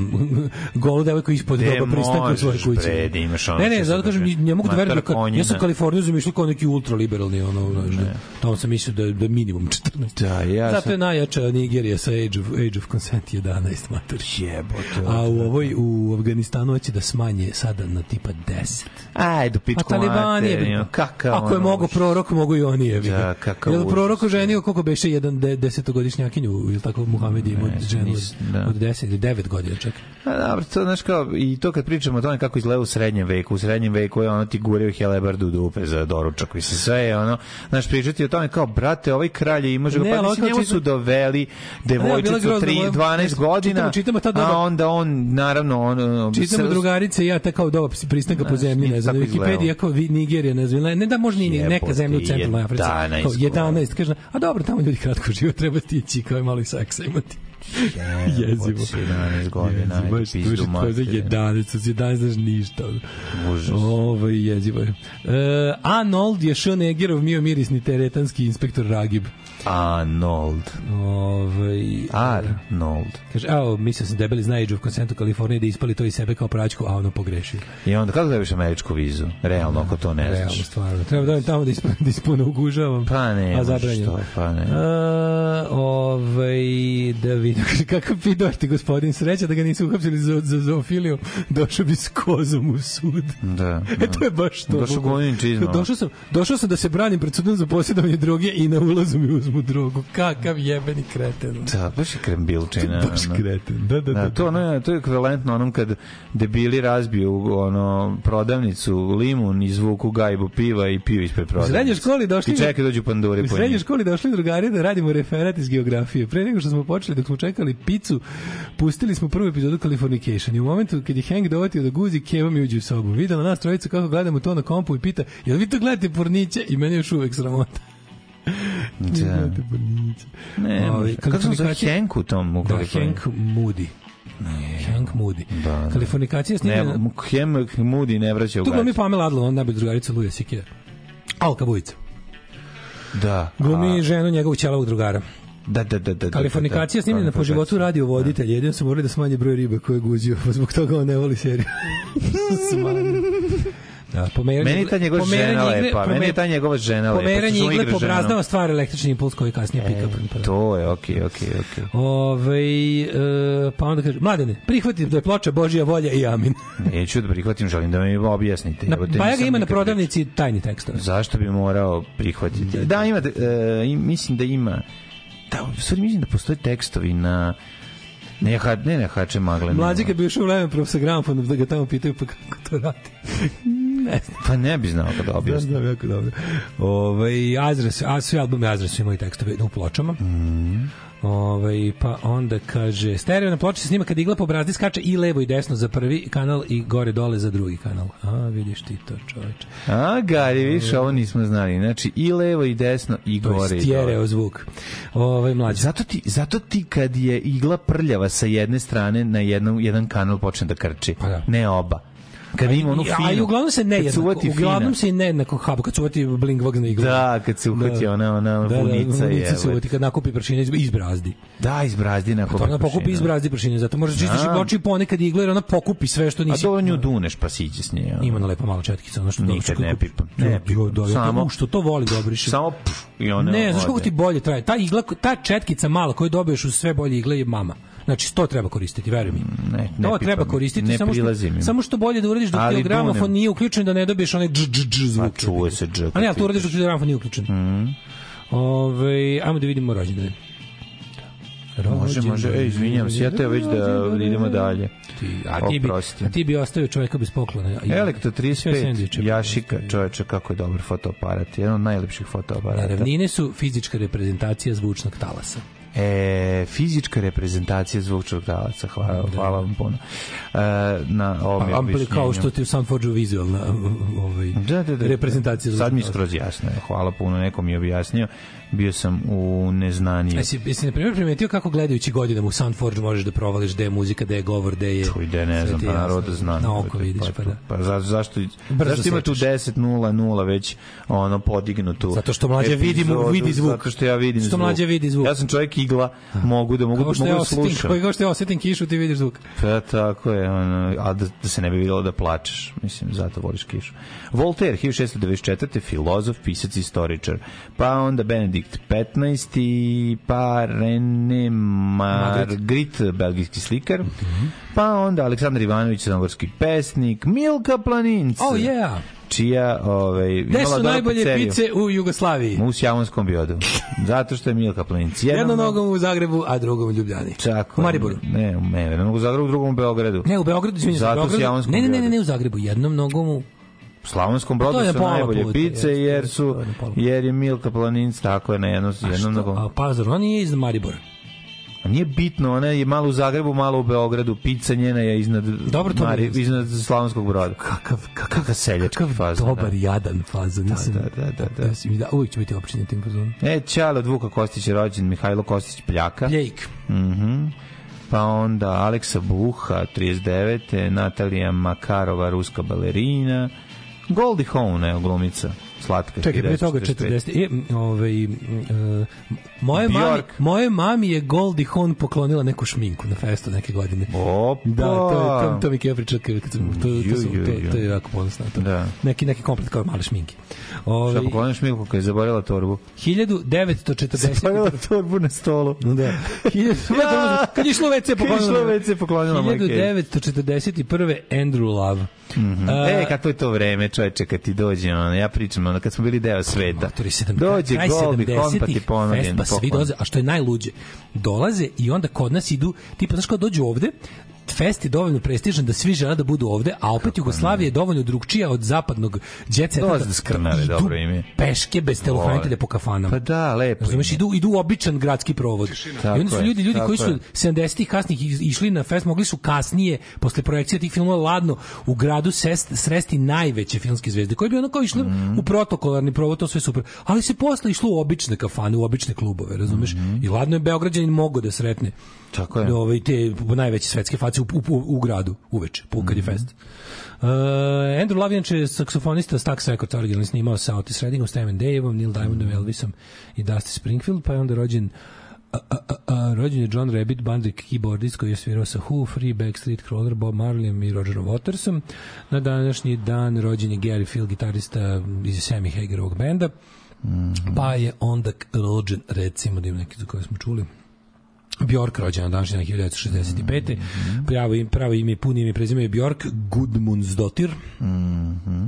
golu devojku ispod doba pristanka u svojoj kući. Ne, ne, zato kažem, ne mogu da verujem da ja sam Kaliforniju zamišljao kao neki ultraliberalni ono, ne. Tamo sam mislio da da minimum četrnaest. Da, ja zato je najjača Nigerija sa age of, age of consent jedanaest mater. Jebote. A u ovoj u Afganistanu hoće da smanje sada na tipa deset. Ajde, pičku. A Taliban je kakav. Ako je mogo prorok, mogu i oni, jebi ga. Jel prorok oženio koliko beše jedan desetogodišnjakinju ili tako Muhamed ima ženu od deset ili devet godina čak. A dobro, to znaš kao, i to kad pričamo o tome kako izgleda u srednjem veku, u srednjem veku je ono ti guraju helebardu dupe za doručak, mislim, sve je ono, znaš, pričati o tome kao, brate, ovaj kralj je imao žega, pa mislim, njemu su doveli devojčicu tri, dvanaest godina, a onda on, naravno, on... Čitamo drugarice i ja, tako doba pristanka po zemlji, ne znam, Wikipedia, kao Nigerija, ne znam, ne da možda ni neka zemlja u centralnoj Africi, jedanaest, kaže, a dobro, tamo ljudi kratko živo, treba stići, kao je malo i seksa imati. Jezivo. jedanaest godina, ajde, pizdu mater. jedanaest, jedanaest, znaš ništa. Ovo je jezivo. Uh, Arnold je Schwarzeneggerov mio mirisni teretanski inspektor Ragib. Arnold. Ovaj Arnold. Kaže, evo, mislio sam debeli zna Age of Consent u Kaliforniji da ispali to iz sebe kao praćku, a ono pogrešio. I onda kako dobiš američku vizu? Realno, ako to ne znaš. Realno, stvarno. Treba da tamo da ispune, da ispune ugužavam. Pa ne, a zabranjeno. Što, pa ne. Uh, ovaj, da vi Ej, kakav pidor ti gospodin, sreća da ga nisu uhapsili za, za zoofiliju, došao bi s kozom u sud. Da, da. E, to je baš to. Došao govorim čizma. Došao sam, došao sam da se branim pred sudom za posjedovanje droge i na ulazu mi uzmu drogu. Kakav jebeni kreten. Da, baš je krembilčina. Baš kreten. Da, da, da. da to, ono, to je ekvivalentno onom kad debili razbiju ono, prodavnicu, limun, izvuku gajbu piva i piju ispred prodavnice. U srednjoj školi došli... I čekaj dođu panduri po njih. U srednjoj školi došli drugari da radimo referat iz geografije. Pre nego što smo počeli, dok smo čekali picu, pustili smo prvu epizodu Californication. I u momentu kad je Hank dovatio da guzi, Keva mi uđe u sobu. Videla nas trojicu kako gledamo to na kompu i pita, jel vi to gledate porniće? I meni je još uvek sramota. Da. Ne, Ovi, kako sam zove Hank u tom? U da, Hank Moody. Ne, Hank Moody. Da, da. Kalifornikacija snimljena... Ne, Hank Moody ne vraća u gaći. Tu glumi Pamela Adlon, on najbolj drugarica Louis C K. Alka Vujica. Da. Glumi a... ženu njegovog ćelavog drugara. Da, da, da, da. Kalifornikacija snimljena po životu radio voditelj. Jedino su morali da smanje broj ribe koje je guzio, pa zbog toga on ne voli seriju. Da, pomeranje, meni je ta njegova žena lepa, meni je ta njegova žena lepa. Pomeranje igle pobraznava stvar električni impuls koji kasnije pika. E, to je, okej, okay, okej, okay, okej. Okay. Ove, e, pa onda kaže, Mladene, prihvatim da je ploča Božja volja i amin. Neću da prihvatim, želim da mi objasnite. Na, pa ja ga ima na prodavnici tajni tekstove. Zašto bi morao prihvatiti? Da, da ima, e, mislim da ima, da, u stvari mislim da postoje tekstovi na... Ne, ne, ne, hače magle. Mlađi kad bi ušao u Leven Prof sa gramofonom da ga tamo pitaju pa kako to radi. Ne znam. Pa ne bi znao kada objasnim. Znam, jako dobro. Ove, Azra, a svi albumi Azra su imali tekstove u pločama. Mm. Ove, pa onda kaže, stereo na ploči se snima kad igla po brazdi skače i levo i desno za prvi kanal i gore dole za drugi kanal. A, vidiš ti to, čoveče. A, Gari, vidiš, ovo nismo znali. Znači, i levo i desno i to gore i dole. To je stjereo zvuk. Ove, mlađe. Zato ti, zato ti kad je igla prljava sa jedne strane na jednom, jedan kanal počne da krči. Pa da. Ne oba. Kad ima onu finu. A i uglavnom se ne jednako. Uglavnom se i ne jednako haba. Kad se uvati blingvag na iglu. Da, kad se uhvati ona, ona vunica. Da, vunica se uvati kad nakupi pršine iz brazdi. Da, iz brazdi nakupi pršine. Ona pokupi iz brazdi pršine. Zato možeš čistiš oči ponekad igle jer ona pokupi sve što nisi. A dobro nju duneš pa siđe s nje. Ima na lepo malo četkica. Ono što nikad ne pipam. Ne pipam. Samo što to voli da obriše. Samo i ona. Ne, znaš kako ti bolje traje. Ta igla, ta četkica malo koju dobiješ uz sve bolje igle je mama. Znači, to treba koristiti, veruj mi. Ne, ne to pipam, treba koristiti, ne samo, što, samo što bolje da uradiš dok ti gramofon nije uključen, da ne dobiješ onaj dž, dž, dž zvuk. A čuje se dž. A ne, ali to uradiš dok ti gramofon nije uključen. Mm. Ove, ajmo da vidimo rođendane. Može, može. Ej, izvinjam se, ja te već da idemo dalje. Ti, a, ti bi, a ti bi ostavio čovjeka bez poklona. Elektro trideset pet, Jašika, čoveče, kako je dobar fotoaparat. Jedan od najlepših fotoaparata. Ravnine su fizička reprezentacija zvučnog talasa. E, fizička reprezentacija zvučnog talasa, hvala, hvala vam puno. E, na ovom Ampli, kao što ti u Soundforge vizualna ovaj, da, da, da, reprezentacija zvučnog talasa. Sad mi skroz jasno je, hvala puno, neko mi je objasnio. Bio sam u neznaniju. Jesi, jesi na primjer primetio kako gledajući godinama u Soundforge možeš da provališ gde je muzika, gde je govor, gde je... Čuj, gde ne znam, pa narod da znam. Na oko vidiš, pa, pa da. Pa za, zašto, zašto ima tu deset nula nula već ono podignutu? Zato što mlađe vidi, vidi zvuk. Zato što ja vidim zvuk. Što mlađe vidi zvuk. Ja sam čovjek igla, mogu da mogu, mogu da slušam. Kao što ja osetim kišu, ti vidiš zvuk. Pa tako je, ono, a da, da se ne bi vidjelo da plačeš. Mislim, zato voliš kišu. Voltaire, hiljadu šessto devedeset četvrte filozof, pisac, istoričar. Pa onda Benedikt petnaesti pa René Magritte, belgijski slikar. Mm-hmm. Pa onda Aleksandar Ivanović, crnogorski pesnik. Milka Planinca. Oh, yeah. Čija, ovaj, gde su najbolje pice u Jugoslaviji? U Sjavonskom Biodu. Zato što je Milka Planinca. Jednom nogom u Zagrebu, a drugom u Ljubljani. Čako. U Mariboru. Ne, ne, jednom u Zagrebu, drugom u Beogradu. Ne, u Beogradu, izvinite, zato u Beogradu. Ne, ne, ne, ne, ne, u Zagrebu, jednom nogom u Slavonskom Brodu su najbolje puta, pice jest, jer su jer je Milka Planinca tako je na jednom jednom nogom. A pa zar on je iz Maribora? A nije bitno, ona je malo u Zagrebu, malo u Beogradu, pica njena je iznad Mari, iznad Slavonskog Broda. Kakav kakav seljački fazon. Dobar da. Jadan fazon. Da, da, da, da, da. Da, da, da uvijek će biti općenjen tim fazonom. E, Ćale od Vuka Kostića rođen, Mihajlo Kostić Pljaka. Pljejk. Mhm. Mm pa onda Aleksa Buha, trideset devete Natalija Makarova, ruska balerina. Goldie Hawn, evo glumica. slatka. Čekaj, pre toga četrdeset. E, ovaj, uh, moje, mami, moje mami je Goldie Hawn poklonila neku šminku na festu neke godine. Opa! Da, to, to, to mi Keva priča, kad sam, to, to, to, to, to je jako ponosno. Da. Neki, neki komplet kao male šminke. Ove, šta poklonila šminku kad je zaboravila torbu? hiljadu devetsto četrdeset. Zaboravila torbu na stolu. Da. Kad je išlo ve ce poklonila. Kad je išlo ve ce poklonila moj hiljadu devetsto četrdeset prve. Andrew Love. Mm -hmm. uh, e, kako je to vreme, čoveče, kad ti dođe, ono, ja pričam, ono, kad smo bili deo sveta. Dođe Goldie Hawn pa ti ponudi. Pa svi dolaze, a što je najluđe, dolaze i onda kod nas idu, tipa, znaš kao dođu ovde, fest je dovoljno prestižan da svi žele da budu ovde, a opet Jugoslavija je dovoljno drugčija od zapadnog jet seta. Dolaze da skrnave, dobro ime. Peške bez telohranitelja po kafanama. Pa da, lepo. Razumeš, idu, idu običan gradski provod. I onda su ljudi, ljudi koji su sedamdesetih kasnih išli na fest, mogli su kasnije, posle projekcije tih filmova ladno, u gradu sest, sresti najveće filmske zvezde, koji bi ono kao išli mm. u protokolarni provod, to sve super. Ali se posle išlo u obične kafane, u obične klubove, razumeš? Mm. I ladno je Beograđanin mogao da sretne. Tako je. Ove, te najveće svetske face u, u, u, u gradu, uveče, kad je fest. Uh, Andrew Love, inače, saksofonista Stax Records, originalno snimao sa Otis Reddingom, Steven Daveom, Neil Diamondom, Elvisom i Dusty Springfield, pa je onda rođen a, a, a, a, rođen je John Rabbit, band keyboardist koji je svirao sa Who, Free, Backstreet Crawler, Bob Marleyem i Rogerom Watersom. Na današnji dan rođen je Gary Field, gitarista iz Sammy Hagerovog benda, mm-hmm. pa je onda rođen, recimo, da ima neki za koje smo čuli, Bjork, rođena današnja na hiljadu devetsto šezdeset pete. Mm-hmm. Pravo ime, pravo ime, puno ime i prezime je Bjork Gudmundsdottir. Mm-hmm.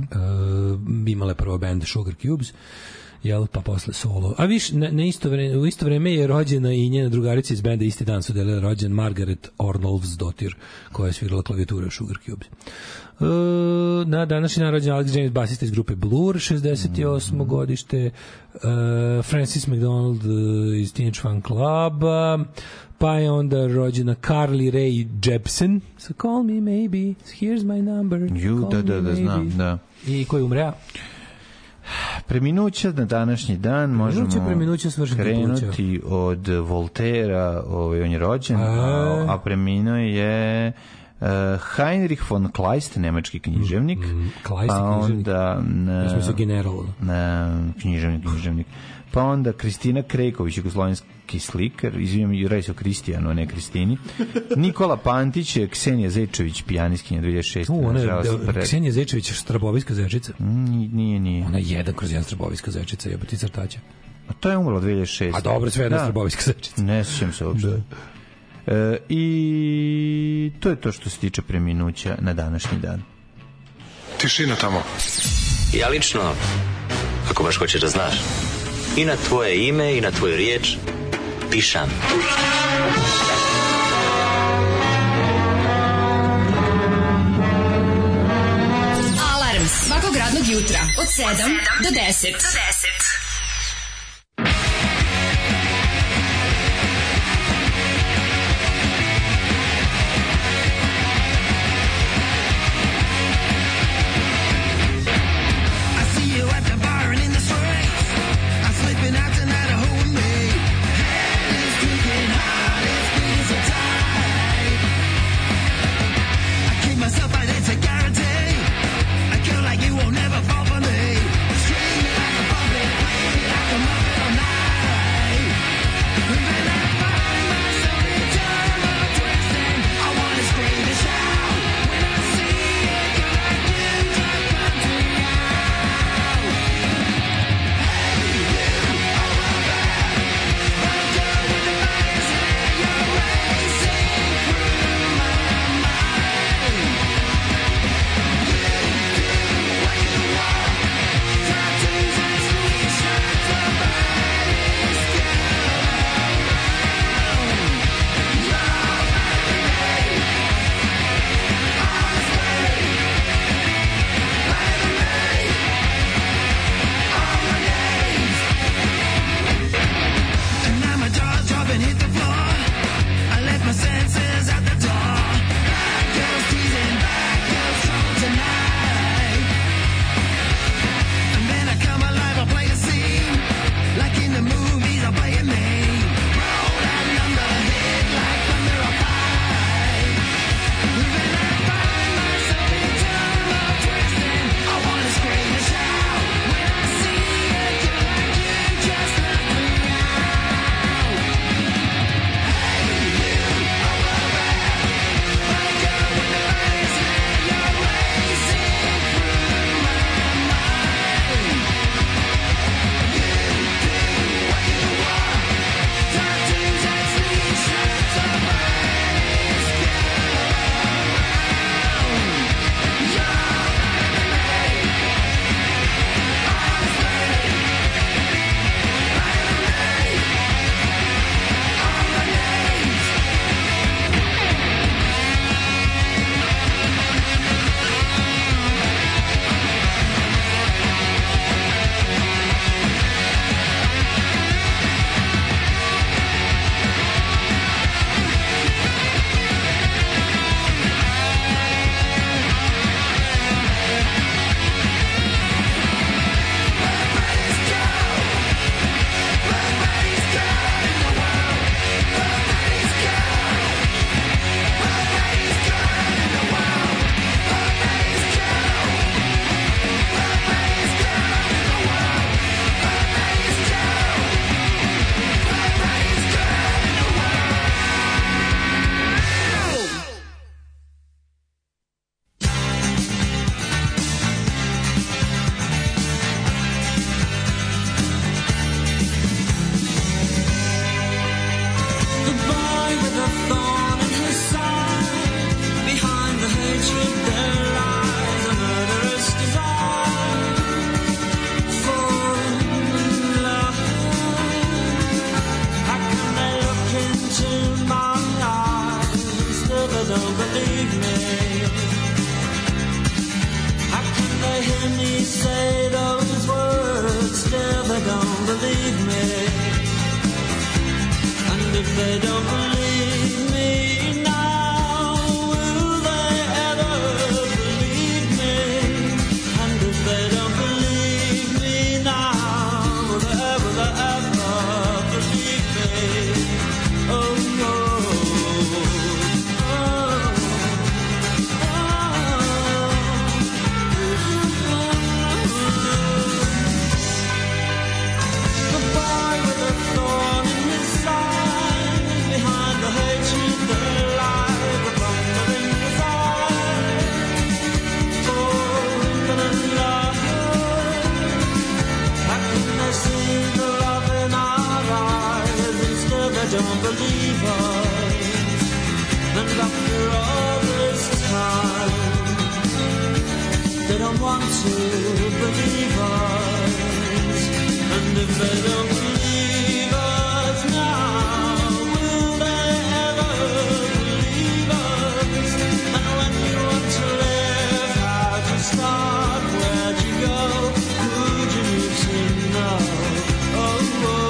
Uh, imala je prvo band Sugar Cubes, jel, pa posle solo. A viš, na, na isto vreme, u isto vreme je rođena i njena drugarica iz benda, isti dan su delila rođen Margaret Ornolfsdottir, koja je svirala klavijature u Sugar Cubes. Uh, na današnji dan rođen Alex James, basista iz grupe Blur, šezdeset osmo Mm. godište, uh, Francis McDonald uh, iz Teenage Fan Cluba, pa je onda rođena Carly Rae Jepsen, so call me maybe, here's my number, you, da, da, da, znam, da. I ko je umrea? Preminuća na današnji dan možemo krenuti od Voltera, ovaj, on je rođen, a, a preminuo je uh, Heinrich von Kleist, nemački književnik, mm, mm, Kleist, pa onda na, general. na književnik, književnik. Pa onda Kristina Krejković, jugoslovenski slikar, izvijem, radi se o Kristijanu, a ne Kristini. Nikola Pantić, Ksenija Zečević, pijanistkinja dve hiljade šeste. U, ona je Ksenija Zečević, Strabovijska zečica. Mm, nije, nije. Ona je jedan kroz jedan Strabovijska zečica, jebati crtaća. A to je umrlo dve hiljade šeste. A dobro, sve jedna da. Strabovijska zečica. Ne sjećam se uopšte. Da. E, I to je to što se tiče preminuća na današnji dan. Tišina tamo. Ja lično, ako baš hoćeš da znaš, i na tvoje ime i na tvoju riječ pišam. Alarm svakog radnog jutra od sedam do deset. Guarantee, a girl like you will never fall for me. Screaming like a puppet. hear me say those words, still they don't believe me. And if they don't believe me now, will they ever believe me? And if they don't believe me now, will they ever, will they ever believe me? Oh no. Don't believe us, and after all this time, they don't want to believe us, and if they don't believe us now, will they ever believe us? And when you want to live, how'd you start, where'd you go, who'd you meet to know? Oh, oh.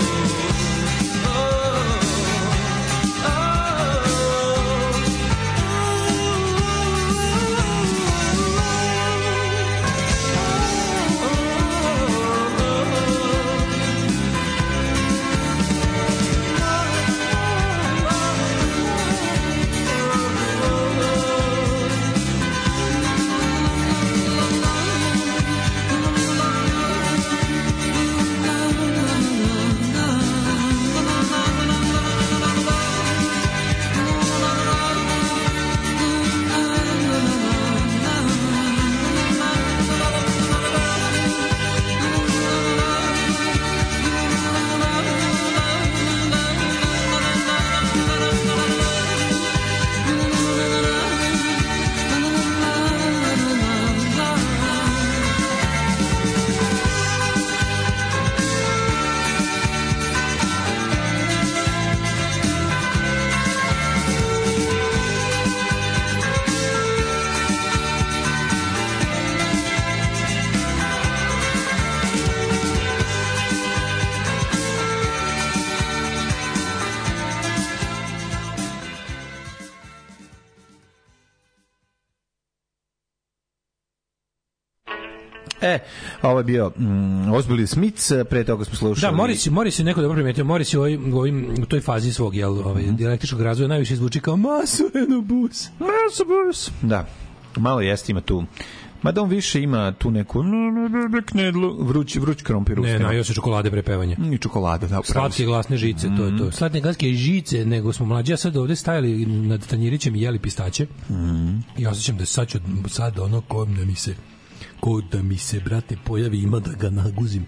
E, ovo je bio mm, Ozbilj Smith, pre toga smo slušali. Da, Morris, Morris je neko dobro primetio, Morris je u, ovim, u, ovim, u toj fazi svog jel, ovaj, mm. dijalektičkog razvoja najviše zvuči kao Masureno bus. Masureno. Da, malo jeste ima tu. Mada on više ima tu neku knedlu, vruć, vruć krompir. Ne, najio se čokolade prepevanje. I čokolade, da. Slatke glasne žice, mm. to je to. Slatke glasne žice, nego smo mlađi, ja sad ovde stajali nad tanjirićem i jeli pistaće. Mm. I osjećam da sad ću sad ono ko da mi se ko da mi se, brate, pojavi, ima da ga naguzim.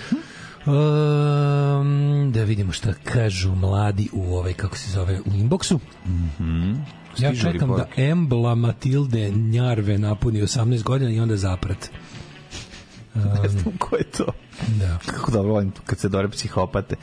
Um, da vidimo šta kažu mladi u ovaj, kako se zove, u inboxu. Mhm. Ja čekam da Embla Matilde Njarve napuni osamnaest godina i onda zaprat. Um, ne znam ko je to. Da. Kako dobro volim kad se dore psihopate.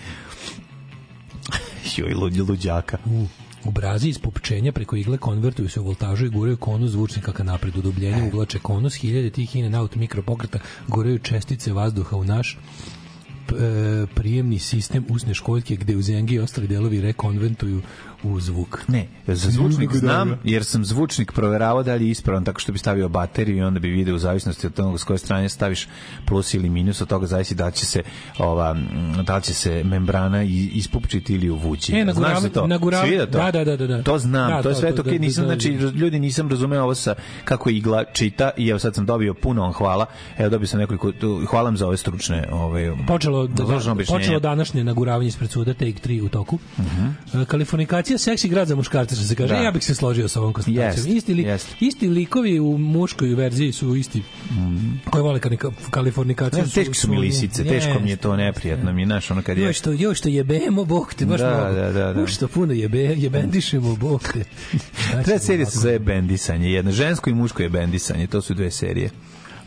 Joj, luđi luđaka. U, u brazi iz popčenja preko igle konvertuju se u voltažu i guraju konus zvučnika ka napred. Udubljenje uvlače konus, hiljade tih in and out mikropokreta guraju čestice vazduha u naš prijemni sistem usne školjke gde u zengi i ostali delovi rekonventuju u zvuk. Ne, za zvučnik znam, jer sam zvučnik proveravao da li je ispravan tako što bi stavio bateriju i onda bi video u zavisnosti od toga s koje strane staviš plus ili minus, od toga zavisi da će se ova, da će se membrana ispupčiti ili uvući. E, nagurav, znaš za to? Nagurav, Svi da to? Da, da, da, da. To znam, da, to je sve to, to, okay, nisam, znači, ljudi nisam razumeo ovo sa kako igla čita i evo sad sam dobio puno on hvala, evo dobio sam nekoliko, hvala vam za ove stručne ove, počelo, da, počelo današnje naguravanje ispred suda, take tri u toku. Uh-huh. Kalifornikacija seksi grad za muškarce, što se kaže. Da. Ja bih se složio sa ovom konstatacijom. Yes, isti, li, yes. isti likovi u muškoj verziji su isti. Mm. Koji vole kalifornikaciju. Ne, teško su mi lisice, teško mi je to neprijatno. Mi naš ono kad je... Još što, još što jebemo, bog te, baš da, mnogo. Da, da, da. Još što puno jebe, jebendišemo, bog te. Treba serija se zove Bendisanje. Jedna žensko i muško je Bendisanje. To su dve serije.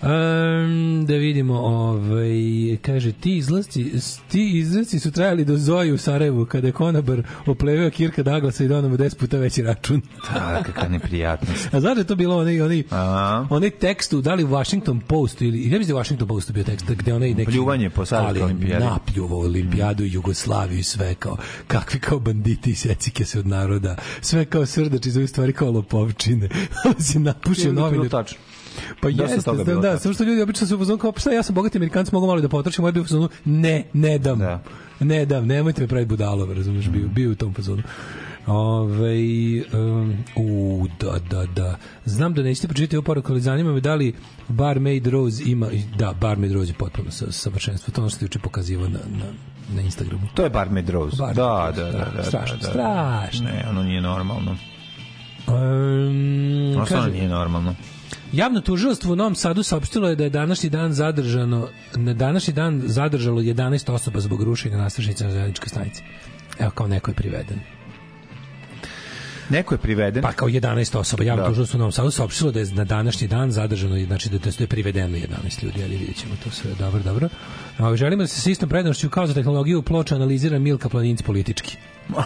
Um, da vidimo, ovaj, kaže, ti izlasci, ti izlasci su trajali do Zoji u Sarajevu, kada je konobar opleveo Kirka Douglasa i donao mu deset puta veći račun. Da, kakva neprijatnost. A znaš da je to bilo onaj, onaj, onaj tekstu, da li u Washington Postu, ili, ne mislim da je Washington Postu bio tekst, gde onaj neki... Pljuvanje po Savjetskoj olimpijadi. Ali napljuvao olimpijadu i Jugoslaviju i sve kao, kakvi kao banditi i secike se od naroda, sve kao srdači za ovih stvari kao lopovčine. Si napušio novine. Pa jeste, da, da, da, samo što ljudi obično su u fazonu kao, šta, ja sam bogati Amerikanac, mogu malo da potrošim, moj bio u fazonu, ne, ne dam, da. ne dam, nemojte me praviti budalova, razumiješ, bio, bio u tom fazonu. Ove, um, u, da, da, da, znam da nećete pročitati ovu poruku, ali zanima me da li Barmaid Rose ima, da, Barmaid Rose je potpuno sa, savršenstvo, to ono što ti uče pokazivo na, na, na Instagramu. To je Barmaid Rose, Barmaid da, da, da, da, strašno, da, da, strašno. Ne, ono nije normalno. Um, ono kaže, nije normalno. Javno tužilaštvo u Novom Sadu saopštilo je da je današnji dan zadržano, na današnji dan zadržalo jedanaest osoba zbog rušenja nadstrešnice na železničkoj stanici. Evo, kao neko je priveden. Neko je priveden? Pa kao jedanaest osoba. Javno tužilaštvo u Novom Sadu saopštilo da je na današnji dan zadržano, znači da je privedeno jedanaest ljudi, ali vidjet ćemo to sve. Dobro, dobro. A, želimo da se s istom prednošću kao za tehnologiju ploča analizira Milka Planinc politički.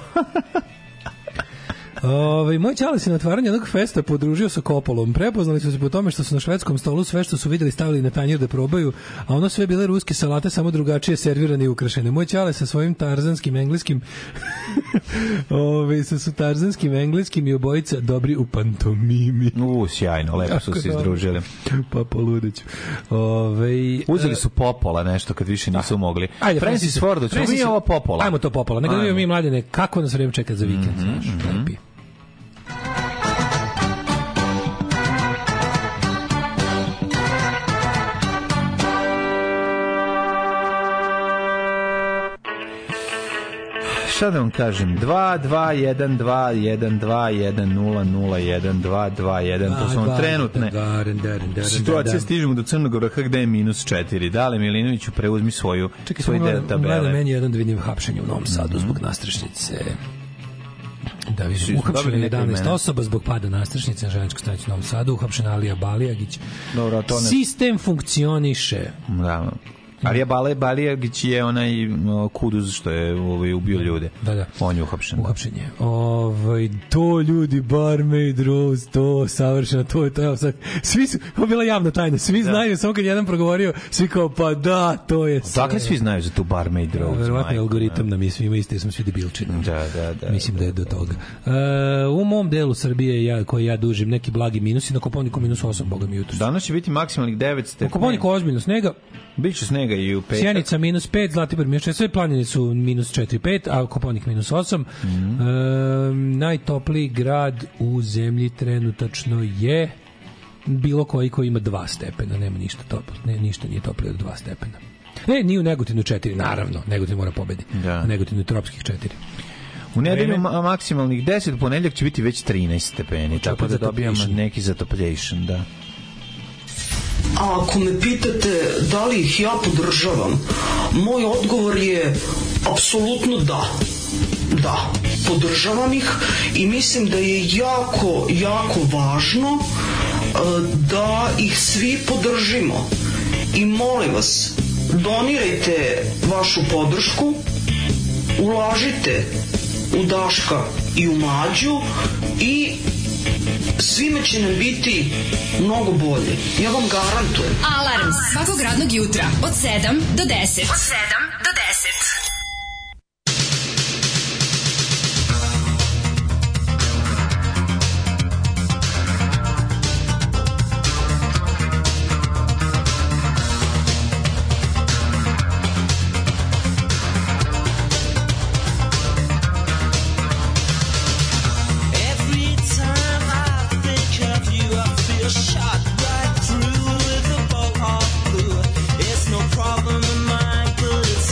Ove, moj ćale se na otvaranju jednog festa podružio sa Kopolom. Prepoznali su se po tome što su na švedskom stolu sve što su videli stavili na tanjir da probaju, a ono sve bile ruske salate, samo drugačije servirane i ukrašene. Moj ćale sa svojim tarzanskim engleskim ove, sa su tarzanskim engleskim i obojica dobri u pantomimi. U, sjajno, lepo jako su se izdružili. Pa poludeću. Ove, uzeli su Popola nešto kad više nisu da. mogli. Ajde, Francis, Francis Ford, ćemo mi ovo Popola. Ajmo to Popola. Nego da mi mladine, kako nas vreme čekat za vikend, mm -hmm, znaš, mm -hmm. Šta da vam kažem, dva dva jedan dva jedan dva jedan nula nula jedan dva dva jedan, to su vam trenutne situacije, stižemo do Crnog vrha gde je minus četiri. Dale Milinoviću, preuzmi svoju Čekaj, svoj deo tabele. Gleda meni jedan da vidim hapšenje u Novom Sadu mm -hmm. zbog nastrešnice. Da vidim, uhapšeno jedanaest osoba zbog pada nastrešnice na železničkoj stanici u Novom Sadu, uhapšena Alija Balijagić. Dobro, to ne... Sistem funkcioniše. Da. Alija Balijagić je onaj kuduz što je ovaj, ubio ljude. Da, da. On je uhapšen. Uhapšen je. Ovaj, to ljudi, Barmaid Rose, to savršeno, to je to. Evo, sad, svi su, ovo je bila javna tajna, svi da. znaju, samo kad jedan progovorio, svi kao, pa da, to je sve. Dakle, svi znaju za tu Barmaid Rose. Verovatno je algoritam nam je svima isti, jer smo svi debilčini. Da, da, da. Mislim da, da je do toga. Uh, u mom delu Srbije, ja, koji ja dužim, neki blagi minusi, na Koponiku minus osam, boga mi jutro. Danas će biti maksimalnih devet stepeni. Na Koponiku ozbiljno snega. Biće snega i u petak. Sjenica minus pet, Zlatibor minus šest, sve planine su minus četiri pet, a Koponik minus osam. Mm -hmm. e, najtopliji grad u zemlji trenutačno je bilo koji koji ima dva stepena, nema ništa toplo, ne, ništa nije toplije od dva stepena. Ne, nije u Negotinu četiri, naravno, Negotin mora pobedi. Da. U Negotinu je tropskih četiri. U nedelju ma maksimalnih deset, u ponedeljak će biti već trinaest stepeni, tako da dobijamo neki zatopljation, da. A ako me pitate da li ih ja podržavam, moj odgovor je apsolutno da. Da, podržavam ih i mislim da je jako, jako važno da ih svi podržimo. I molim vas, donirajte vašu podršku, ulažite u Daška i u Mlađu i svima će nam biti mnogo bolje. Ja vam garantujem. Alarm svakog radnog jutra od sedam do deset. Od sedam do deset. Shot right through with a bolt of blue. It's no problem in mine, but it's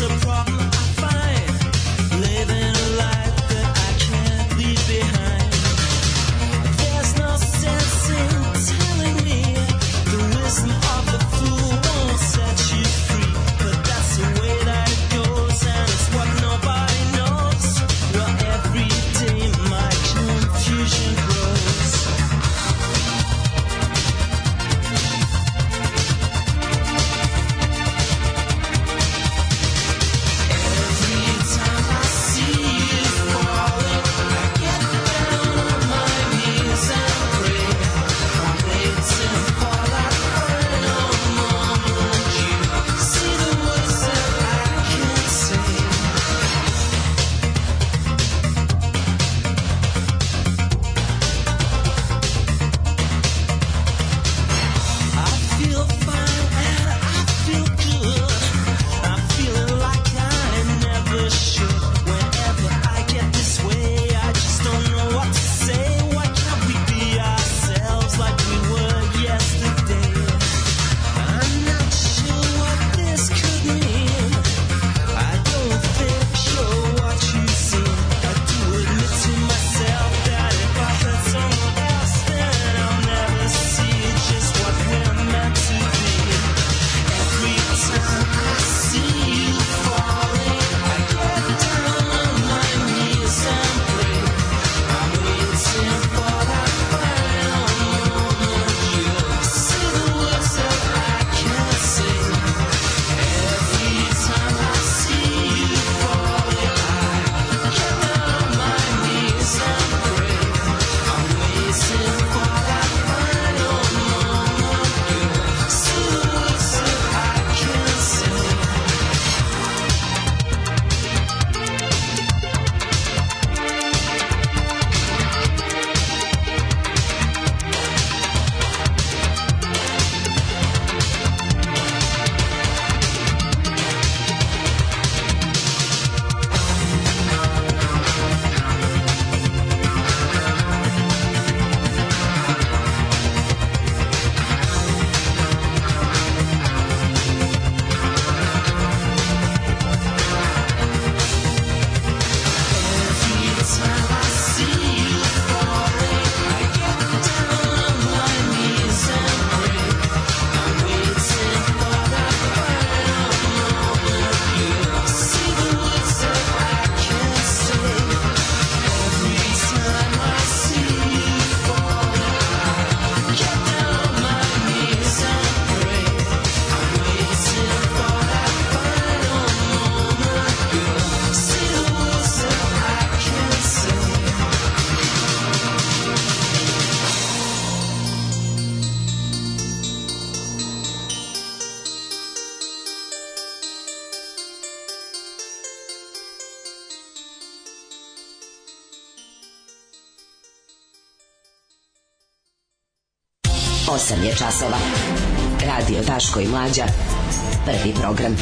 osam je časova. Radio Daško i Mlađa. Prvi program.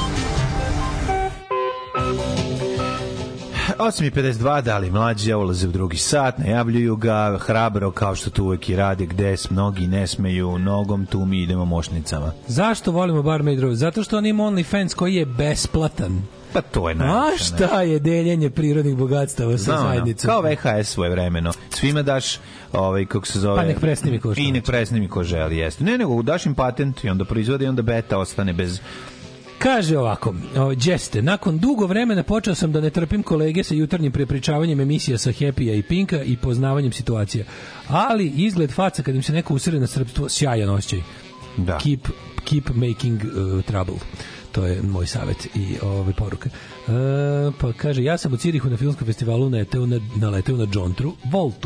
osam i pedeset dva, Dali Mlađa ulaze u drugi sat, najavljuju ga hrabro, kao što to uvek i rade, gde mnogi ne smeju nogom, tu mi idemo mošnicama. Zašto volimo Barmaid Rose? Zato što on ima OnlyFans koji je besplatan. Pa to je najviše. A šta je deljenje prirodnih bogatstava sa no, zajednicom? Kao V H S svoje vremeno. Svima daš, ovaj, kako se zove... Pa nek presnimi ko što. I nek presnimi ko želi, jeste. Ne, nego daš im patent i onda proizvode i onda beta ostane bez... Kaže ovako, Jeste, nakon dugo vremena počeo sam da ne trpim kolege sa jutarnjim prepričavanjem emisija sa Happy-a i Pinka i poznavanjem situacija. Ali izgled faca kad im se neko usere na srpstvo, sjajan osjećaj. Da. Keep, keep making uh, trouble. To je moj savjet i ove poruke. E, pa kaže, ja sam u Cirihu na filmskom festivalu naleteo na, naleteo na Džontru Voltu.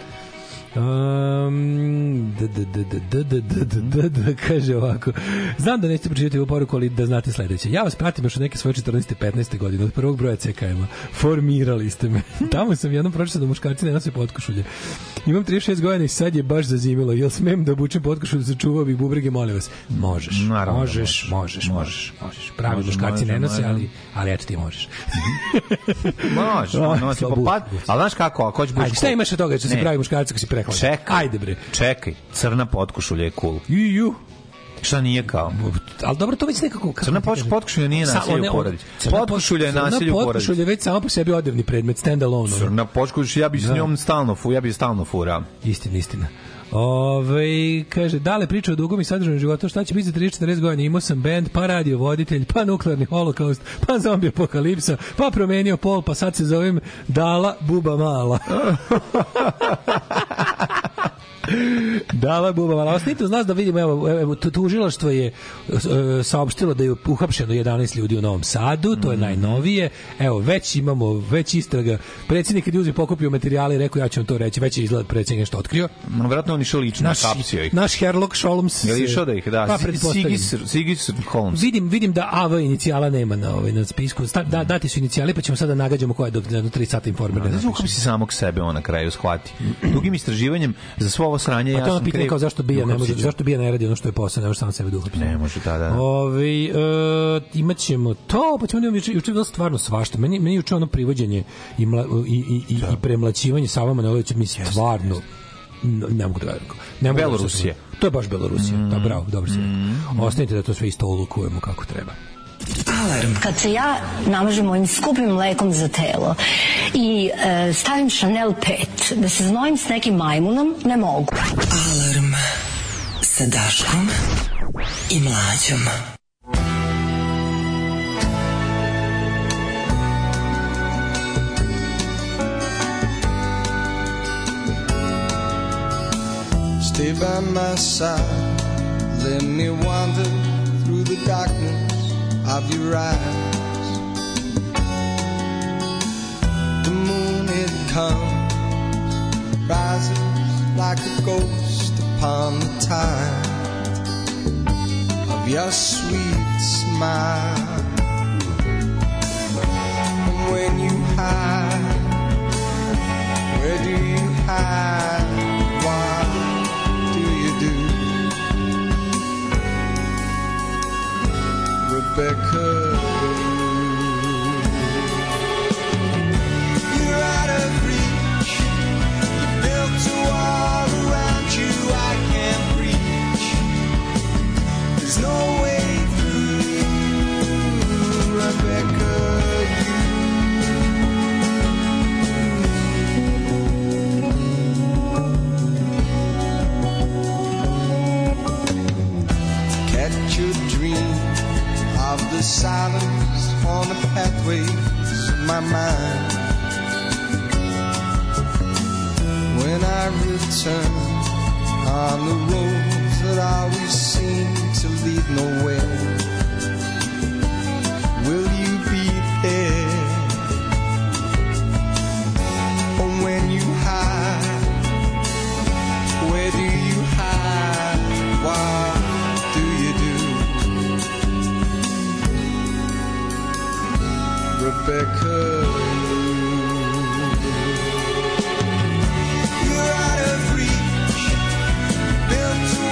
Um, d, d, d, d, d, d, d, d, kaže ovako. Znam da nećete pročitati ovu poruku, ali da znate sledeće. Ja vas pratim još od neke svoje četrnaeste petnaeste godine, od prvog broja C K M-a. Formirali ste me. Tamo sam jednom pročitao da muškarci ne nose potkošulje. Imam trideset šest godina i sad je baš zazimilo. Jel smem da obučem potkošulju za čuvao bih bubrege, molim vas? Možeš. Naravno, možeš, možeš, možeš, možeš. Pravi može, muškarci može, ne nose, ali, ali eto ti možeš. Može, nosi po pat. Ali znaš kako, ako hoćeš buš... Šta imaš od toga što se pravi muškarci ako si prehlađen? Čekaj. Ajde bre. Čekaj, crna potkošulja je cool. Ju, ju. Šta nije kao? Ali dobro, to već nekako... Crna potkošulja nije nasilje u porodici. Potkošulja je nasilje u porodici. Potkošulja je već samo po sebi odevni predmet, stand alone. Crna potkošulja, ja bi s njom stalno, ja bi stalno furao. Istina, istina. Ove, kaže, Dale priča o dugom i sadržanom životu, šta će biti za trideset četrdeset godina, imao sam band, pa radio voditelj, pa nuklearni holokaust, pa zombi apokalipsa, pa promenio pol, pa sad se zovem Dala Buba Mala. Dala Buba Mala. Ostanite uz nas da vidimo, evo, evo tužilaštvo je uh, saopštilo da je uhapšeno jedanaest ljudi u Novom Sadu, to je mm. najnovije. Evo, već imamo, već istraga. Predsjednik kad je uzeo pokupio materijale i rekao ja ću vam to reći, već je izgled predsjednik nešto otkrio. No, vjerojatno on išao lično, naš, kapsio ih. Naš Sherlock Holmes. Je li išao da ih, da, pa, Sigis Holmes. Vidim, vidim da A V inicijala nema na, ovaj, na spisku. Da, dati su inicijali, pa ćemo sada nagađamo koja je do, do tri sata informer. Ne znam kako si samog sebe on na kraju shvati. Dugim istraživanjem za svo ovo sranje, ja sam kriv. Kao zašto bija ne može, zašto bija ne radi ono što je posao, ne može sam sebe da uhapsi. Ne može, da, da. Ovi, e, imaćemo to, pa ćemo da juče juče bilo stvarno svašta. Meni meni juče ono privođenje i mla, i i i, i premlaćivanje Sava Manojlovića mi stvarno ne mogu da verujem. Ne mogu Belorusije. To je baš Belorusija. Mm. Da, bravo, dobro si rekao. Mm. Ostanite da to sve isto olukujemo kako treba. Alarm. Kad se ja namažem mojim skupim mlekom za telo i e, stavim Chanel pet, da se znojim s nekim majmunom, ne mogu. Alarm sa Daškom i Mlađom. Stay by my side, let me wander through the darkness of your eyes. The moon it comes, rises like a ghost upon the tide of your sweet smile. And when you hide, where do you hide? Why do you do? Rebecca, you're out of reach. You built a wall around you I can't reach. There's no way through, Rebecca. Catch your dream of the silence on the pathways of my mind. When I return on the roads that always seem to lead nowhere, will you be there? Or when you hide, where do you hide? Why do you do? Rebecca, you're out of reach. Built a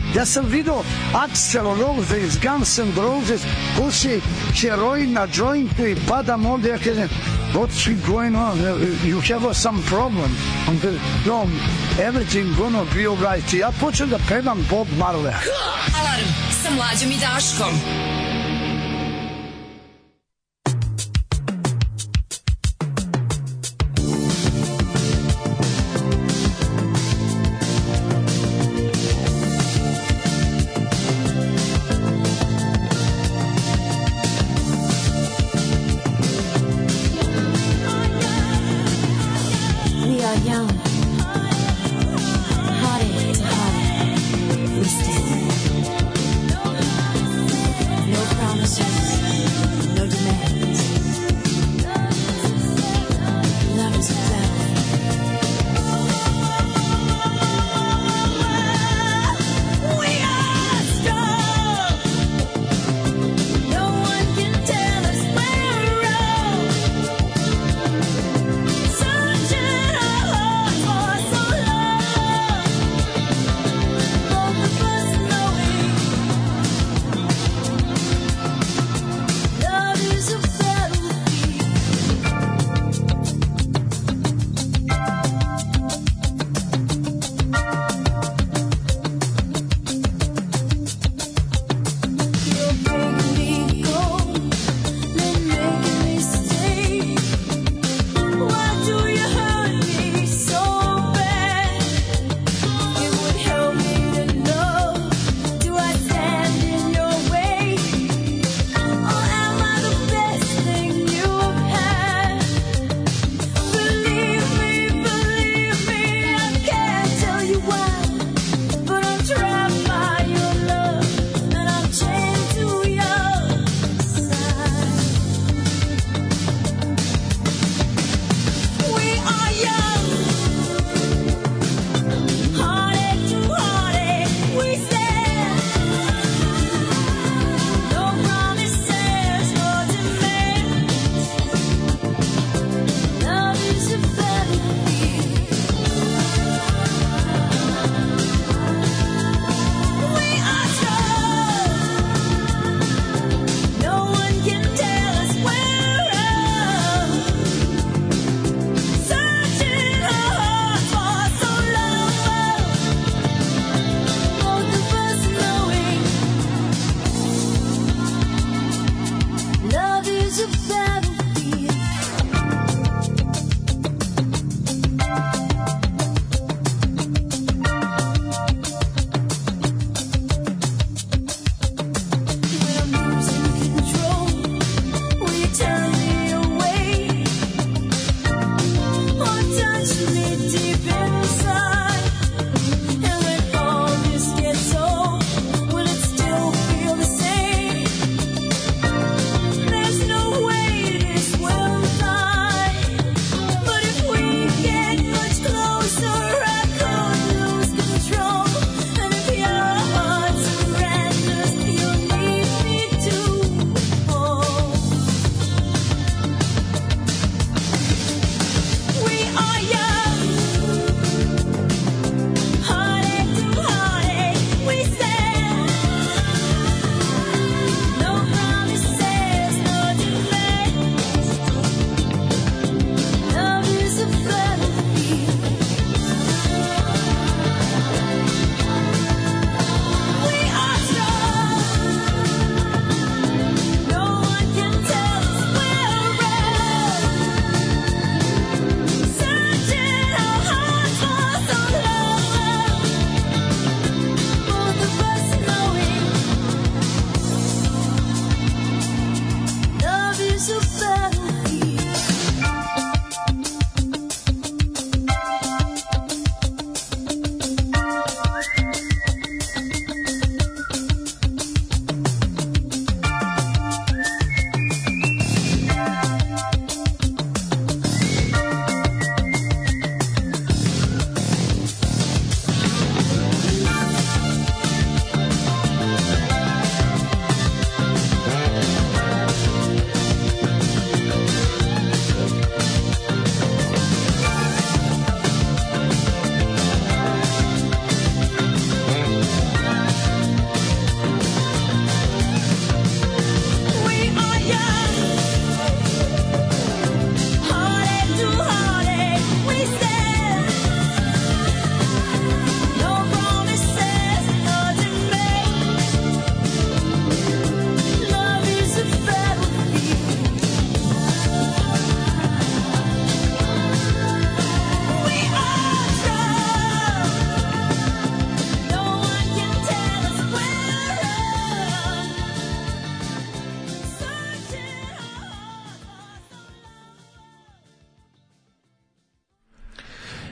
Ja sam vidio Axl Rose iz Guns N' Roses, puši heroin na jointu i padam ovdje, ja kažem, what's going on? You have some problem. On the, no, everything gonna be alright. Ja počnem da pevam Bob Marley. Alarm sa Mlađom i Daškom. No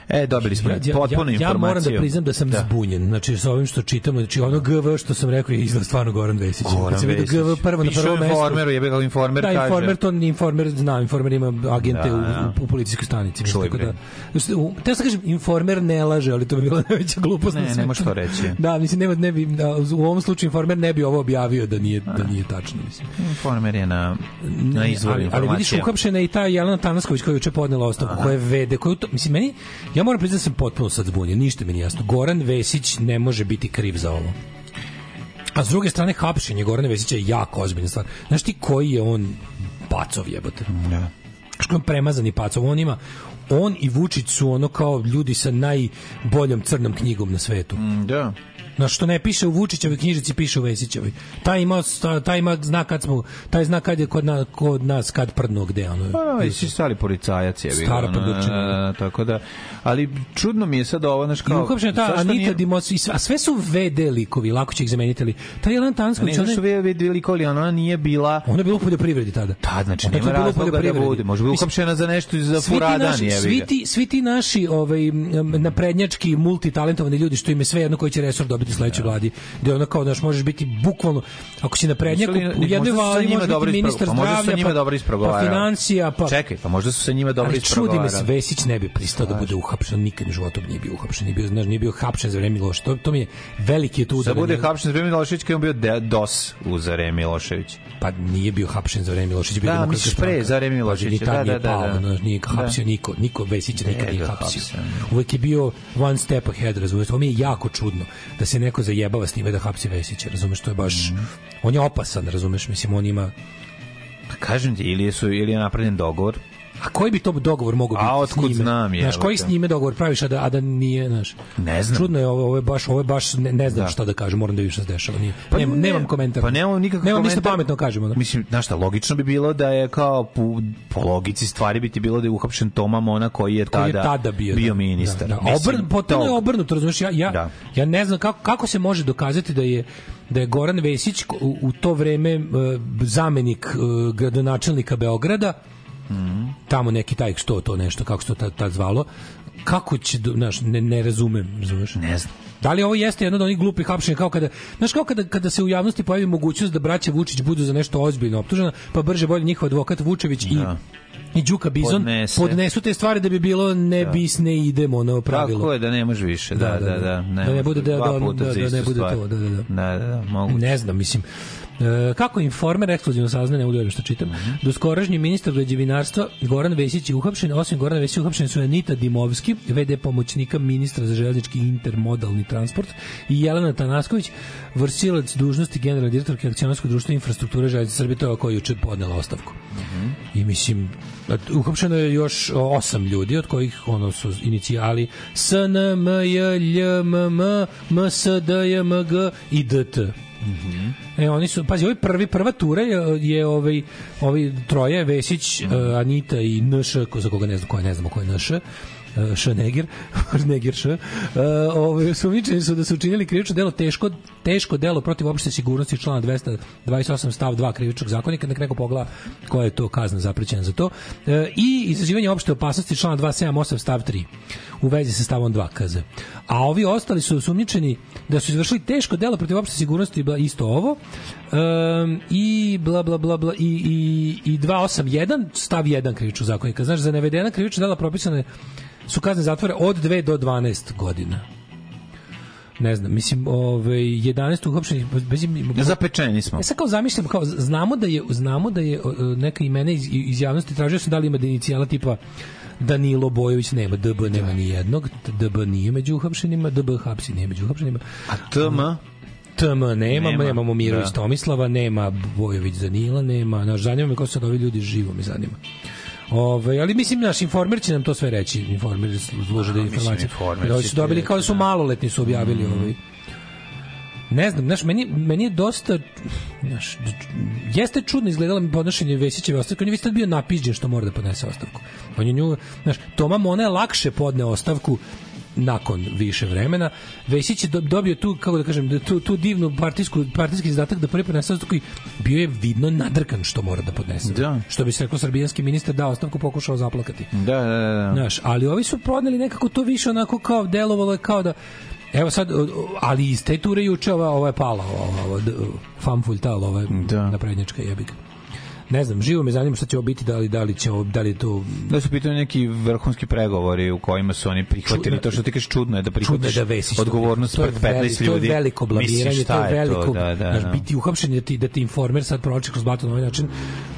E, dobili smo ja, ja, potpunu ja, informaciju. Ja moram da priznam da sam da. zbunjen. Znači, sa ovim što čitamo, znači, ono G V što sam rekao je izgleda stvarno Goran Vesić. Goran Vesić. G V prvo na prvom mestu. Informeru, jebe ga Informer da, kaže. Informer, to Informer, znam, Informer ima agente da, da. U, u policijskoj stanici. Tako da, te sam kažem, Informer ne laže, ali to bi bila najveća glupost. Ne, nema što reći. Da, mislim, nema, ne bi, da, u ovom slučaju Informer ne bi ovo objavio da nije, da nije tačno, mislim. Informer je na, na izvoru informacije. Ali vidiš, uhapšena i ta Jelena Tanasković koja je juče podnela ostavku, koja je vede, koja to, mislim, meni, ja moram priznati da sam potpuno sad zbunjen, ništa mi nije jasno. Goran Vesić ne može biti kriv za ovo. A s druge strane, hapšenje Gorana Vesića je jako ozbiljna stvar. Znaš ti koji je on pacov jebote? Da. Što je premazani pacov? On ima, on i Vučić su ono kao ljudi sa najboljom crnom knjigom na svetu. Da. Na što ne piše u Vučićevoj knjižici, piše u Vesićevoj. Taj ima, taj ima zna kad smo, taj zna kad je kod, na, kod nas kad prdno gde ono. Pa no, si stari policajac je bilo. Stara područina. Tako da, ali čudno mi je sad ovo, znaš kao... I ukopšena ta Anita nije... Dimos, a sve su V D likovi, lako će ih zameniti, ali ta Jelena Tansković... Ne, zašto one... V D likovi, ona nije bila... Ona je bila u poljoprivredi tada. Ta, znači, nema razloga da bude. Može bi ukopšena za nešto za furadan, je. Svi ti, svi ti naši ovaj, naprednjački, multitalentovani ljudi, što im je sve jedno koji će resor dobiti sledećoj vladi, gde ono kao da možeš biti bukvalno, ako si naprednjak u jednoj vladi, možeš biti ministar zdravlja, pa, pa financija, pa... Čekaj, pa možda su sa njima dobro isprogovarali. Ali čudi me, Vesić ne bi pristao da bude uhapšen, nikad u životu nije bio uhapšen, nije bio, znaš, nije bio hapšen za vreme Miloševića. To, to mi je veliki je tu udar. Da bude hapšen za vreme Miloševića, kad je bio D O S u za vreme Miloševića. Pa nije bio hapšen za vreme Miloševića, bio da, misliš pre, za vreme Miloševića. Da, da, da, da. Nije hapsio niko, niko Vesića nikad nije hapsio. Uvek je bio one step ahead, razumiješ. To mi je jako čudno da se neko zajebava s njime da hapsi Vesića, razumeš, to je baš, mm. on je opasan, razumeš, mislim, on ima... Pa kažem ti, ili je, su, ili je napravljen dogovor. A koji bi to dogovor mogao biti? A otkud znam je. Znaš, koji s njime dogovor praviš, a da, a da nije, znaš? Ne znam. Čudno je ovo, ovo je baš, ovo je baš, ne, ne znam da. šta da kažem, moram da vidim šta se dešava. Nije. Pa nemam, ne, nemam komentar. Pa nemam nikakav nemam komentar. Ništa pametno kažemo. Da. Mislim, znaš šta, logično bi bilo da je kao po, po logici stvari biti bilo da je uhapšen Toma Mona koji je tada, koji je tada bio, bio da, ministar. Da, da. Obr, potpuno je obrnuto, razumiješ, ja, ja, da. ja ne znam kako, kako se može dokazati da je da je Goran Vesić u, u to vreme uh, zamenik uh, gradonačelnika Beograda. Mm. Tamo neki taj što to nešto kako se to tad, tad zvalo, kako će, znaš, ne, ne razumem, razumeš? Ne znam. Da li ovo jeste jedno od onih glupih hapšenja, kao kada, znaš, kao kada, kada se u javnosti pojavi mogućnost da braća Vučić budu za nešto ozbiljno optužena, pa brže bolje njihov advokat Vučević da. i i Đuka Bizon Podnese. podnesu te stvari da bi bilo ne bis ne idemo na pravilo. Tako je, da ne može više, da, da, da. Da, ne, da ne bude, da, da, da, da ne bude to, da, da, da. Da, da, da, moguće. Ne znam, mislim, E, kako Informer ekskluzivno saznaje, ne udojem što čitam, mm-hmm. doskorašnji ministar građevinarstva Goran Vesić je uhapšen, osim Gorana Vesića uhapšeni su Anita Dimovski, V D pomoćnika ministra za železnički intermodalni transport, i Jelena Tanasković, vršilac dužnosti generalne direktorke akcionarskog društva infrastrukture železnice Srbije, to je koja juče podnela ostavku. Mm-hmm. I mislim, uhapšeno je još osam ljudi, od kojih ono su inicijali S N M J L M M M S D J M G i D T. Mm-hmm. E, oni su, pazi, ovaj prvi, prva tura je, je ovaj, ovaj troje, Vesić, mm-hmm. uh, Anita i N Š, za koga ne znam, koja ne znamo ko je N Š, Š Negir, Negir Š, uh, ovaj, sumnjičeni su da su učinili krivično delo teško, teško delo protiv opšte sigurnosti člana dvesta dvadeset osam stav dva krivičnog zakonika, nek neko pogleda koja je to kazna zaprećena za to, uh, i izazivanje opšte opasnosti člana dvesta sedam osam stav tri u vezi sa stavom dva K Z. A ovi ostali su sumnjičeni da su izvršili teško delo protiv opšte sigurnosti, isto ovo, um, i bla bla bla bla i, i, i dvesta osamdeset jedan stav jedan krivičnog zakonika. Znaš, za navedena krivična dela propisane su kazne zatvora od dve do dvanaest godina. Ne znam, mislim, ovaj jedanaest uhapšenih bez zapečeni smo. Ja sad kao zamišljam, kao znamo da je znamo da je neka imena iz, iz javnosti, tražio sam da li ima inicijala tipa Danilo Bojović, nema, D B nema ni jednog, D B nije među uhapšenima, D B hapsi nije među uhapšenima. A T M? T M nema, nema. Nemamo Mirović da. Tomislava, nema Bojović Danila, nema, naš, zanima me ko sad ovi ljudi, živo me zanima. Ove, ali mislim, naš Informer će nam to sve reći. Informer služe da informacije. Da su dobili, kao da su maloletni su objavili. Mm. Ovaj. Ne znam, znaš, meni, meni je dosta, znaš, jeste čudno izgledalo mi podnošenje Vesićeve ostavke. On je već tad bio napiđen što mora da podnese ostavku. On je nju, znaš, Toma Mona je lakše podne ostavku nakon više vremena. Vesić je dobio tu, kako da kažem, tu, tu divnu partijsku, partijski zadatak da prvi podnese koji bio je vidno nadrkan što mora da podnese. Da. Što bi se rekao srbijanski ministar dao ostavku, pokušao zaplakati. Da, da, da. Znaš, ali ovi su podneli nekako to više onako kao delovalo je kao da evo sad, ali iz te ture juče ova, ova je pala, ova, ova, famfultal, ova da. naprednjačka jebika. Ne znam, živo me zanima šta će ovo biti, da li, da li će ovo, da li to... Da su pitanje neki vrhunski pregovori u kojima su oni prihvatili, čudno, to što ti kažeš čudno je da prihvatiš da odgovornost pred petnaest ljudi. To je veliko blamiranje, to je veliko, da, da, znaš, biti uhapšen da ti, da ti informer sad proči kroz blato na ovaj način.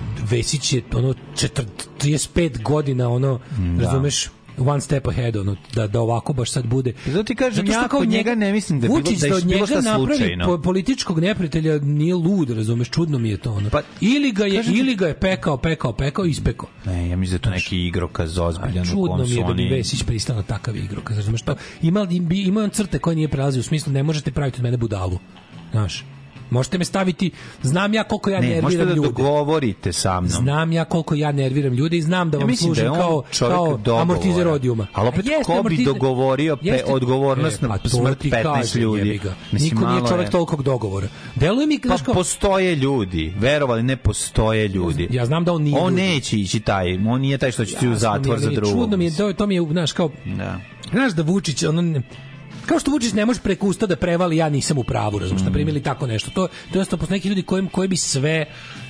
Vesić je ono trideset pet godina, ono, da. razumeš, one step ahead, ono, da, da ovako baš sad bude. Zato ti kažem, ja kod njega ne mislim da, bilo, da je bilo šta slučajno. Po, političkog neprijatelja nije lud, razumeš, čudno mi je to. Ono. Pa, ili, ga je, ili ga je pekao, pekao, pekao i ispekao. Ne, ja mislim da je to neki igrokaz ozbiljan. Čudno mi je da bi Vesić pristao na takav igrokaz. Razumeš, to, ima, ima on crte koje nije prelazio, u smislu ne možete praviti od mene budalu. Znaš, možete me staviti, znam ja koliko ja ne, nerviram ljude. Ne, možete da dogovorite sa mnom. Znam ja koliko ja nerviram ljude i znam da vam ja služim da kao, kao amortizer odijuma. Ali opet ko bi amortizer... dogovorio pe, odgovornost e, pa na smrt petnaest ljudi? Niko nije čovjek tolikog dogovora. Deluje mi, pa kao... postoje ljudi, verovali ne postoje ljudi. Ja znam da on nije On ljudi. neće ići taj, on nije taj što će ti u zatvor za drugog. Čudno mi je, to, to mi je, znaš, kao... Da. Znaš da Vučić, ono... Kao što Vučić ne može preko usta da prevali ja nisam u pravu, razumiješ, na primjer ili tako nešto. To to jest posle neki ljudi koji koji bi sve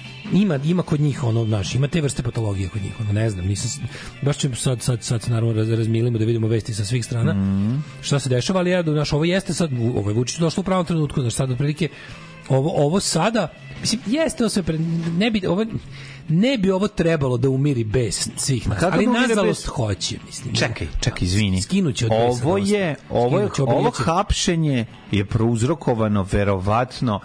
ima ima kod njih ono, znaš, ima te vrste patologije kod njih, ono, ne znam, nisam baš ćemo sad sad sad naravno raz, razmilimo da vidimo vesti sa svih strana. Mm. Šta se dešava, ali ja naš ovo jeste sad ovaj Vučić došao u pravom trenutku, znači sad otprilike ovo ovo sada, mislim, jeste to sve pre, ne bi ovo ne bi ovo trebalo da umiri bes svih nas, ali nažalost hoće, mislim. Čekaj, čekaj, izvini. Skinuće od ovo je, ovo je, ovo hapšenje je prouzrokovano verovatno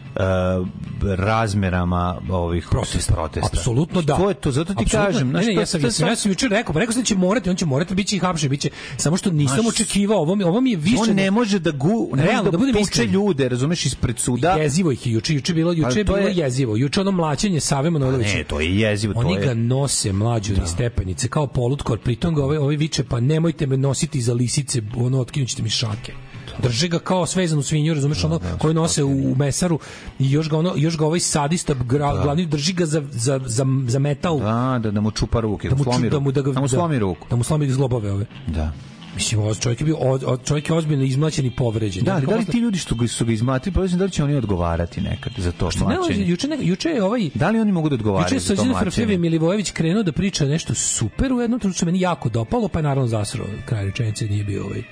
Uh, razmerama ovih protesta. protesta. Apsolutno da. To je to, zato ti Absolutno. kažem. Ne, ne, ja sam, ja sam, ja sam jučer rekao, rekao sam da će morati, on će morati, biće i hapšen, biće, samo što nisam Naš, očekivao, ovo mi, ovo mi je više... On ne može da gu, ne realno, da, da tuče ljude, razumeš, ispred suda. Jezivo ih je, juče, juče bilo, juče je bilo je... jezivo. Juče ono mlaćenje Save Manojlovića. Ne, to je jezivo. Oni to je... ga nose mlađu da. stepenice, kao polutkor, pritom ga ovaj, ovaj viče, pa nemojte me nositi za lisice, ono, otkinućete mi šake. Drže ga kao svezanu svinju, razumeš, ono koji nose u mesaru i još ga ono još ga ovaj sadista gra, da. glavni drži ga za, za, za, za metal. Da, da, da mu čupa ruke, da mu, slomi da mu, da, da mu slomi ruku. Da mu slomi zglobove ove. Da. Mislim, ovo čovjek je bio od, čovjek je ozbiljno izmlaćen i povređen. Da, da li ti ljudi što su ga izmlatili, pa da li će oni odgovarati nekad za to mlaćenje? Juče juče je ovaj Da li oni mogu da odgovaraju za to mlaćenje? Juče je Milivojević krenuo da priča nešto super u jednom trenutku, što meni jako dopalo, pa je naravno zasrao kraj rečenice, nije bio ovaj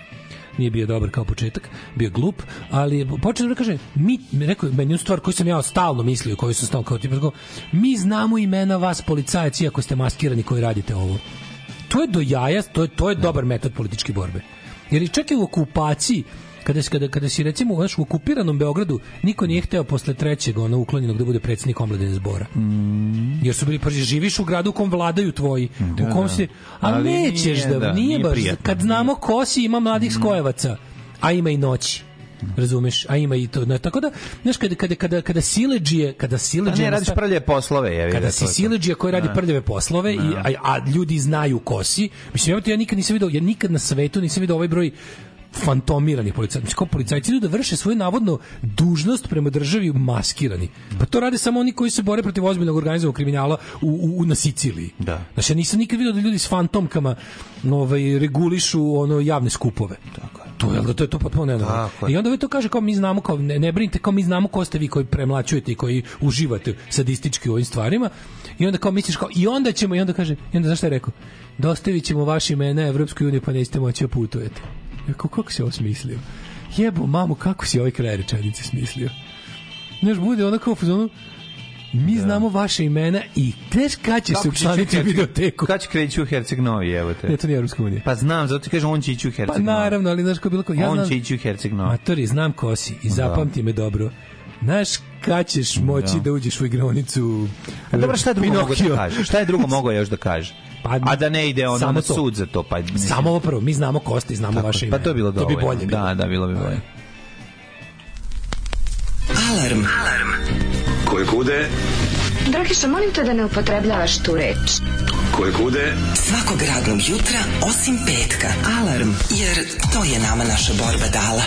nije bio dobar kao početak, bio glup, ali počeo da kaže, mi, rekao, meni stvar koju sam ja stalno mislio, koju sam stalno kao tipa, mi znamo imena vas policajac, iako ste maskirani koji radite ovo. To je do jaja, to je, to je dobar metod političke borbe. Jer i čak i u okupaciji, kada, kada, kada si recimo znaš, u okupiranom Beogradu, niko nije hteo posle trećeg ono, uklonjenog da bude predsjednik omladine zbora. Mm. Jer su bili, pa živiš u gradu u kom vladaju tvoji, da, u kom se, a ali nećeš nije, da, da, nije, nije baš, prijatno. Kad znamo ko si, ima mladih mm. skojevaca, a ima i noći. Razumeš, a ima i to. No, tako da, znaš, kada, kada, kada, kada siledžije, kada siledžije... A ne, radiš prljave poslove. Je, kada si siledžija koji radi prljave poslove, i, a, a ljudi znaju ko si, mislim, ja nikad nisam vidio, ja nikad na svetu nisam vidio ovaj broj fantomiranih policajaca. Mislim, kao policajci idu da vrše svoju navodno dužnost prema državi maskirani. Pa to rade samo oni koji se bore protiv ozbiljnog organizovanog kriminala u, u, na Siciliji. Da. Znači, ja nisam nikad vidio da ljudi s fantomkama ovaj, regulišu ono, javne skupove. Tako je. To je, to je to potpuno nenormalno. I onda vi to kaže kao mi znamo, kao ne, ne brinite, kao mi znamo ko ste vi koji premlaćujete i koji uživate sadistički u ovim stvarima. I onda kao misliš kao i onda ćemo, i onda kaže, i onda znaš šta je rekao? Dostavit ćemo vaše imena Evropskoj uniji pa nećete moći da putujete. Kako, kako si ovo smislio? Jebo, mamu, kako si ovaj kraj rečenice smislio? Znaš, bude ono kao ono, mi da. znamo vaše imena i znaš kada će se učlaniti u videoteku? Kada će kreći u Herceg Novi, evo te? Ne, to nije Evropska unija. Pa znam, zato ti kaže, on će ići u Herceg Novi. Pa naravno, ali znaš ko bilo ko... Ja on znam, će ići u Herceg Novi. Matori, znam ko si i zapamti me dobro. Znaš kada ćeš moći da, da uđeš u igronicu A dobro, šta je drugo mogo da kaže? Šta je drugo mogo još da kaže? Pa, a da ne ide ono na sud za to. Pa, samo ovo prvo, mi znamo ko ste i znamo tako, vaše ime. Pa to je bilo dovoljno. To bi bolje bilo. Da, da, bilo bi bolje. Alarm. Alarm. Koje kude? Dragiša, molim te da ne upotrebljavaš tu reč. Koje kude? Svakog radnog jutra, osim petka. Alarm, jer to je nama naša borba dala.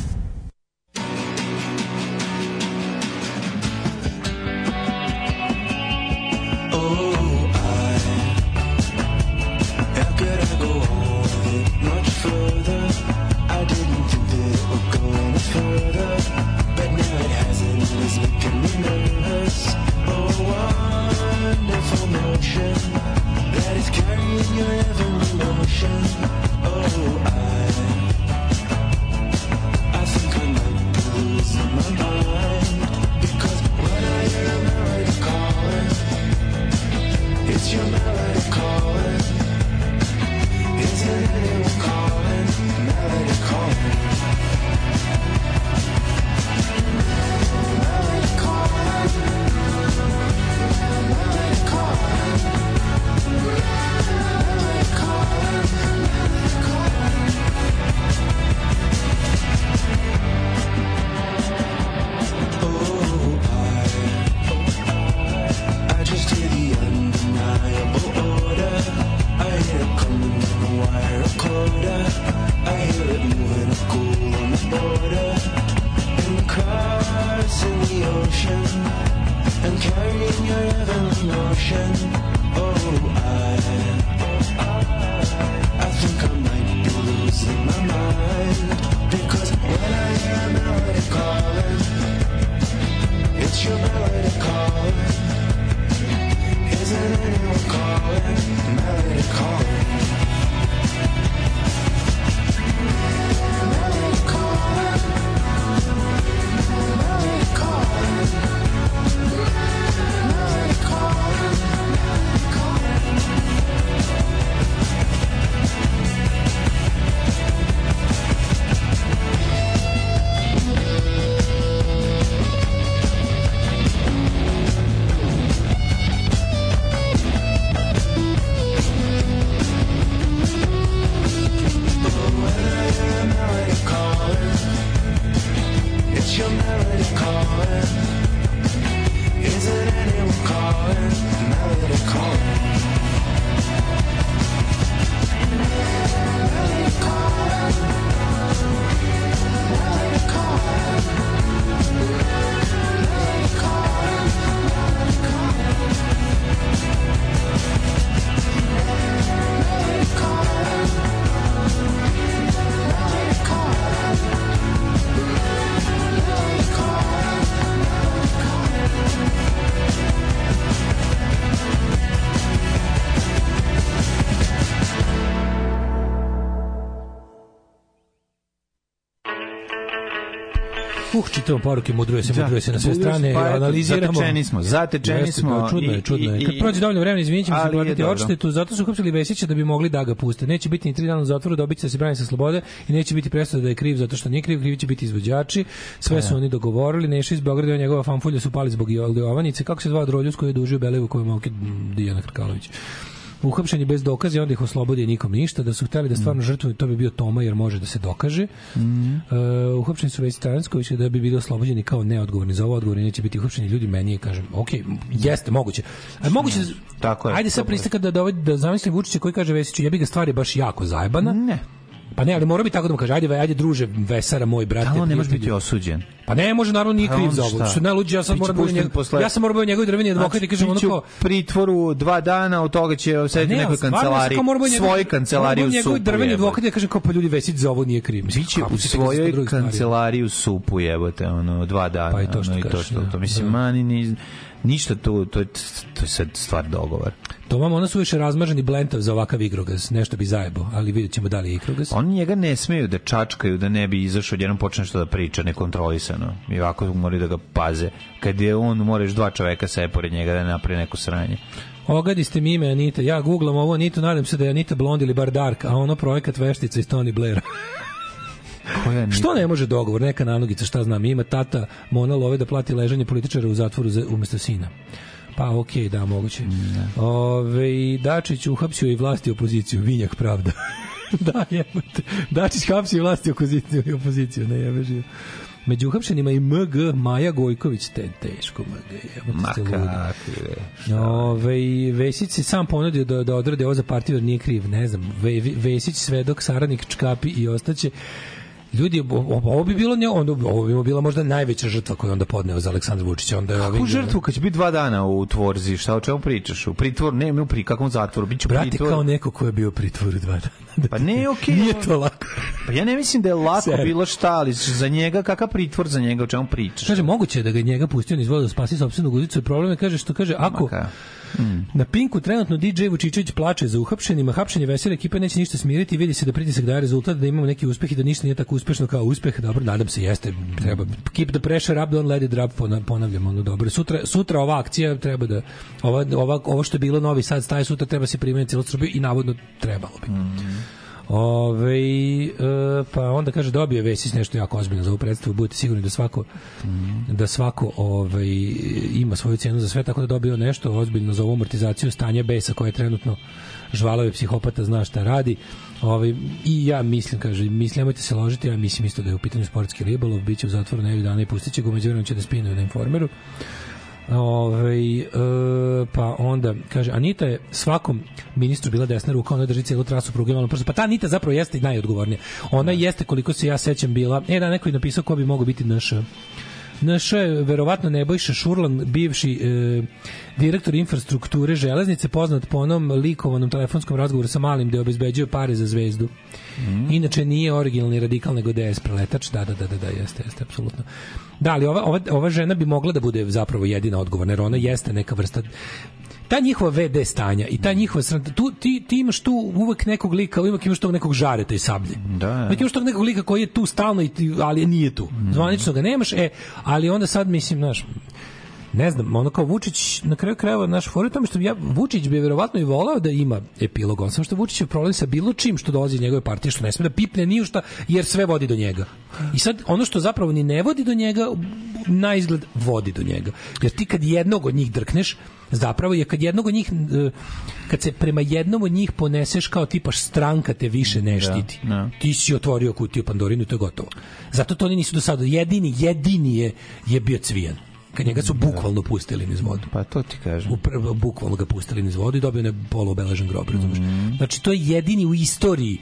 Uh, čitamo poruke, mudruje se, mudruje se na sve strane, pa, analiziramo. Zatečeni smo, zatečeni smo. Čudno je, čudno je. Kad prođe dovoljno vremena, izvinit ćemo se platiti odštetu, zato su uhapsili Vesića da bi mogli da ga puste. Neće biti ni tri dana u zatvoru, dobit će da se brani sa slobode i neće biti presuda da je kriv zato što nije kriv, krivi će biti izvođači. Sve su oni dogovorili, Neša iz Beograda i njegova fanfulja su pali zbog Jovanice. Kako se zvao Droljus koji je dužio Belevu koju momke Dijana Krkalović. Uhapšeni bez dokaza i onda ih oslobodi i nikom ništa. Da su hteli da stvarno žrtvuju, to bi bio Toma jer može da se dokaže. Mm. Uh, uhapšeni su Vesić Tajansković da bi bili oslobođeni kao neodgovorni za ovo, odgovorni neće biti uhapšeni ljudi. Meni je, kažem, ok, jeste, moguće. A moguće, tako je. Ajde sad pristaka da, da, da zamislim Vučića koji kaže Vesiću, jebi ga, stvar je baš jako zajebana. Ne. Pa ne, ali mora bi tako da mu kaže, ajde, ajde druže, Vesara, moj brate. Ali on ne može biti osuđen. Pa ne može, naravno nije kriv za ovo. Što najluđe, ja sam moram biti njegov, posle... ja sam moram biti njegov drveni advokat i kažem ono kao pritvoru dva dana, od toga će sedeti u nekoj kancelariji, svoj kancelariji u supu. Njegov drveni advokat i kažem kao pa ljudi Vesić za ovo nije kriv. Biće u svojoj kancelariji u supu, jebote, ono dva dana. Pa i to što i to što, to mislim mani ni ništa tu, to je to je sad stvar dogovor. To vam ona su više razmaženi blentav za ovakav igrokaz, nešto bi zajebo, ali vidjet ćemo da li je igrokaz. Oni njega ne smeju da čačkaju, da ne bi izašao, jednom počne što da priča nekontrolisano. I ovako moraju da ga paze. Kad je on, moraš dva čoveka sve pored njega da napravi neko sranje. Ogadi ste mi ime Anita, ja googlam ovo Anitu, nadam se da je Anita blond ili bar dark, a ono projekat veštica iz Tony Blaira. Što ne može dogovor, neka nanogica, šta znam, ima tata Mona Love da plati ležanje političara u zatvoru za, umjesto sina. Pa okej, okay, da, moguće. Mm. Ove, Dačić uhapsio i vlasti opoziciju, vinjak pravda. Da, jebate. Dačić hapsio i vlasti opoziciju i opoziciju, ne jebe živo. Među uhapšenima i M G Maja Gojković, te teško M G. Ma kakve. Ove, Vesić se sam ponudio da, da odrade ovo za partiju, jer nije kriv, ne znam. Ve, Vesić, svedok, saradnik Čkapi i ostaće. Ljudi, ovo bi bilo nje, onda ovo bi bila možda najveća žrtva koju onda podneo za Aleksandra Vučića. Onda Kako ovim, žrtvu kad će biti dva dana u tvorzi? Šta, o čemu pričaš? U pritvor, ne, u pri kakvom zatvoru? Biću Brate, pritvor. kao neko ko je bio u pritvoru dva dana. Pa ne, okej. Okay. Nije to lako. Pa ja ne mislim da je lako Seri. bilo šta, ali za njega, kakav pritvor za njega, o čemu pričaš? Kaže, moguće je da ga njega pustio niz vodu da spasi sopstvenu guzicu. Problem je, kaže, što kaže, ako... Maka. Mm. Na Pinku trenutno D J Vučićević plače za uhapšenima, hapšenje vesele ekipe neće ništa smiriti, vidi se da pritisak daje rezultat, da imamo neki uspeh i da ništa nije tako uspešno kao uspeh. Dobro, nadam se, jeste, treba keep the pressure up, don't let it drop, ponavljamo, ono dobro. Sutra, sutra ova akcija treba da, ova, ova, ovo što je bilo Novi Sad staje sutra treba se primeniti cijelu Srbiju i navodno trebalo bi. Mm. Ove, e, pa onda kaže dobio Vesić nešto jako ozbiljno za ovu predstavu, budete sigurni da svako mm. da svako ovaj, ima svoju cenu za sve, tako da dobio nešto ozbiljno za ovu amortizaciju stanja besa koje je trenutno žvalave psihopata, zna šta radi. Ovaj, i ja mislim, kaže, mislim, nemojte se ložiti, ja mislim isto da je u pitanju sportski ribolov, bit će u zatvoru nevi dana i pustit će ga, umeđu vremenu će da spinuju na Informeru. Ove, e, pa onda kaže Anita je svakom ministru bila desna ruka, ona drži cijelu trasu pruge malo prsa. Pa ta Anita zapravo jeste najodgovornija. Ona jeste, koliko se ja sećam, bila, e da neko je napisao ko bi mogao biti naš naš verovatno Nebojša Šurlan, bivši e, direktor infrastrukture železnice, poznat po onom likovanom telefonskom razgovoru sa Malim gde obezbeđuje pare za Zvezdu. Mm. Inače nije originalni radikal nego D S preletač. Da, da, da, da, da, jeste, jeste, apsolutno. Da, ali ova, ova, ova žena bi mogla da bude zapravo jedina odgovorna, jer ona jeste neka vrsta ta njihova ve de stanja i ta njihova tu, ti, ti imaš tu uvek nekog lika, uvek imaš tog nekog žareta i sablje. Da. Uvek imaš tog nekog lika koji je tu stalno, i ti, ali nije tu. Zvanično ga nemaš, e, ali onda sad mislim, znaš, ne znam, ono kao Vučić na kraju krajeva naš fora tome što ja Vučić bi verovatno i voleo da ima epilog, on samo što Vučić je problem sa bilo čim što dolazi iz njegove partije, što ne sme da pipne ni u šta, jer sve vodi do njega. I sad ono što zapravo ni ne vodi do njega, na izgled vodi do njega. Jer ti kad jednog od njih drkneš, zapravo je kad jednog od njih, kad se prema jednom od njih poneseš kao tipaš stranka te više ne štiti. Da, da. Ti si otvorio kutiju Pandorinu i to je gotovo. Zato to oni nisu do sada. Jedini, jedini je, je bio Cvijan. Kad njega su bukvalno pustili niz vodu. Pa to ti kažem. U, bukvalno ga pustili niz vodu i dobio ne poluobeležen grob, razumeš. Mm. Znači, to je jedini u istoriji.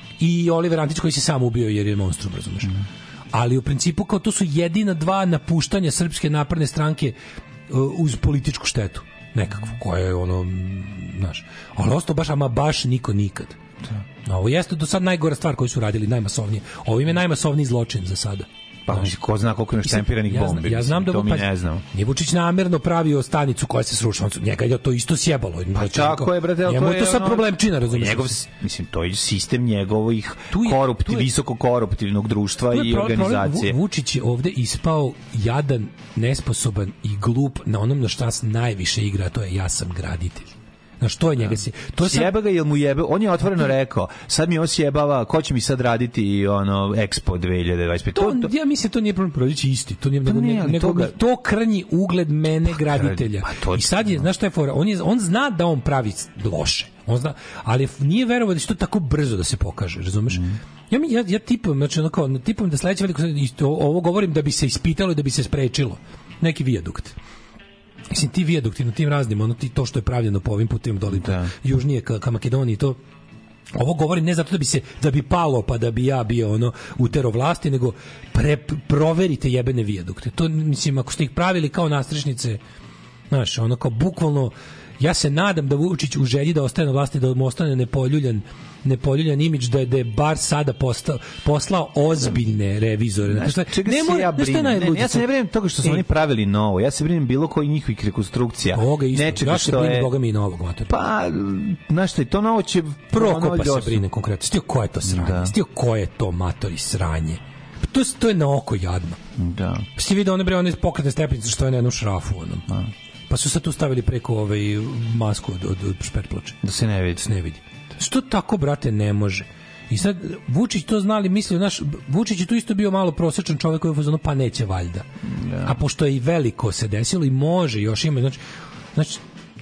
I Oliver Antić koji se sam ubio jer je monstrum, razumeš. Mm. Ali u principu kao to su jedina dva napuštanja Srpske napredne stranke uh, uz političku štetu. Nekakvo, koja je ono, znaš. Ali ostao baš, ama baš niko nikad. Da. Ovo jeste do sad najgora stvar koju su radili, najmasovnije. Ovo im je najmasovniji zločin za sada. Pa ko zna koliko ima štempiranih ja bombi. Ja znam da to mi ne znam. Nije Vučić namerno pravio stanicu koja se srušila. Njega je to isto sjebalo. Pa znači, tako je, brate. Njemu je to sad ono, problemčina, razumiješ? Njegov, mislim, to je sistem njegovih koruptiv, visoko koruptivnog društva i pro, organizacije. Problem, Vučić je ovde ispao jadan, nesposoban i glup na onom na šta se najviše igra, to je ja sam graditelj. Na što je njega si? To sjeba ga, jel mu jebe? On je otvoreno rekao, sad mi osjebava, ko će mi sad raditi i ono Expo dve hiljade dvadeset pet. To, to, to, ja mislim to nije problem prođeći isti. To nije, nego, nije nego, toga... to krnji ugled mene pa, graditelja. Pa, to, I sad je, znaš šta je fora? On, je, on zna da on pravi loše. On zna, ali nije verovao da će to tako brzo da se pokaže, razumeš? Mm. Ja, ja, ja tipujem, znači onako, tipujem da sledeće veliko, ovo govorim da bi se ispitalo i da bi se sprečilo. Neki vijadukt. Mislim, ti vijadukti na tim raznim, ono ti to što je pravljeno po ovim putem doli, da. Južnije ka, ka Makedoniji, to ovo govorim ne zato da bi se da bi palo pa da bi ja bio ono utero vlasti, nego pre, proverite jebene vijadukte. To mislim ako ste ih pravili kao nastrešnice, znaš, ono kao bukvalno ja se nadam da Vučić u želji da ostane na vlasti da mu ostane nepoljuljan nepoljuljan imidž da je, da je bar sada postao, poslao ozbiljne revizore. Znaš, znači, čega se ja brinem? Ne, ne, ja se ne brinem toga što su e. oni pravili novo. Ja se brinem bilo koji njihovih rekonstrukcija. Ovoga isto. Nečega ja se što brinem je... Boga mi i novog. Mater. Pa, znaš šta, to novo će... Prokopa se brine konkretno. Stio ko je to sranje? Da. Stio ko je to matori sranje? To, to je na oko jadno. Da. Sti vidio one bre, one pokretne stepenice što je na jednu šrafu. Onom. A. Pa su sad tu stavili preko ovaj masku od, od, od šperploče. Da se ne vidi. Da se ne vidi. Što tako, brate, ne može? I sad, Vučić to znali, mislio, naš, Vučić je tu isto bio malo prosječan čovjek koji je fazonu, pa neće valjda. Ja. A pošto je i veliko se desilo i može još ima, znači, znači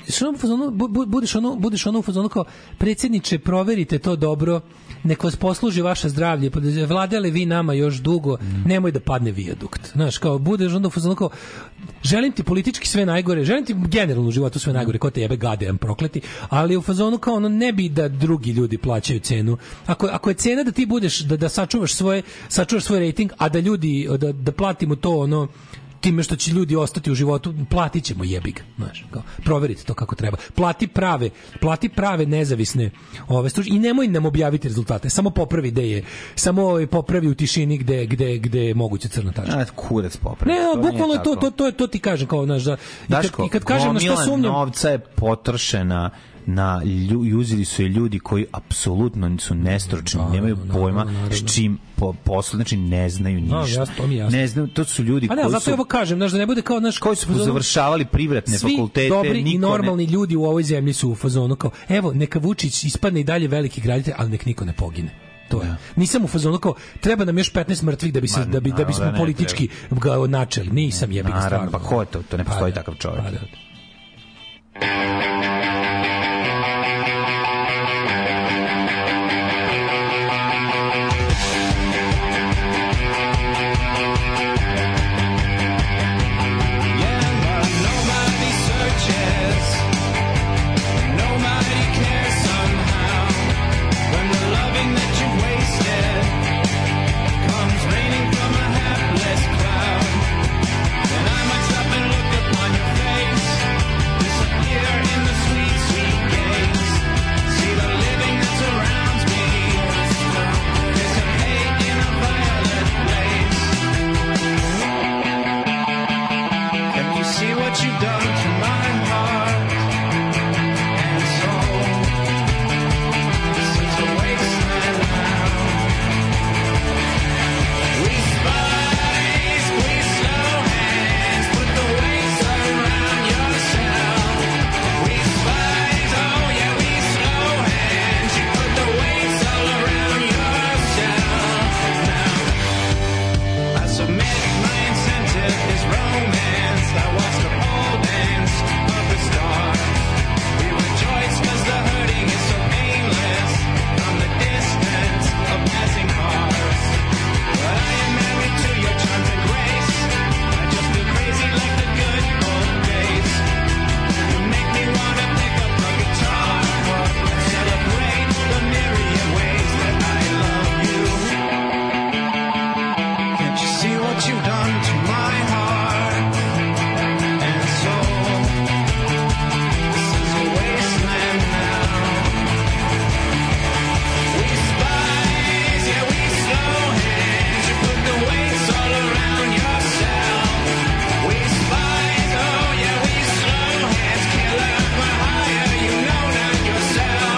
što ono u fazonu, bu- budeš ono, budeš ono u fazonu kao, predsjedniče, proverite to dobro, nek vas posluži vaše zdravlje, pa da vladale vi nama još dugo, nemoj da padne vijadukt. Znaš, kao, budeš onda u fazonu kao, želim ti politički sve najgore, želim ti generalno u životu sve najgore, ko te jebe gadejem prokleti, ali u fazonu kao ono, ne bi da drugi ljudi plaćaju cenu. Ako, ako je cena da ti budeš, da, da sačuvaš svoje, sačuvaš svoj rating, a da ljudi, da, da platimo to ono, time što će ljudi ostati u životu, platit ćemo jebig, znaš, kao, proverite to kako treba. Plati prave, plati prave nezavisne ove struč i nemoj nam objaviti rezultate, samo popravi gde je, samo ovaj, popravi u tišini gde, gde, gde je moguće crna tačka. A, kurac popravi. Ne, to bukvalno to, to, to, to ti kažem, kao, znaš, da, i kad, Daško, i kad kažem na šta gomila sumnjam, novca je potrošena na lju, uzeli su je ljudi koji apsolutno su nestručni, Da, nemaju naravno, pojma naravno. s čim po, poslu, znači ne znaju Da, ništa. jasno, to mi je jasno. Ne znaju, to su ljudi a ne, koji zato su ja ovo kažem, znaš, da ne bude kao, znaš, koji su završavali privatne svi fakultete, dobri niko i normalni ljudi u ovoj zemlji su u fazonu kao, evo, neka Vučić ispadne i dalje veliki graditelj, ali nek niko ne pogine. To je. Nisam u fazonu kao, treba nam još petnaest mrtvih da bi se Ma, da bi da bismo naravno da ne politički ga načeli. Nisam jebi ga Naravno, stvarno. pa ko je to? To ne postoji Pa da, takav čovjek. pa da. Nobody searches, nobody cares somehow. When the loving that you've wasted comes raining from a hapless cloud, then I might stop and look upon your face, disappear in the sweet, sweet gaze. See the living that surrounds me, dissipate in a violet blaze. Can you see what you've done to my heart and soul? This is a wasteland now. We spies, we slow hands, put the weights around yourself. We spies, oh yeah, we slow hands, you put the weights all around yourself. Now, I submit my incentive is romance. I watch the pole dance of the stars. We rejoice 'cause the hurting is so painless from the distance of passing cars. But I am married to your charms and grace. I just feel crazy like the good old days. You make me wanna pick up a guitar and celebrate the myriad ways that I love you. Can't you see what you've done to my heart and soul? This is a wasteland now. We spies, yeah, we slow hands. You put the weights all around yourself. We spies, oh yeah, we slow hands. Killer for hire, you know not yourself.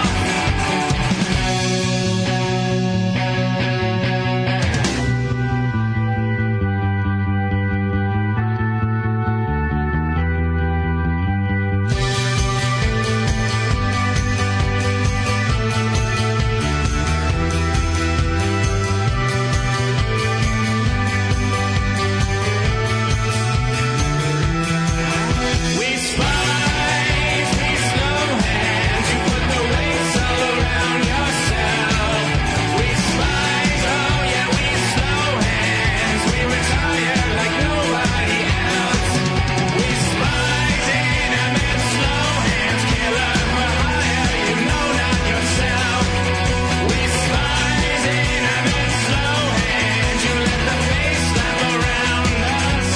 We spies, we slow hands. You put the weights all around yourself. We spies, oh yeah, we slow hands. We retire like nobody else. We spies in and then slow hands. Killer for hire, you know not yourself. We spies in and then slow hands. You let the face slap around us.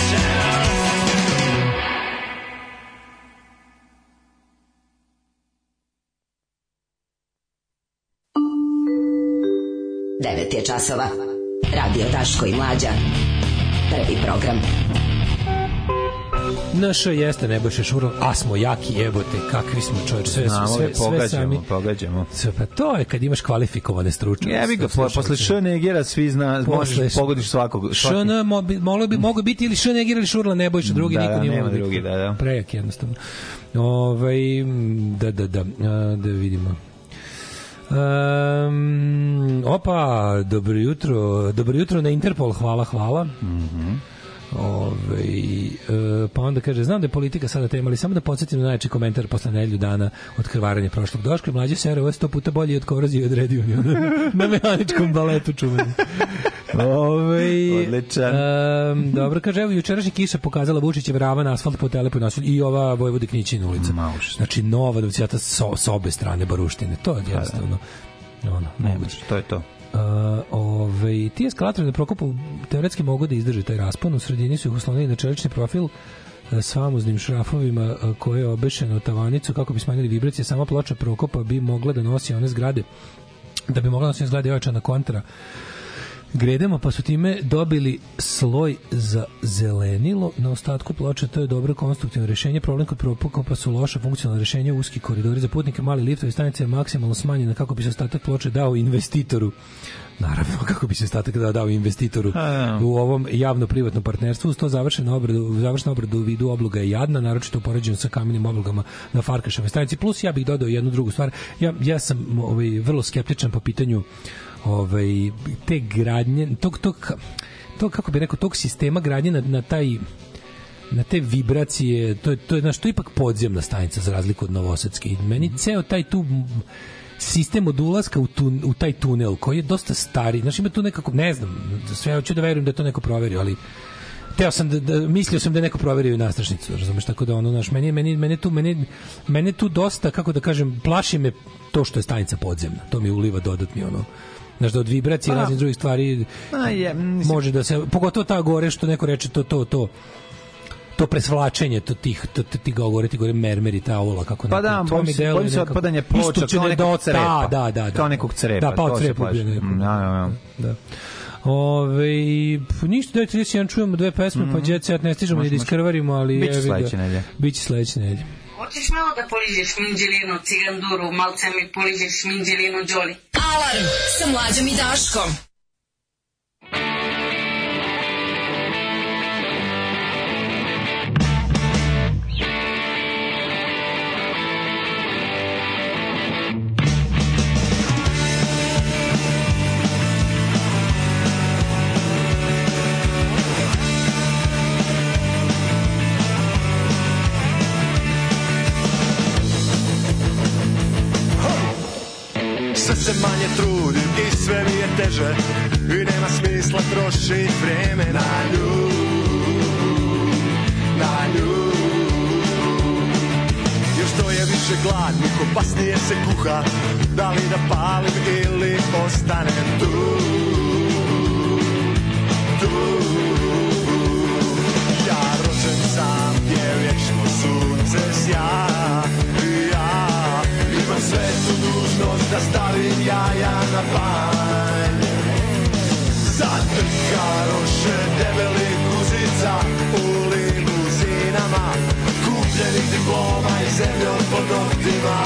devet je časova. Radio Daško i Mlađa. Prvi program. Naš jeste Nebojša Šurl, a smo jaki, jebote, kakvi smo čovječ, sve, Znamo, sve, sve, sve sami. pogađamo, pogađamo. Sve, pa to je kad imaš kvalifikovane stručnjake. Jebi ga, po, posle Š Negera svi zna, možeš pogodiš svakog. Š N moglo bi mogu biti ili Š Negira ili Šurla Nebojša, drugi Da, niko da, nije nema mogao biti. drugi, da, da. Prejak jednostavno. Ovaj da da da, a, da vidimo. Um, opa, dobro jutro, dobro jutro na Interpol, hvala, hvala. Mhm. Ove, e, pa onda kaže, znam da je politika sada tema, ali samo da podsjetim na najjači komentar posle nedelju dana od krvarenja prošlog Daška i mlađe sere, ovo je sto puta bolji od korozije od redio na mehaničkom baletu čuveni. Ove, Odličan. Um, dobro, kaže, evo, jučerašnji kiša pokazala Vučićev ravan asfalt po Telepu i nasilju i ova Vojvode Knićina ulica. Mauš. Znači, nova dvaceta so, s obe strane baruštine. To je jednostavno. Ono, ne, to je to. Uh, ove, ti eskalatori na Prokopu teoretski mogu da izdrže taj raspon. U sredini su ih uslonili na čelični profil s famoznim šrafovima koje je obešeno tavanicu kako bi smanjili vibracije. Sama ploča Prokopa bi mogla da nosi one zgrade, da bi mogla da nosi one zgrade ojačana kontra gredama, pa su time dobili sloj za zelenilo na ostatku ploče. To je dobro konstruktivno rešenje. Problem kod Prokopa su loša funkcionalna rešenja, uski koridori za putnike, mali liftovi, stanica je maksimalno smanjena kako bi se ostatak ploče dao investitoru. Naravno, kako bi se ostatak dao, dao investitoru u ovom javno-privatnom partnerstvu. Uz to završena obradu, završena obrada u vidu obloga je jadna, naročito u poređenju sa kamenim oblogama na Farkaševoj stanici. Plus, ja bih dodao jednu drugu stvar. Ja, ja sam ovaj, vrlo skeptičan po pitanju ovaj te gradnje, tog, tog, tog kako bi rekao, tog sistema gradnje na, na taj na te vibracije, to je, to je, znaš, to je ipak podzemna stanica za razliku od Novosadske. I meni ceo taj tu sistem od ulaska u, tu, u taj tunel koji je dosta stari, znaš, ima tu nekako, ne znam, sve hoću da verujem da je to neko proverio, ali teo sam da, da mislio sam da je neko proverio i nastrašnicu, razumeš, tako da ono, znaš, meni, meni, meni tu, meni, meni tu dosta, kako da kažem, plaši me to što je stanica podzemna, to mi uliva dodatni ono. Znaš, da od vibracije i raznih drugih stvari a je, mislim, može da se, pogotovo ta gore što neko reče, to, to, to, to presvlačenje, to tih, to, to, ti govore, ti govore mermeri, ta ovola, kako pa da, to mi deluje. Bojim se otpadanje ploča, kao nekog crepa. Da, da, da. Kao nekog crepa. Da, pa od crepa. Da, da, da. Ove, ništa, daj trideset jedan čujemo dve pesme, mm-hmm. pa Jet Set ne stižemo ni da iskrvarimo, ali biće sledeće nedelje. Biće sledeće nedelje. Hoćeš malo da poližeš minđelinu, ciganduru, malce mi poližeš minđelinu, Đoli. Alarm sa Mlađom i Daškom. Sve se manje trudim i sve mi je teže i nema smisla trošit vreme na nju, na nju. Jer što je više gladnih, opasnije se kuha, da li da palim ili ostanem tu, tu. Ja rođen sam gdje vječno sunce sja i ja imam svetu dužnost da stavim jaja na panj. Zatrkaroše debelih guzica u limuzinama, kupljenih diploma i zemljom pod noktima.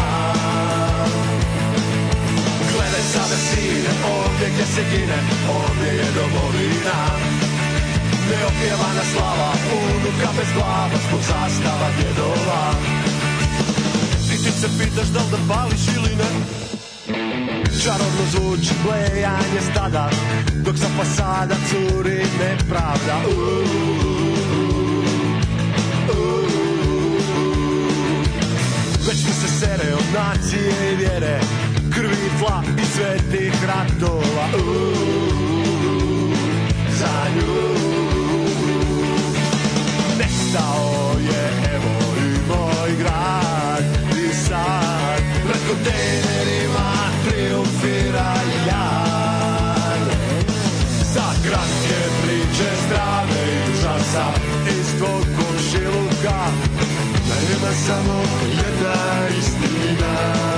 Gledaj sada sine, ovdje gdje se gine, ovdje je domovina. Neopjevana slava, unuka bez glava, zbog zastava djedova. I ti se pitaš da li da pališ ili ne. Čarobno zvuči blejanje stada, dok sa fasada curi nepravda. Uuuu, uuuu. Već mi se sere od nacije i vjere, krvi, tla i svetih ratova. Uuuu, za nju. Nestao je evo i moj grad i sad pred kontejnerima triumfira jad. Za kratke priče zdrave i užasa iz tvog komšiluka nema samo jedna istina.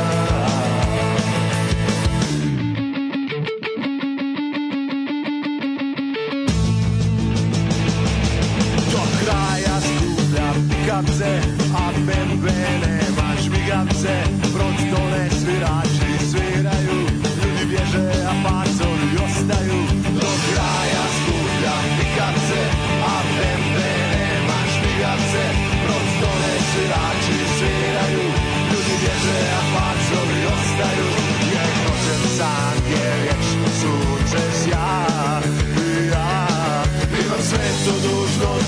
Do kraja skupljam pikavce, a B M W nema žmigavce. Brod dole svirači sviraju, ljudi bježe, a pacovi ostaju. Do kraja skupljam pikavce, a B M W nema žmigavce. Brod dole svirači sviraju, ljudi bježe, a pacovi ostaju. Jer rođen sam je vječno sunce sja i ja imam svetu dužnost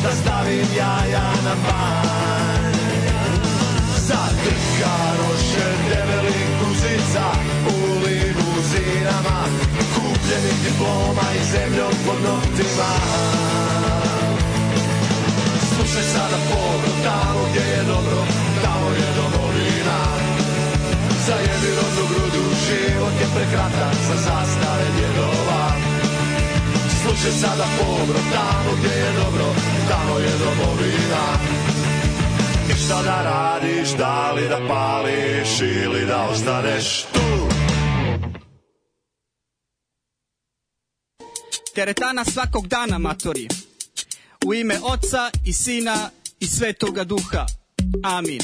na banj. Zatrka roše debelih guzica u limuzinama, kupljenih diploma i zemljom pod noktima. Slušaj sada povro, tamo gdje je dobro, tamo je domovina. Zajebi rodnu grudu, život je prekratak za zastare djedova. Slušaj sada povro, tamo gdje je dobro, tamo je domovina. I šta da radiš, da li da pališ ili da ostaneš tu? Teretana svakog dana, matori. U ime Oca i Sina i Svetoga Duha. Amin.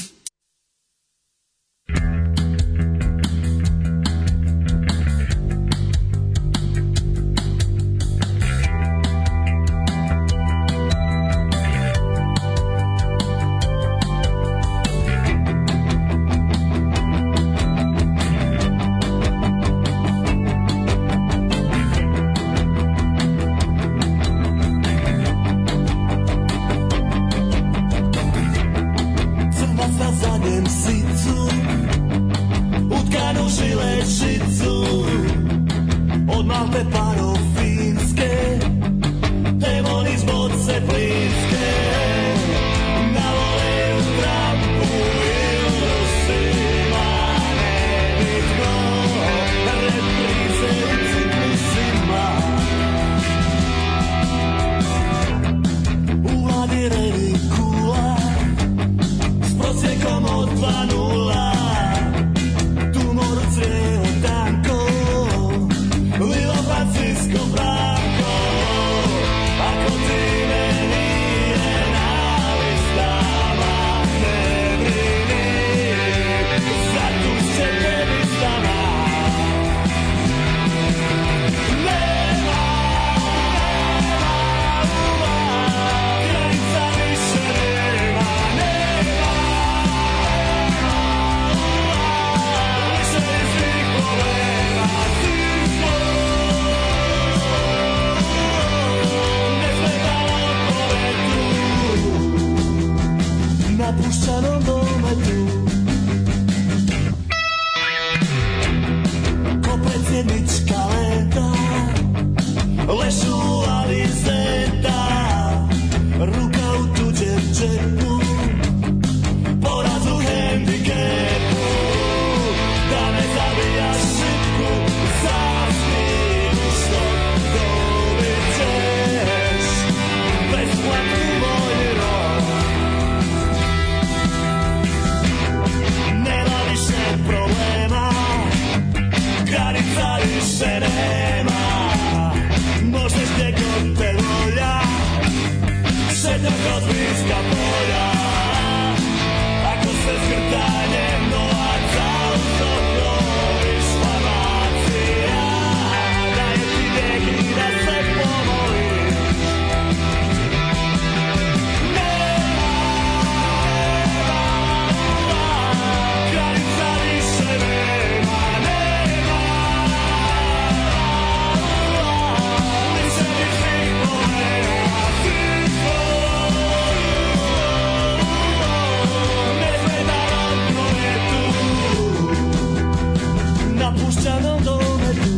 Od Malte pa do Finske, demon iz boce plinske, navole u trapu i u Rusima, nebitno, reprize u ciklusima. U ladireni kula, s prosjekom od dva nula, tumor u crijevo tanko, Lilo Francisco Franco, ako ti me nije na listama, ne brini, zatus će tebi stama. Nema, nema, uva, granica više nema, nema, uva, više iz svih problema, svi smo. Na puščanom dometu, ko predsjednička leta, lešu alizeta, ruka u tuđem džepu, poraz u hendikepu, da ne zabijaš šipku, zasni što dobit ćeš, besplatni vojni rok. Nema više problema, granica više nema, možeš gdje god te volja, šetnjam kroz bliska polja, ako se zgrtanjem novaca utopiš farmacija, daje ti lijek i da se pomoliš. Granica više nema, nema, više ni svih problema, svi smo nezvedanom prometu, napuščanom dometu.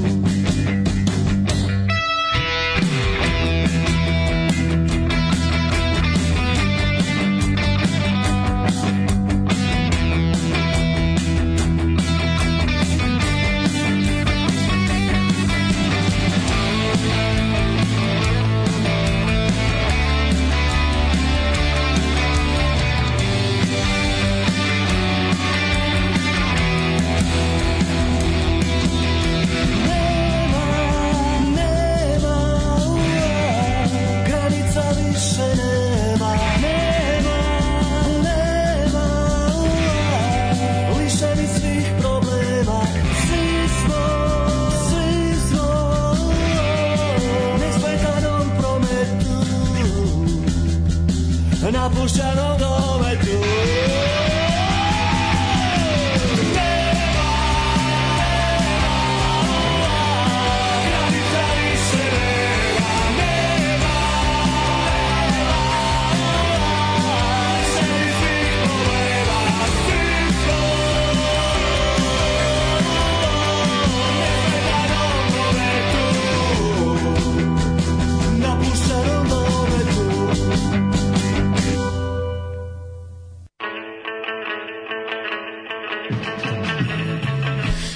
Granica više nema, nema, nema, lišeni svih problema, svi smo, svi smo, nesmetanom prometu, napuščanom dometu. Granica više nema, nema,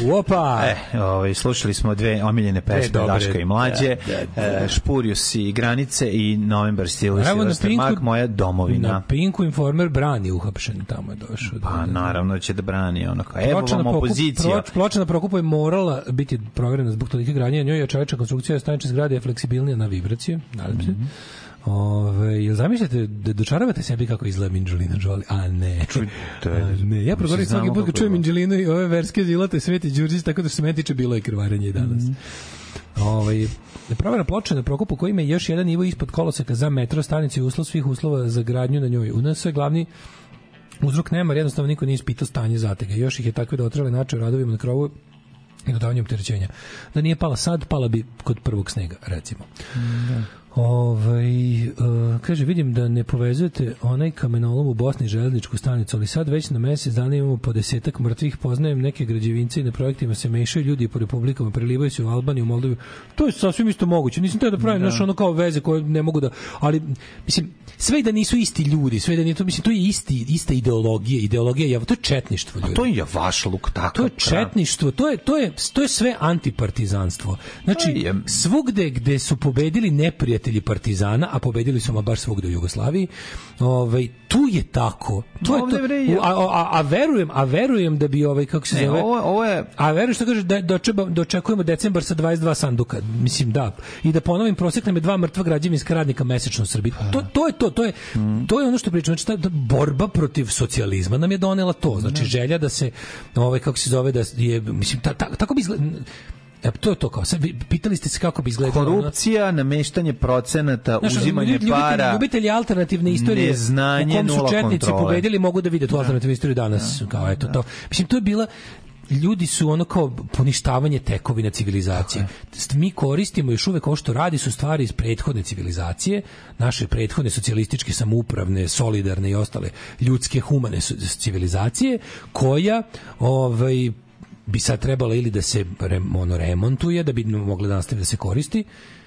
Opa! E, ovaj, slušali smo dve omiljene pesme Daška i Mlađe, da, da, da. Špurius i Granice i November Still i Silvester Mak, Moja domovina. Na Pinku Informer brani uhapšen, tamo je došao. Pa da, da. naravno će da brani, ono kao, evo vam opozicija. Ploča na Prokupu je morala biti proverena zbog tolike gradnje, njoj je čoveča konstrukcija stanične zgrade je fleksibilnija na vibracije, nadam se. Mm -hmm. Ove, jel zamišljate da dočaravate sebi kako izgleda Angelina Jolie? A ne. Čujte. A ne. Ja progovorim svaki put kad čujem Angelinu i ove verske zilate Sveti Đurđić, tako da što se meni tiče bilo je krvarenje i danas. Mm. Ove, provera ploča na Prokupu koji ima još jedan nivo ispod koloseka za metro stanicu i uslov svih uslova za gradnju na njoj. U nas je glavni uzrok nemar, jednostavno niko nije ispitao stanje zatega. Još ih je takve da otrale način u radovima na krovu i dodavanjem opterećenja. Da nije pala sad, pala bi kod prvog snega, recimo. Mm, Ovaj uh, kaže, vidim da ne povezujete onaj kamenolom u Bosni železničku stanicu, ali sad već na mesec dana imamo po desetak mrtvih, poznajem neke građevince i na projektima se mešaju ljudi po republikama, prelivaju se u Albaniju, u Moldaviju. To je sasvim isto moguće. Nisam teo da pravim nešto ono kao veze koje ne mogu da, ali mislim sve i da nisu isti ljudi, sve i da nije to, mislim to je isti ista ideologija, ideologija je to je četništvo, ljudi. A to je javašluk tako. To je četništvo, to je to je to je sve antipartizanstvo. Znači svugde gde su pobedili neprijatelji partizana, a pobedili su ma baš svugde u Jugoslaviji. Ovaj tu je tako. To je to. A, a, a verujem, a verujem da bi ovaj kako se ne, zove. Ovo, ovo je a verujem što kaže da dočekujemo decembar sa dvadeset dva sanduka. Mislim da. I da ponovim prosek nam je dva mrtva građevinska radnika mesečno u Srbiji. To to je to, to je mm. to je ono što pričam, znači ta borba protiv socijalizma nam je donela to. Znači želja da se ovaj kako se zove da je mislim ta, ta, tako bi izgleda. E, to je to kao, sad pitali ste se kako bi izgledalo. Korupcija, nameštanje procenata, znaš, uzimanje ljubitelji, para. Ljubitelji alternativne istorije neznanje, u kom su četnici kontrole. pobedili mogu da vide tu alternativnu istoriju danas. Da, kao, eto, da. To. Mislim, to je bila ljudi su ono kao poništavanje tekovina civilizacije. Mi koristimo još uvek ovo što radi su stvari iz prethodne civilizacije, naše prethodne socijalističke, samoupravne, solidarne i ostale ljudske, humane civilizacije, koja ovaj bi sad trebalo ili da se ono remontuje da bi mogla da nastavi da se koristi,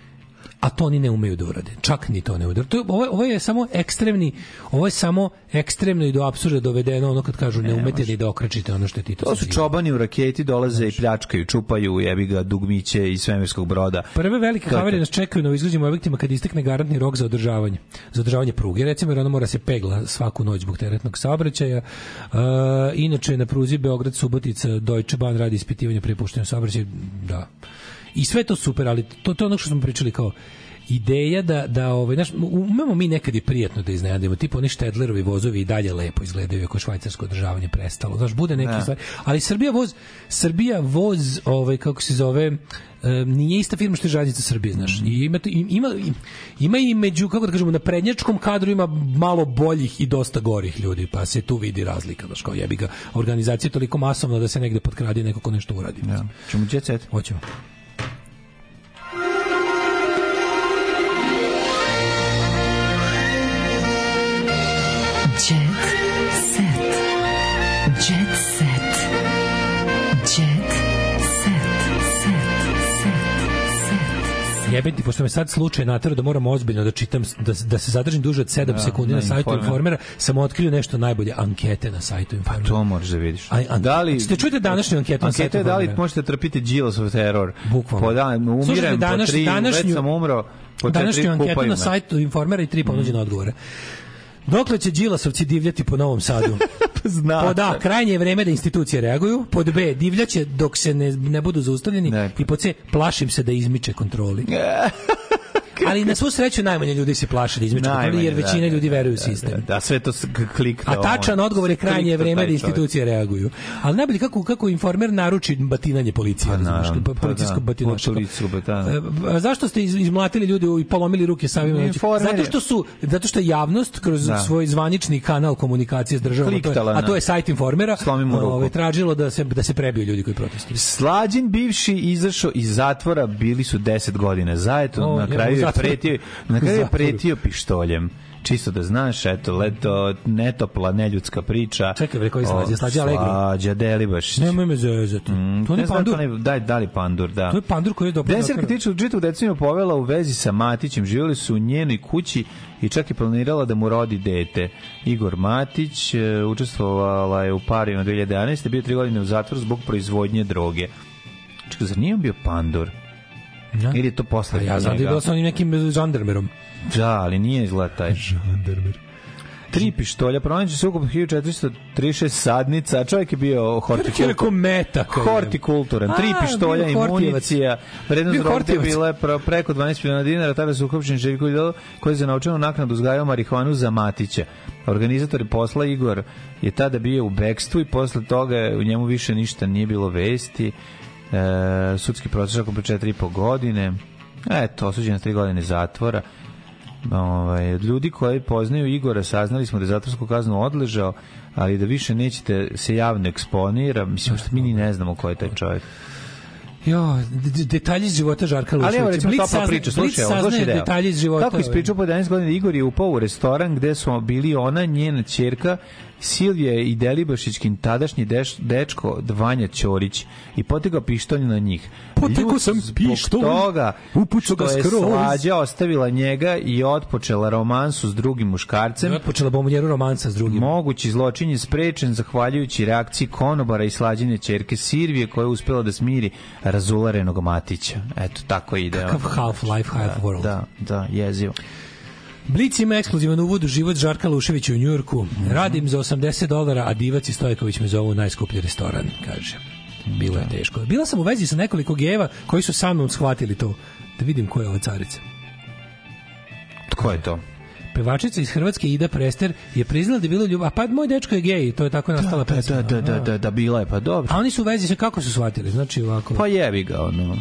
a to oni ne umeju da urade. Čak ni to ne urade. To je, ovo, ovo je samo ekstremni, ovo je samo ekstremno i do apsurda dovedeno, ono kad kažu ne, ne umete ni da okrećite ono što je Tito. To su čobani u raketi, dolaze znači. I pljačkaju, čupaju, jebi ga, dugmiće i svemirskog broda. Prve velike havarije nas čekaju na izgrađenim objektima kad istekne garantni rok za održavanje. Za održavanje pruge. Recimo, jer ona mora se pegla svaku noć zbog teretnog saobraćaja. Uh, inače, na pruzi Beograd-Subotica Deutsche Bahn radi ispitivanje prepuštenja saobraćaja. Da. I sve to super, ali to, to je ono što smo pričali kao ideja da, da ovaj, znaš, umemo mi nekad i prijatno da iznenadimo, tipa oni Štedlerovi vozovi i dalje lepo izgledaju ako švajcarsko održavanje prestalo, znaš, bude neki stvari, ali Srbija voz, Srbija voz, ovaj, kako se zove, um, nije ista firma što je Železnica Srbije, znaš, i ima, ima, ima i među, kako da kažemo, na prednjačkom kadru ima malo boljih i dosta gorih ljudi, pa se tu vidi razlika, znaš, kao jebi ga, organizacija je toliko masovna da se negde potkradi neko ko nešto uradi. Ja. Čemo jet set? Hoćemo. Jet set. Jet set. Jet set. Set. Jebeti, pošto me sad slučaj natero da moram ozbiljno da čitam, da, da se zadržim duže od sedam sekundi na, na sajtu Informera, sam otkrio nešto najbolje, ankete na sajtu Informera. Pa to možeš da vidiš. A, an, da li, ste čujete današnju anketu na sajtu Informera? Da li možete trpiti Đilasov teror? Bukvalno. Po dan, umirem, slušajte, današ, po tri, današnju, već sam umro, po današnju anketu na sajtu Informera i tri ponuđene mm. odgovore. Dokle će Đilasovci divljati po Novom Sadu? Zna. Pod A, krajnje je vreme da institucije reaguju. Pod B, divljaće dok se ne, ne budu zaustavljeni. Ne. I pod C, plašim se da izmiče kontroli. Ali na svu sreću najmanje ljudi se plaše da izmiče kontroli, jer većina da, ljudi veruje u sistem. Da, da, sve to klikta. A tačan on, odgovor je krajnje je vreme da institucije reaguju. Ali najbolje kako, kako Informer naruči batinanje policije. Pa, naravno, pa, policijsko pa, da, batinačko. Pa, zašto ste iz, izmlatili ljudi i polomili ruke samima? Zato što su, zato što je javnost kroz da. svoj zvanični kanal komunikacije s državom, a to je sajt Informera, ove, tražilo da se, da se prebiju ljudi koji protestuju. Slađin bivši izašao iz zatvora, bili su deset godina zajedno, na kraju je zatvoru. pretio, na kraju je Zatvoru. pretio pištoljem. Čisto da znaš, eto, leto, netopla, neljudska priča. Čekaj, bre, koji Slađa? Slađa Allegro? Slađa Delibašić. Nemoj me zezati. Mm, To ne ne znam pandur. ko ne- Daj, da li pandur, da. To je pandur koji je dobro. Deserka tiče čitavu deceniju povela u vezi sa Matićem. Živjeli su u njenoj kući i čak je planirala da mu rodi dete. Igor Matić e, učestvovala je u parima dve hiljade jedanaeste. Bio tri godine u zatvoru zbog proizvodnje droge. Čekaj, zar nije on bio pandur? Ja. Ili je to posle? A ja znam da je njega? bilo sa onim nekim žandarmerom. Da, ali nije izgleda taj. Žandarmer. Tri pištolja, pronađe se ukupno hiljadu četiristo trideset šest sadnica, a čovjek je bio Kako je hortikulturan. rekao metaka? Hortikulturan. Tri A, pištolja bio i hortijevac. municija. Vrednost Bio droge hortijevac. bila je pro- preko dvanaest miliona dinara. Tada su uhapšeni Željko Videlo, koji je za novčanu naknadu uzgajao marihuanu za Matića. Organizatori posla Igor je tada bio u bekstvu i posle toga u njemu više ništa nije bilo vesti. E, sudski proces oko pre četiri i po godine. Eto, osuđen na tri godine zatvora. Ovaj, od ljudi koji poznaju Igora saznali smo da je zatvorsku kaznu odležao, ali da više nećete se javno eksponira. Mislim što mi ni ne znamo ko je taj čovjek. Jo, d- detalji iz života Žarka Luševića. Ali evo recimo Blic topla sazna- priča, Blic slušaj, ovo, saznaje slušaj deo. detalji iz života. Kako ispričao po jedanaest godina, Igor je upao u restoran gde su bili ona, njena ćerka, Silvija i Delibašićkin tadašnji deš, dečko Vanja Ćorić i potegao pištolj na njih. Potegao Ljut sam zbog pištolj, toga upucao ga što je skroz. Slađa ostavila njega i otpočela romansu s drugim muškarcem. Otpočela bombonjeru romansa s drugim. Mogući zločin je sprečen zahvaljujući reakciji konobara i slađene ćerke Sirvije koja je uspela da smiri razularenog Matića. Eto, tako ide. Kakav half-life, half-world. Da, da, jezivo. Blic ima ekskluzivan uvod u život Žarka Luševića u Njujorku. Radim za osamdeset dolara, a Divac i Stojković me zovu najskuplji restoran, kaže. Bilo je teško. Bila sam u vezi sa nekoliko gejeva koji su sa mnom shvatili to. Da vidim ko je ova carica. Tko je to? Pevačica iz Hrvatske Ida Prester je priznala da je bilo ljubav. A pa moj dečko je gej, to je tako nastala Da, pesma. da, da, da, da, bila je, pa dobro. A oni su u vezi sa kako su shvatili? Znači ovako. Pa jebi ga, ono.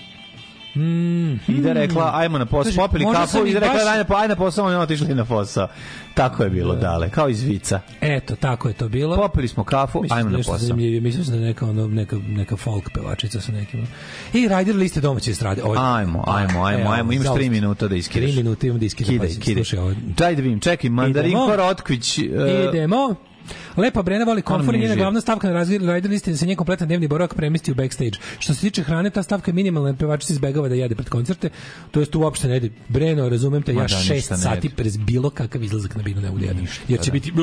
Mm, Ida rekla, ajmo na posao, Kaže, popili možda kafu, sam Ida ih rekla, baš- ajde na, ajde na posao, oni otišli na posao. Tako je bilo, dale, kao iz vica. Eto, tako je to bilo. Popili smo kafu, Mislim ajmo da na nešto posao. zanimljivije. Mislim da je neka, ono, neka, neka folk pevačica sa nekim. I Rajder liste domaće estrade. Ovo- Ajmo, ajmo, ajmo, Evo, ajmo, imaš zauz- tri minuta da iskideš. Tri minuta imam da iskidam. Kidaj, Pazi, kidaj. slušaj ovo. Daj da vidim, čekaj, Mandarinko Idemo. Rotkvić. e, Idemo. Lepa Brena voli komfor i mi je njena živ. glavna stavka na razgledu Rajder liste da se njen kompletan dnevni boravak premesti u backstage. Što se tiče hrane, ta stavka je minimalna, jer pevačica izbegava da jede pred koncerte. To jest uopšte ne jede. Breno, razumem te, Ma ja da, šest ništa ne sati jede. prez bilo kakav izlazak na binu ne mogu da jedem. Jer će da. biti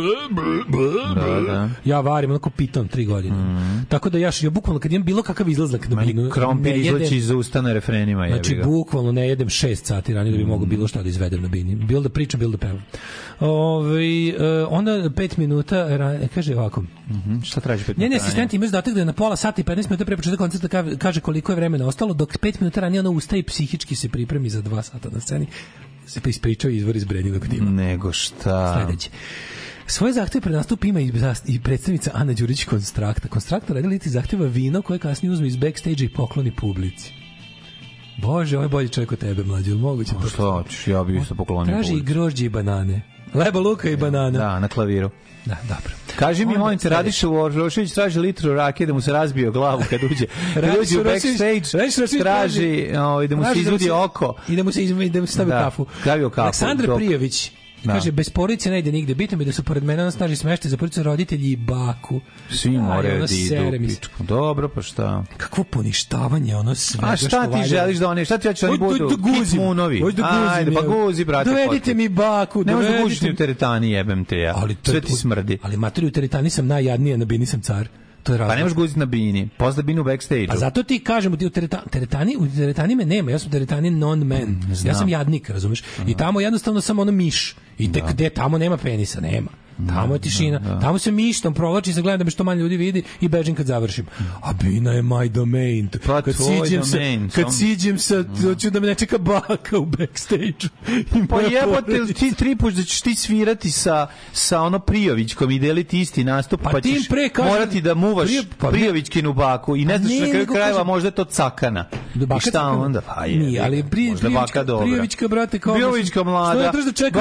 Da, da. ja varim onako piton tri godine. Tako da ja, š- ja bukvalno kad imam bilo kakav izlazak na binu, Meni krompir ne jedem- izlači iz usta na refrenima, jebi Znači, ga. bukvalno ne jedem šest sati ranije da bi mogo bilo šta da izvedem na bini. Bilo da pričam, bilo da pevam. Ove, e, onda pet minuta, ranije, kaže ovako. Mhm, šta traži pet Njeni minuta asistent ima zadatak da je na pola sata i petnaest minuta pre početka koncerta ka- kaže koliko je vremena ostalo, dok pet minuta ranije ona ustaje i psihički se pripremi za dva sata na sceni. Se pa ispričao izvor iz Breninog tima. Nego šta? Sledeće. Svoje zahteve pred nastup ima i, zast- i predstavnica Ana Đurić Konstrakta. Konstrakta radiliti zahteva vino koje kasnije uzme iz backstage i pokloni publici. Bože, ovo je bolji čovjek od tebe, mlađe, ili moguće? Pa šta hoćeš, ja bih isto poklonio. Traži i publici. grožđe i banane. Leba, luka i banana. Da, na klaviru. Da, dobro. Kaži mi, Onda molim te, sledeće. Radiša Urošević traži litru rakije da mu se razbije o glavu kad uđe. Kad Radiša uđe u Urošević- backstage, Radiša Urošević traži ovaj, da mu se traži da mu izvodi se- oko. I da mu se, izme, da mu se stavi Da, kafu. stavi u kafu, Aleksandar dok- Prijović Da. kaže, bez porodice ne ide nigde. Bitno mi je da su pored mene snaži smešte za porodicu roditelji i baku. Svi Aj, moraju ono da sere idu mi u se. pičku. Dobro, pa šta? Kakvo poništavanje, ono sve. A šta ti želiš da oni, šta ti hoćeš da oni Hoću da- budu? da guzim. Kitmunovi. Hoću da guzim, Ajde, pa evo. guzi, brate. Dovedite pote. mi baku, Ne možeš da dovedite guziš ni u mi- teretani, jebem te ja. Ali to- Sve ti smrdi. Ali materi u teretani sam najjadnija, na bini sam car. To je razlog. Pa ne možeš guziti na bini. Posle binu u backstage-u. A zato ti kažem, ti u teretani, teretani, u teretani me nema, ja sam u teretani non-man. ja znam. sam jadnik, razumeš? I tamo jednostavno sam ono miš. I tek gde tamo nema penisa, nema. Tamo je tišina. Tamo se mištom provlači, se gleda da me što manje ljudi vidi i bežim kad završim. A bina je my domain. Pa kad tvoj siđem sa, domain, kad sam- siđem sa, hoću da me ne čeka baka u backstage-u. I Pa moja jebote, porodica. ti tri puš da ćeš ti svirati sa, sa ono Prijovićkom i deliti isti nastup, Pa pa, tim ćeš pre kažem- morati da muvaš Prije- pa- Prijovićkinu baku i ne A znaš ne, na kraju nego krajeva kažem- možda je to cakana. Da, baka I šta Cakana? onda? Pa je. Nije, ali pri, možda baka Prijovićka, dobra. Prijovićka, brate, kao... Prijovićka mlada. Što ne trebaš da čekaš Baka tri- može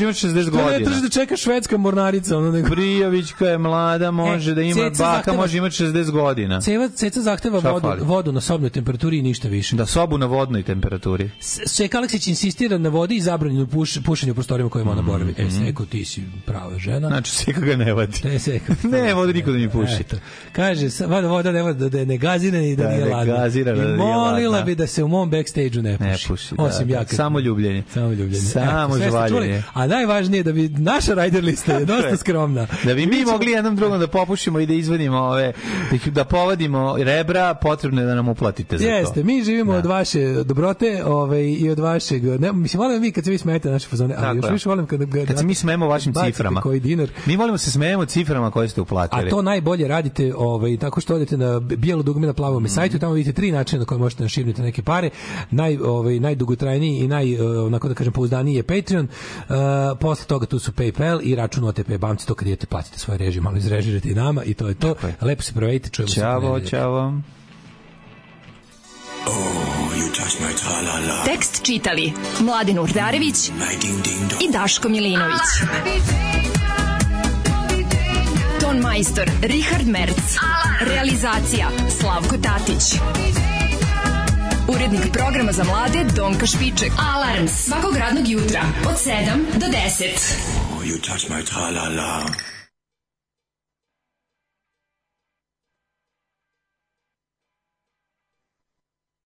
imati šezdeset godina. Ne traži da čeka švedska mornarica. Ono nego. Prijovićka je mlada, može e, da ima, baka zahteva, može imati šezdeset godina. Ceva, ceca zahteva vodu, vodu na sobnoj temperaturi i ništa više. Da, sobu na vodnoj temperaturi. Seka Aleksić insistira na vodi i zabranjenu puš, pušenju u prostorijama kojima ona boravi. Mm -hmm. E, Seko, ti si prava žena. Znači, Seka ga ne vadi. Ne, Seka. ne, voda niko da mi puši. Eto. Kaže, voda, voda ne vodi da je negazirana i da, da nije ladna. I molila bi da se u mom backstage-u ne puši. Ne puši, osim da, ja. Kad... Samo ljubljenje. Samo ljubljenje. Samo Eto, žvaljenje. A najvažnije da bi naša rider lista je dosta skromna. Da bi mi, mi mogli jednom drugom da popušimo i da izvadimo ove, da povadimo rebra, potrebno je da nam uplatite za to. Jeste, mi živimo da. od vaše dobrote, ovaj, i od vašeg, ne, mislim, volim mi kad se vi smijete naše fazone, ali još više volim kad, kad, kad se mi smijemo vašim ciframa. Koji dinar. Mi volimo se smijemo ciframa koje ste uplatili. A to najbolje radite ovaj, tako što odete na bijelo dugme na plavom mm. sajtu, tamo vidite tri načina na koje možete našivniti neke pare. Naj, ovaj, najdugotrajniji i naj, onako da kažem, pouzdaniji je Patreon. Uh, posle toga tu su PayPal i račun O T P banci, to kad idete platite svoje režije, malo izrežirate i nama i to je to. Je. Lepo se provedite, čujemo se. Ćao, ćao. Tekst čitali Mladin Urdarević i Daško Milinović. Ton majstor Richard Merc. Realizacija Slavko Tatić. Urednik programa za mlade Donka Špiček. Alarms svakog radnog jutra od sedam do deset. Oh, you touch my tra-la-la.